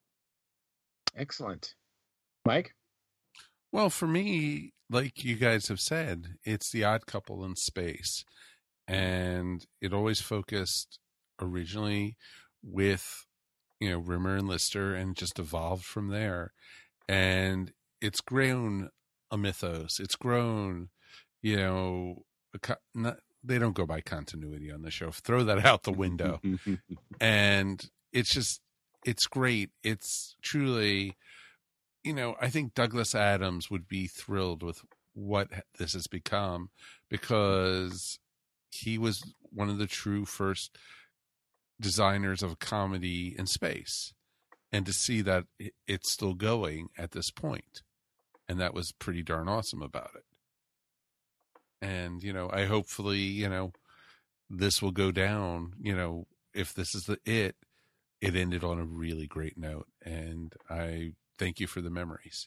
Excellent. Mike? Well, for me, like you guys have said, it's The Odd Couple in space. And it always focused originally with, you know, Rimmer and Lister and just evolved from there. And it's grown a mythos. It's grown, you know, a, not, they don't go by continuity on the show. Throw that out the window. And it's just, it's great. It's truly, you know, I think Douglas Adams would be thrilled with what this has become, because he was one of the true first designers of a comedy in space. And to see that it's still going at this point, and that was pretty darn awesome about it. And, you know, I hopefully, you know, this will go down, you know, if this is the it, it ended on a really great note. And I thank you for the memories.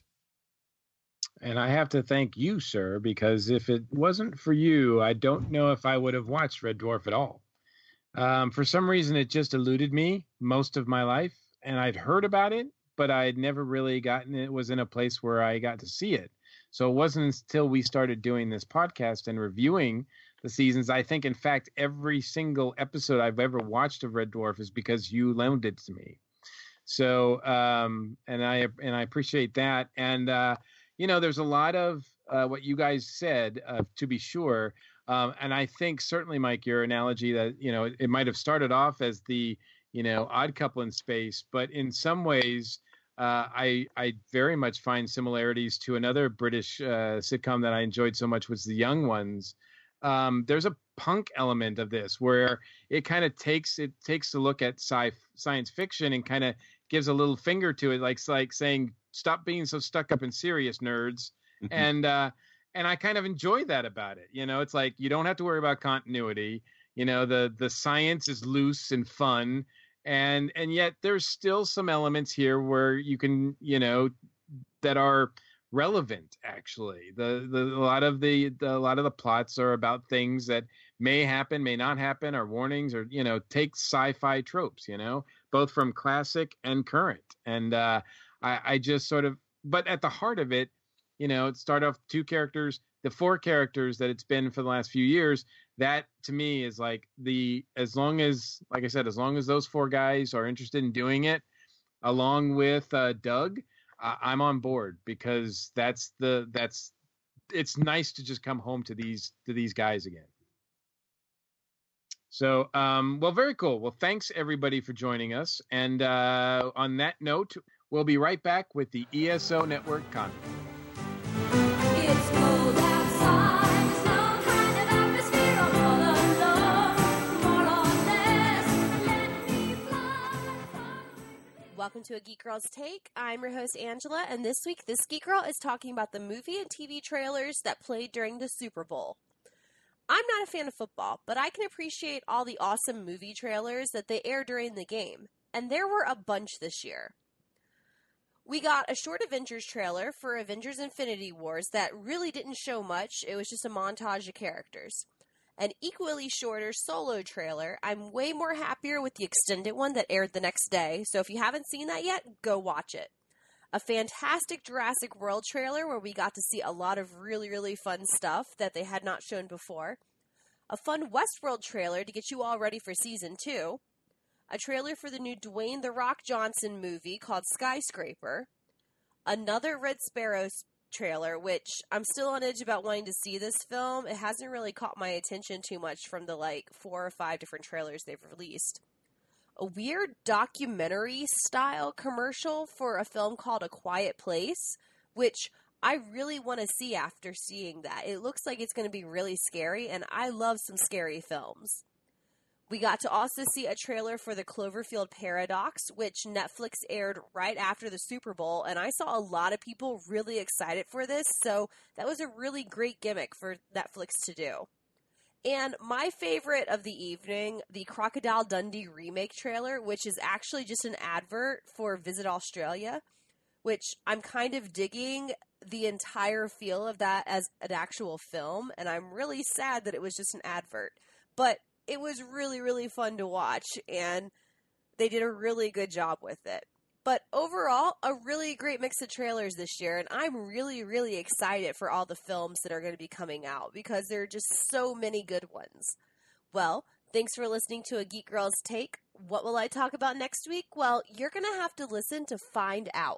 And I have to thank you, sir, because if it wasn't for you, I don't know if I would have watched Red Dwarf at all. Um, for some reason, it just eluded me most of my life, and I'd heard about it, but I'd never really gotten it, was in a place where I got to see it. So it wasn't until we started doing this podcast and reviewing the seasons. I think, in fact, every single episode I've ever watched of Red Dwarf is because you loaned it to me. So, um, and I and I appreciate that. And uh, you know, there's a lot of uh, what you guys said, uh, to be sure. Um, and I think certainly, Mike, your analogy that, you know, it, it might have started off as the, you know, Odd Couple in space, but in some ways, uh, I I very much find similarities to another British uh, sitcom that I enjoyed so much, was The Young Ones. Um, there's a punk element of this where it kind of takes it takes a look at sci science fiction and kind of gives a little finger to it, like like saying, stop being so stuck up and serious, nerds. Mm-hmm. And uh, and I kind of enjoy that about it. You know, it's like you don't have to worry about continuity. You know, the the science is loose and fun, and and yet there's still some elements here where you can, you know, that are relevant. Actually, the the a lot of the, the a lot of the plots are about things that may happen, may not happen, or warnings, or, you know, take sci-fi tropes. You know, both from classic and current. And uh, I, I just sort of, but at the heart of it, you know, it started off two characters, the four characters that it's been for the last few years. That to me is like the, as long as, like I said, as long as those four guys are interested in doing it, along with uh, Doug, uh, I'm on board, because that's the, that's, it's nice to just come home to these, to these guys again. So, um, well, very cool. Well, thanks everybody for joining us. And uh, on that note, we'll be right back with the E S O Network Con. It's cold outside, there's no kind of atmosphere, I'm all alone, more or less, let me fly, fly. Welcome to A Geek Girl's Take. I'm your host, Angela, and this week, this Geek Girl is talking about the movie and T V trailers that played during the Super Bowl. I'm not a fan of football, but I can appreciate all the awesome movie trailers that they air during the game, and there were a bunch this year. We got a short Avengers trailer for Avengers Infinity Wars that really didn't show much. It was just a montage of characters. An equally shorter solo trailer. I'm way more happier with the extended one that aired the next day, so if you haven't seen that yet, go watch it. A fantastic Jurassic World trailer where we got to see a lot of really, really fun stuff that they had not shown before. A fun Westworld trailer to get you all ready for season two. A trailer for the new Dwayne "The Rock" Johnson movie called Skyscraper. Another Red Sparrow trailer, which I'm still on edge about wanting to see this film. It hasn't really caught my attention too much from the like four or five different trailers they've released. A weird documentary-style commercial for a film called A Quiet Place, which I really want to see after seeing that. It looks like it's going to be really scary, and I love some scary films. We got to also see a trailer for the Cloverfield Paradox, which Netflix aired right after the Super Bowl, and I saw a lot of people really excited for this, so that was a really great gimmick for Netflix to do. And my favorite of the evening, the Crocodile Dundee remake trailer, which is actually just an advert for Visit Australia, which I'm kind of digging the entire feel of that as an actual film, and I'm really sad that it was just an advert. But it was really, really fun to watch, and They did a really good job with it. But overall, a really great mix of trailers this year, and I'm really, really excited for all the films that are going to be coming out because there are just so many good ones. Well, thanks for listening to A Geek Girl's Take. What will I talk about next week? Well, you're going to have to listen to find out.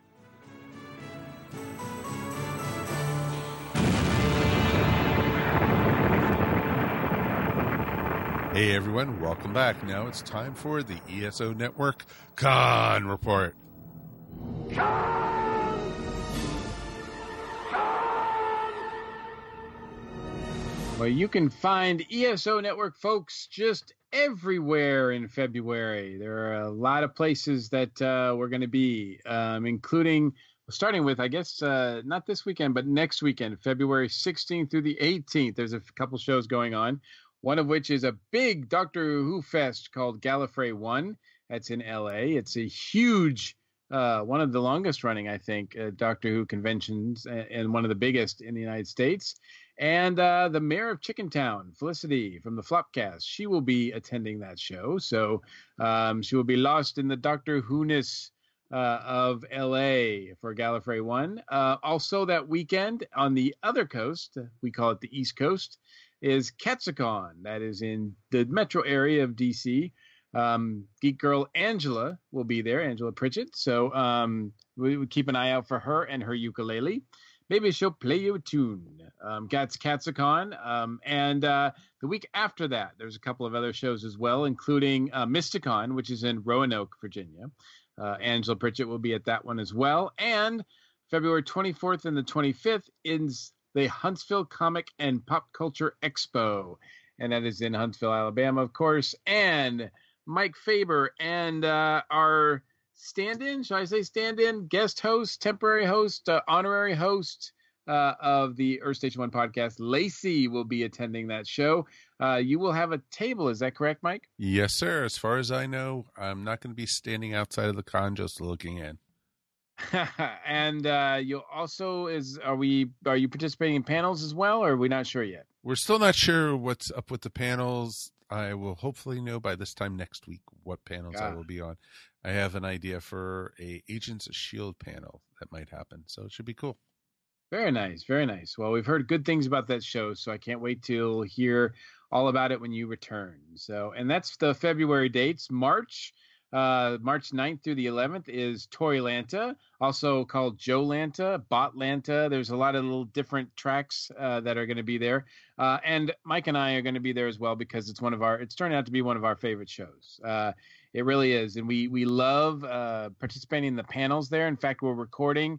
Hey everyone, welcome back. Now it's time for the E S O Network Con Report. Well, you can find E S O Network folks just everywhere in February. There are a lot of places that uh, we're going to be, um, including, starting with, I guess, uh, not this weekend, but next weekend, February sixteenth through the eighteenth. There's a couple shows going on. One of which is a big Doctor Who fest called Gallifrey One. That's in L A. It's a huge, uh, one of the longest running, I think, uh, Doctor Who conventions, and, and one of the biggest in the United States. And uh, the mayor of Chickentown, Felicity from the Flopcast, she will be attending that show. So um, she will be lost in the Doctor Who-ness uh, of L A for Gallifrey One. Uh, also that weekend on the other coast, we call it the East Coast, is Katsucon. That is in the metro area of D C. Um, Geek Girl Angela will be there, Angela Pritchett. So um, we would keep an eye out for her and her ukulele. Maybe she'll play you a tune. Um, that's Katsucon. Um, and uh, the week after that, there's a couple of other shows as well, including uh, Mysticon, which is in Roanoke, Virginia. Uh, Angela Pritchett will be at that one as well. And February twenty-fourth and the twenty-fifth is the Huntsville Comic and Pop Culture Expo, and that is in Huntsville, Alabama, of course. And Mike Faber and uh, our stand-in, shall I say stand-in, guest host, temporary host, uh, honorary host uh, of the Earth Station One podcast, Lacey, will be attending that show. Uh, you will have a table, is that correct, Mike? Yes, sir. As far as I know, I'm not going to be standing outside of the con, just looking in. And uh, you'll also is are we are you participating in panels as well, or are we not sure yet? We're still not sure what's up with the panels. I will hopefully know by this time next week what panels Ah. I will be on. I have an idea for a Agents of S H I E L D panel that might happen, so it should be cool. Very nice, very nice. Well, we've heard good things about that show, so I can't wait to hear all about it when you return. So, and that's the February dates. March. Uh, March ninth through the eleventh is Toylanta, also called Joe Lanta, Botlanta. There's a lot of little different tracks uh, that are going to be there. Uh, and Mike and I are going to be there as well because it's one of our, it's turned out to be one of our favorite shows. Uh, it really is. And we, we love uh, participating in the panels there. In fact, we're recording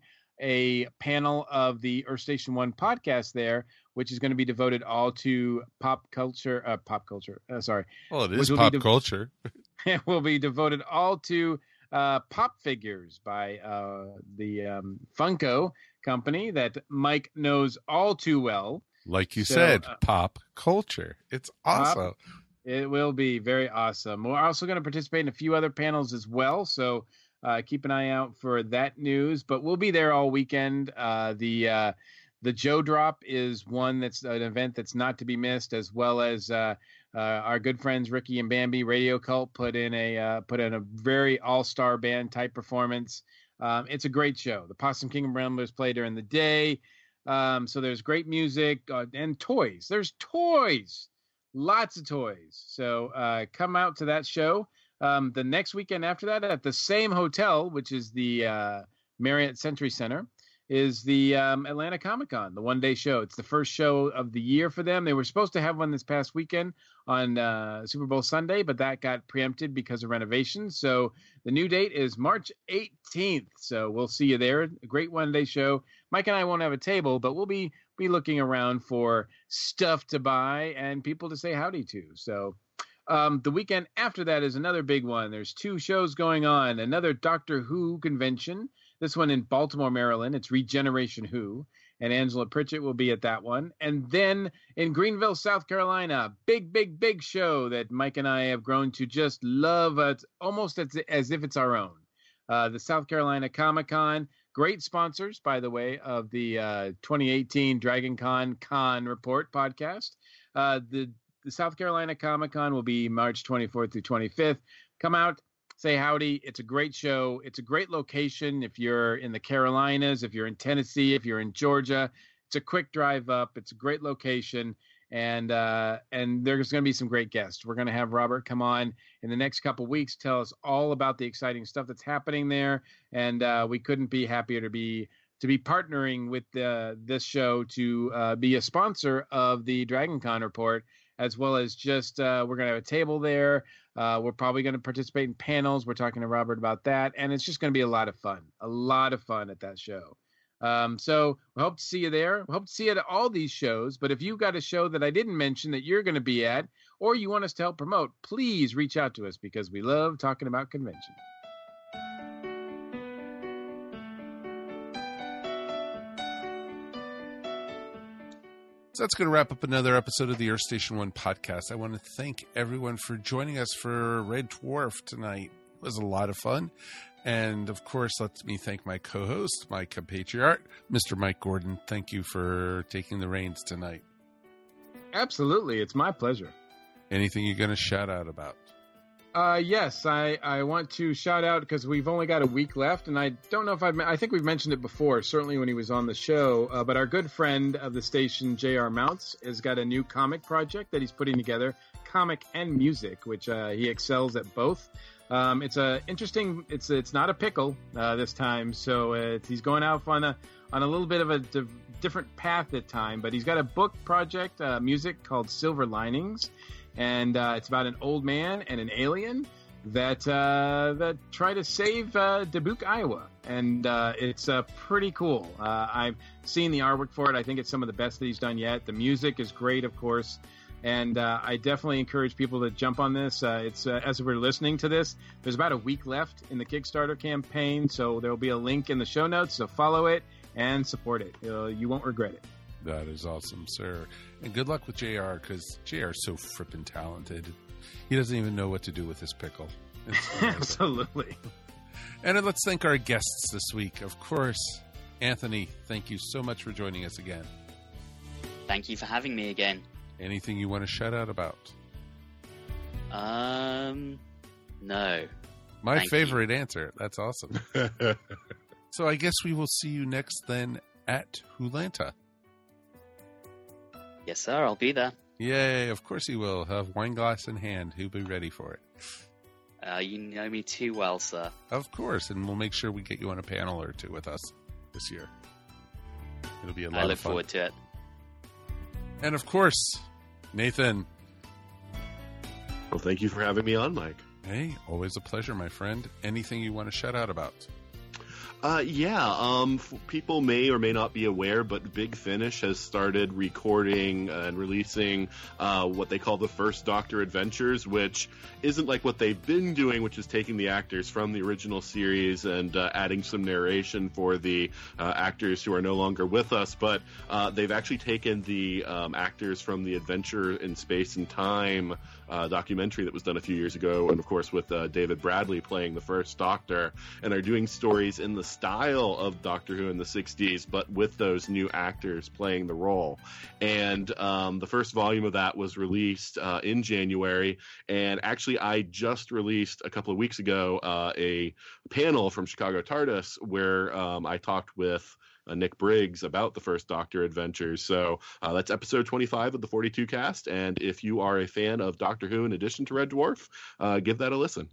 a panel of the Earth Station One podcast there, which is going to be devoted all to pop culture, uh, pop culture, uh, sorry. Well, it Which is will be pop de- culture. It will be devoted all to uh, pop figures by uh, the um, Funko company that Mike knows all too well. Like you So, said, uh, pop culture. It's Pop- awesome. It will be very awesome. We're also going to participate in a few other panels as well, so uh, keep an eye out for that news. But we'll be there all weekend. Uh, the uh, the Joe Drop is one that's an event that's not to be missed, as well as uh, uh, our good friends Ricky and Bambi, Radio Cult, put in a uh, put in a very all-star band type performance. Um, it's a great show. The Possum Kingdom Ramblers play during the day, um, so there's great music uh, and toys. There's toys. Lots of toys. So uh, come out to that show. Um, the next weekend after that, at the same hotel, which is the uh, Marriott Century Center, is the um, Atlanta Comic Con, the one-day show. It's the first show of the year for them. They were supposed to have one this past weekend on uh, Super Bowl Sunday, but that got preempted because of renovations. So the new date is March eighteenth. So we'll see you there. A great one-day show. Mike and I won't have a table, but we'll be be looking around for stuff to buy and people to say howdy to. So um, the weekend after that is another big one. There's two shows going on. Another Doctor Who convention. This one in Baltimore, Maryland. It's Regeneration Who. And Angela Pritchett will be at that one. And then in Greenville, South Carolina, big, big, big show that Mike and I have grown to just love. Uh, it's almost as, as if it's our own. Uh, the South Carolina Comic Con. Great sponsors, by the way, of the uh, twenty eighteen Dragon Con Con Report podcast. Uh, the, the South Carolina Comic Con will be March twenty-fourth through twenty-fifth. Come out. say howdy. It's a great show. It's a great location. If you're in the Carolinas, if you're in Tennessee, if you're in Georgia, it's a quick drive up. It's a great location. And uh, and there's going to be some great guests. We're going to have Robert come on in the next couple weeks, tell us all about the exciting stuff that's happening there. And uh, we couldn't be happier to be to be partnering with uh, this show to uh, be a sponsor of the Dragon Con Report, as well as just uh, we're going to have a table there. Uh, we're probably going to participate in panels. We're talking to Robert about that. And it's just going to be a lot of fun, a lot of fun at that show. Um, so we hope to see you there. We hope to see you at all these shows. But if you've got a show that I didn't mention that you're going to be at, or you want us to help promote, please reach out to us because we love talking about convention. So that's going to wrap up another episode of the Earth Station One podcast. I want to thank everyone for joining us for Red Dwarf tonight. It was a lot of fun. And, of course, let me thank my co-host, my compatriot, Mister Mike Gordon. Thank you for taking the reins tonight. Absolutely. It's my pleasure. Anything you're going to shout out about? Uh, yes, I, I want to shout out because we've only got a week left, and I don't know if I've, I think we've mentioned it before, certainly when he was on the show, uh, but our good friend of the station, J R Mounts, has got a new comic project that he's putting together, comic and music, which uh, he excels at both. Um, it's a interesting. It's it's not a pickle uh, this time, so it's, he's going out on a on a little bit of a di- different path at time. But he's got a book project, uh, music called Silver Linings, and uh, it's about an old man and an alien that uh, that try to save uh, Dubuque, Iowa, and uh, it's uh, pretty cool. Uh, I've seen the artwork for it. I think it's some of the best that he's done yet. The music is great, of course. And uh, I definitely encourage people to jump on this. Uh, it's uh, as we're listening to this, there's about a week left in the Kickstarter campaign, so there will be a link in the show notes. So follow it and support it. Uh, you won't regret it. That is awesome, sir. And good luck with J R, because J R is so frippin' talented. He doesn't even know what to do with his pickle. Absolutely. And let's thank our guests this week. Of course, Anthony, thank you so much for joining us again. Thank you for having me again. Anything you want to shout out about? Um, no. My Thank favorite you. answer. That's awesome. So I guess we will see you next then at Hulanta. Yes, sir. I'll be there. Yay. Of course you will. Have wine glass in hand. Who'll be ready for it? Uh, you know me too well, sir. Of course. And we'll make sure we get you on a panel or two with us this year. It'll be a lot I of look fun. forward to it. And of course, Nathan. Well, thank you for having me on, Mike. Hey, always a pleasure, my friend. Anything you want to shout out about? Uh, yeah, um, f- people may or may not be aware, but Big Finish has started recording and releasing uh, what they call the First Doctor Adventures, which isn't like what they've been doing, which is taking the actors from the original series and uh, adding some narration for the uh, actors who are no longer with us, but uh, they've actually taken the um, actors from the Adventure in Space and Time uh, documentary that was done a few years ago, and of course with uh, David Bradley playing the First Doctor, and are doing stories in the style of Doctor Who in the sixties, but with those new actors playing the role. And um, the first volume of that was released uh, in January, and actually I just released a couple of weeks ago uh, a panel from Chicago TARDIS where um, I talked with Uh, Nick Briggs about the First Doctor Adventures. So uh, that's episode twenty-five of the forty-two cast. And if you are a fan of Doctor Who in addition to Red Dwarf, uh, give that a listen.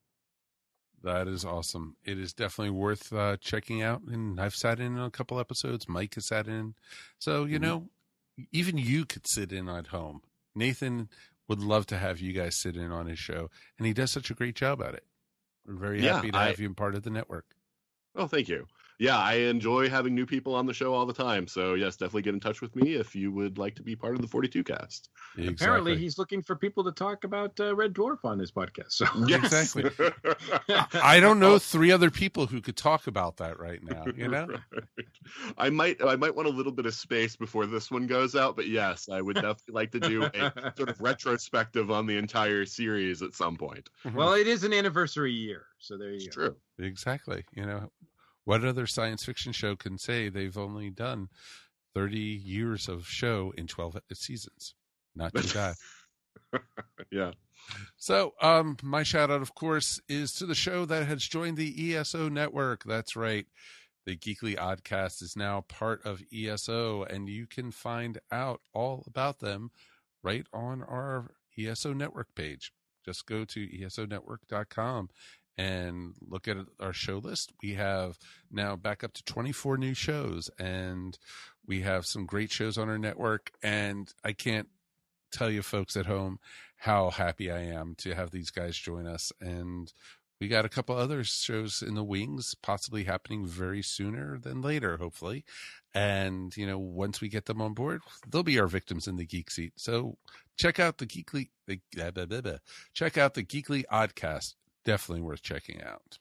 That is awesome. It is definitely worth uh, checking out. And I've sat in on a couple episodes. Mike has sat in. So, you know, even you could sit in at home. Nathan would love to have you guys sit in on his show. And he does such a great job at it. We're very Yeah, happy to I- have you part of the network. Oh, thank you. Yeah, I enjoy having new people on the show all the time. So, yes, definitely get in touch with me if you would like to be part of the forty-two cast. Exactly. Apparently, he's looking for people to talk about uh, Red Dwarf on his podcast. So Yes. Exactly. I don't know three other people who could talk about that right now, you know? Right. I might I might want a little bit of space before this one goes out, but yes, I would definitely like to do a sort of retrospective on the entire series at some point. Well, it is an anniversary year, so there you It's go. true. Exactly. You know, what other science fiction show can say they've only done thirty years of show in twelve seasons? Not too bad. Yeah. So, um, my shout out, of course, is to the show that has joined the E S O network. That's right. The Geekly Oddcast is now part of E S O, and you can find out all about them right on our E S O network page. Just go to E S O network dot com and look at our show list. We have now back up to twenty-four new shows, and we have some great shows on our network. And I can't tell you folks at home how happy I am to have these guys join us. And we got a couple other shows in the wings, possibly happening very sooner than later, hopefully. And, you know, once we get them on board, they'll be our victims in the Geek Seat. So check out the Geekly, the, blah, blah, blah, blah. check out the Geekly Oddcast. Definitely worth checking out.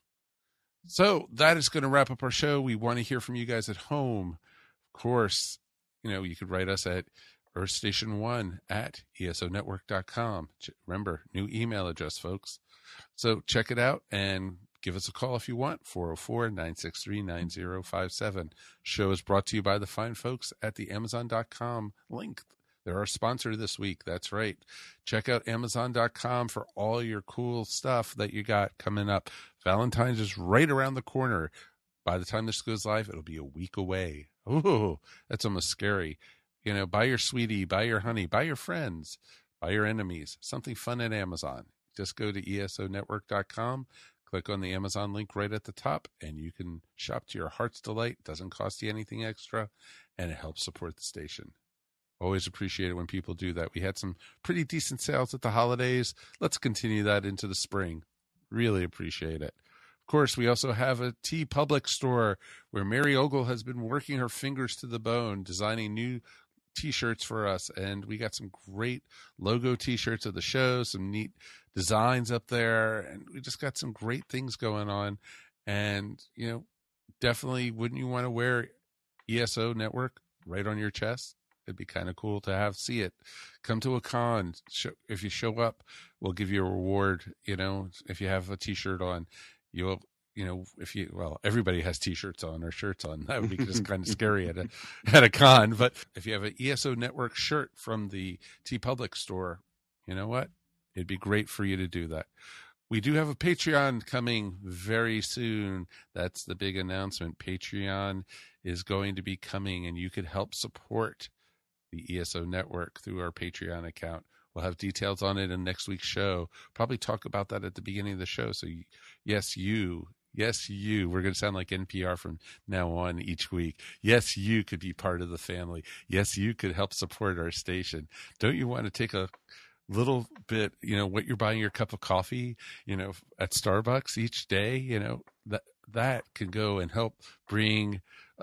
So that is going to wrap up our show. We want to hear from you guys at home. Of course, you know, you could write us at Earth Station one at E S O network dot com. Remember, new email address, folks. So check it out and give us a call if you want, four oh four, nine six three, nine oh five seven. Show is brought to you by the fine folks at the amazon dot com link. They're our sponsor this week. That's right. Check out amazon dot com for all your cool stuff that you got coming up. Valentine's is right around the corner. By the time this goes live, it'll be a week away. Ooh, that's almost scary. You know, buy your sweetie, buy your honey, buy your friends, buy your enemies. Something fun at Amazon. Just go to E S O network dot com, click on the Amazon link right at the top, and you can shop to your heart's delight. It doesn't cost you anything extra, and it helps support the station. Always appreciate it when people do that. We had some pretty decent sales at the holidays. Let's continue that into the spring. Really appreciate it. Of course, we also have a T Public store where Mary Ogle has been working her fingers to the bone, designing new T-shirts for us, and we got some great logo T-shirts of the show, some neat designs up there, and we just got some great things going on. And, you know, definitely wouldn't you want to wear E S O Network right on your chest? It'd be kind of cool to have see it. Come to a con. Show, if you show up, we'll give you a reward. You know, if you have a T-shirt on, you'll, you know, if you, well, everybody has T-shirts on or shirts on. That would be just kind of scary at a at a con. But if you have an E S O Network shirt from the T Public store, you know what? It'd be great for you to do that. We do have a Patreon coming very soon. That's the big announcement. Patreon is going to be coming, and you could help support the E S O Network through our Patreon account. We'll have details on it in next week's show. Probably talk about that at the beginning of the show. So, yes, you, yes, you, we're going to sound like N P R from now on each week. Yes, you could be part of the family. Yes, you could help support our station. Don't you want to take a little bit, you know, what you're buying your cup of coffee, you know, at Starbucks each day, you know, that, that can go and help bring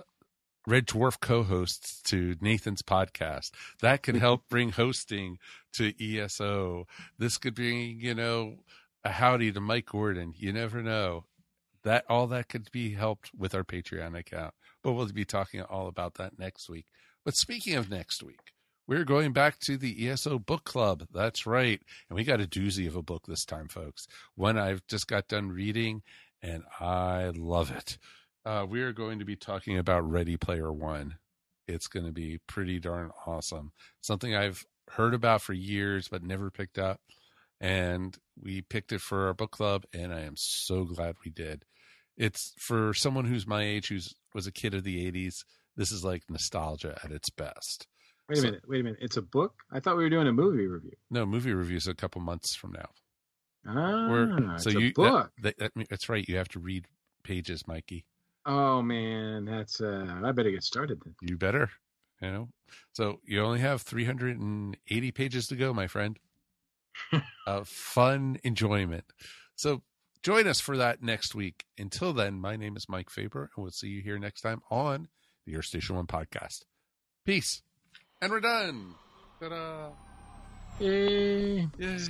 Red Dwarf co-hosts to Nathan's podcast. That can help bring hosting to E S O. This could bring, you know, a howdy to Mike Gordon. You never know. That all that could be helped with our Patreon account. But we'll be talking all about that next week. But speaking of next week, we're going back to the E S O Book Club. That's right. And we got a doozy of a book this time, folks. One I've just got done reading, and I love it. Uh, we are going to be talking about Ready Player One. It's going to be pretty darn awesome. Something I've heard about for years but never picked up. And we picked it for our book club, and I am so glad we did. It's for someone who's my age, who's was a kid of the eighties. This is like nostalgia at its best. Wait a So- minute. Wait a minute. It's a book? I thought we were doing a movie review. No, movie reviews a couple months from now. Ah, We're- it's so a you book. That, that, that, that's right. You have to read pages, Mikey. Oh man, that's uh I better get started then. You better. You know. So you only have three hundred eighty pages to go, my friend. uh, fun enjoyment. So join us for that next week. Until then, my name is Mike Faber, and we'll see you here next time on the Earth Station One podcast. Peace. And we're done. Ta-da. Yay. Yay.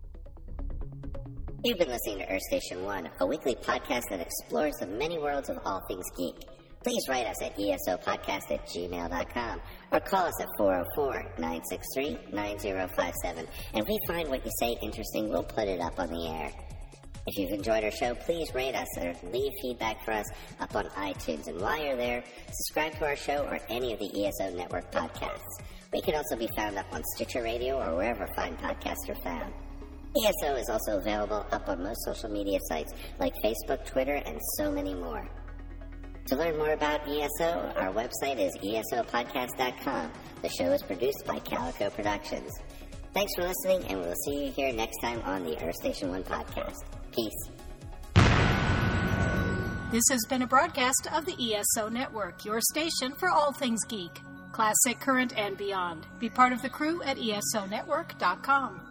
You've been listening to Earth Station One, a weekly podcast that explores the many worlds of all things geek. Please write us at esopodcast at gmail dot com or call us at four oh four, nine six three, nine oh five seven. And if we find what you say interesting, we'll put it up on the air. If you've enjoyed our show, please rate us or leave feedback for us up on iTunes. And while you're there, subscribe to our show or any of the E S O Network podcasts. We can also be found up on Stitcher Radio or wherever fine podcasts are found. E S O is also available up on most social media sites like Facebook, Twitter, and so many more. To learn more about E S O, our website is E S O podcast dot com. The show is produced by Calico Productions. Thanks for listening, and we'll see you here next time on the Earth Station One podcast. Peace. This has been a broadcast of the E S O Network, your station for all things geek, classic, current, and beyond. Be part of the crew at E S O network dot com.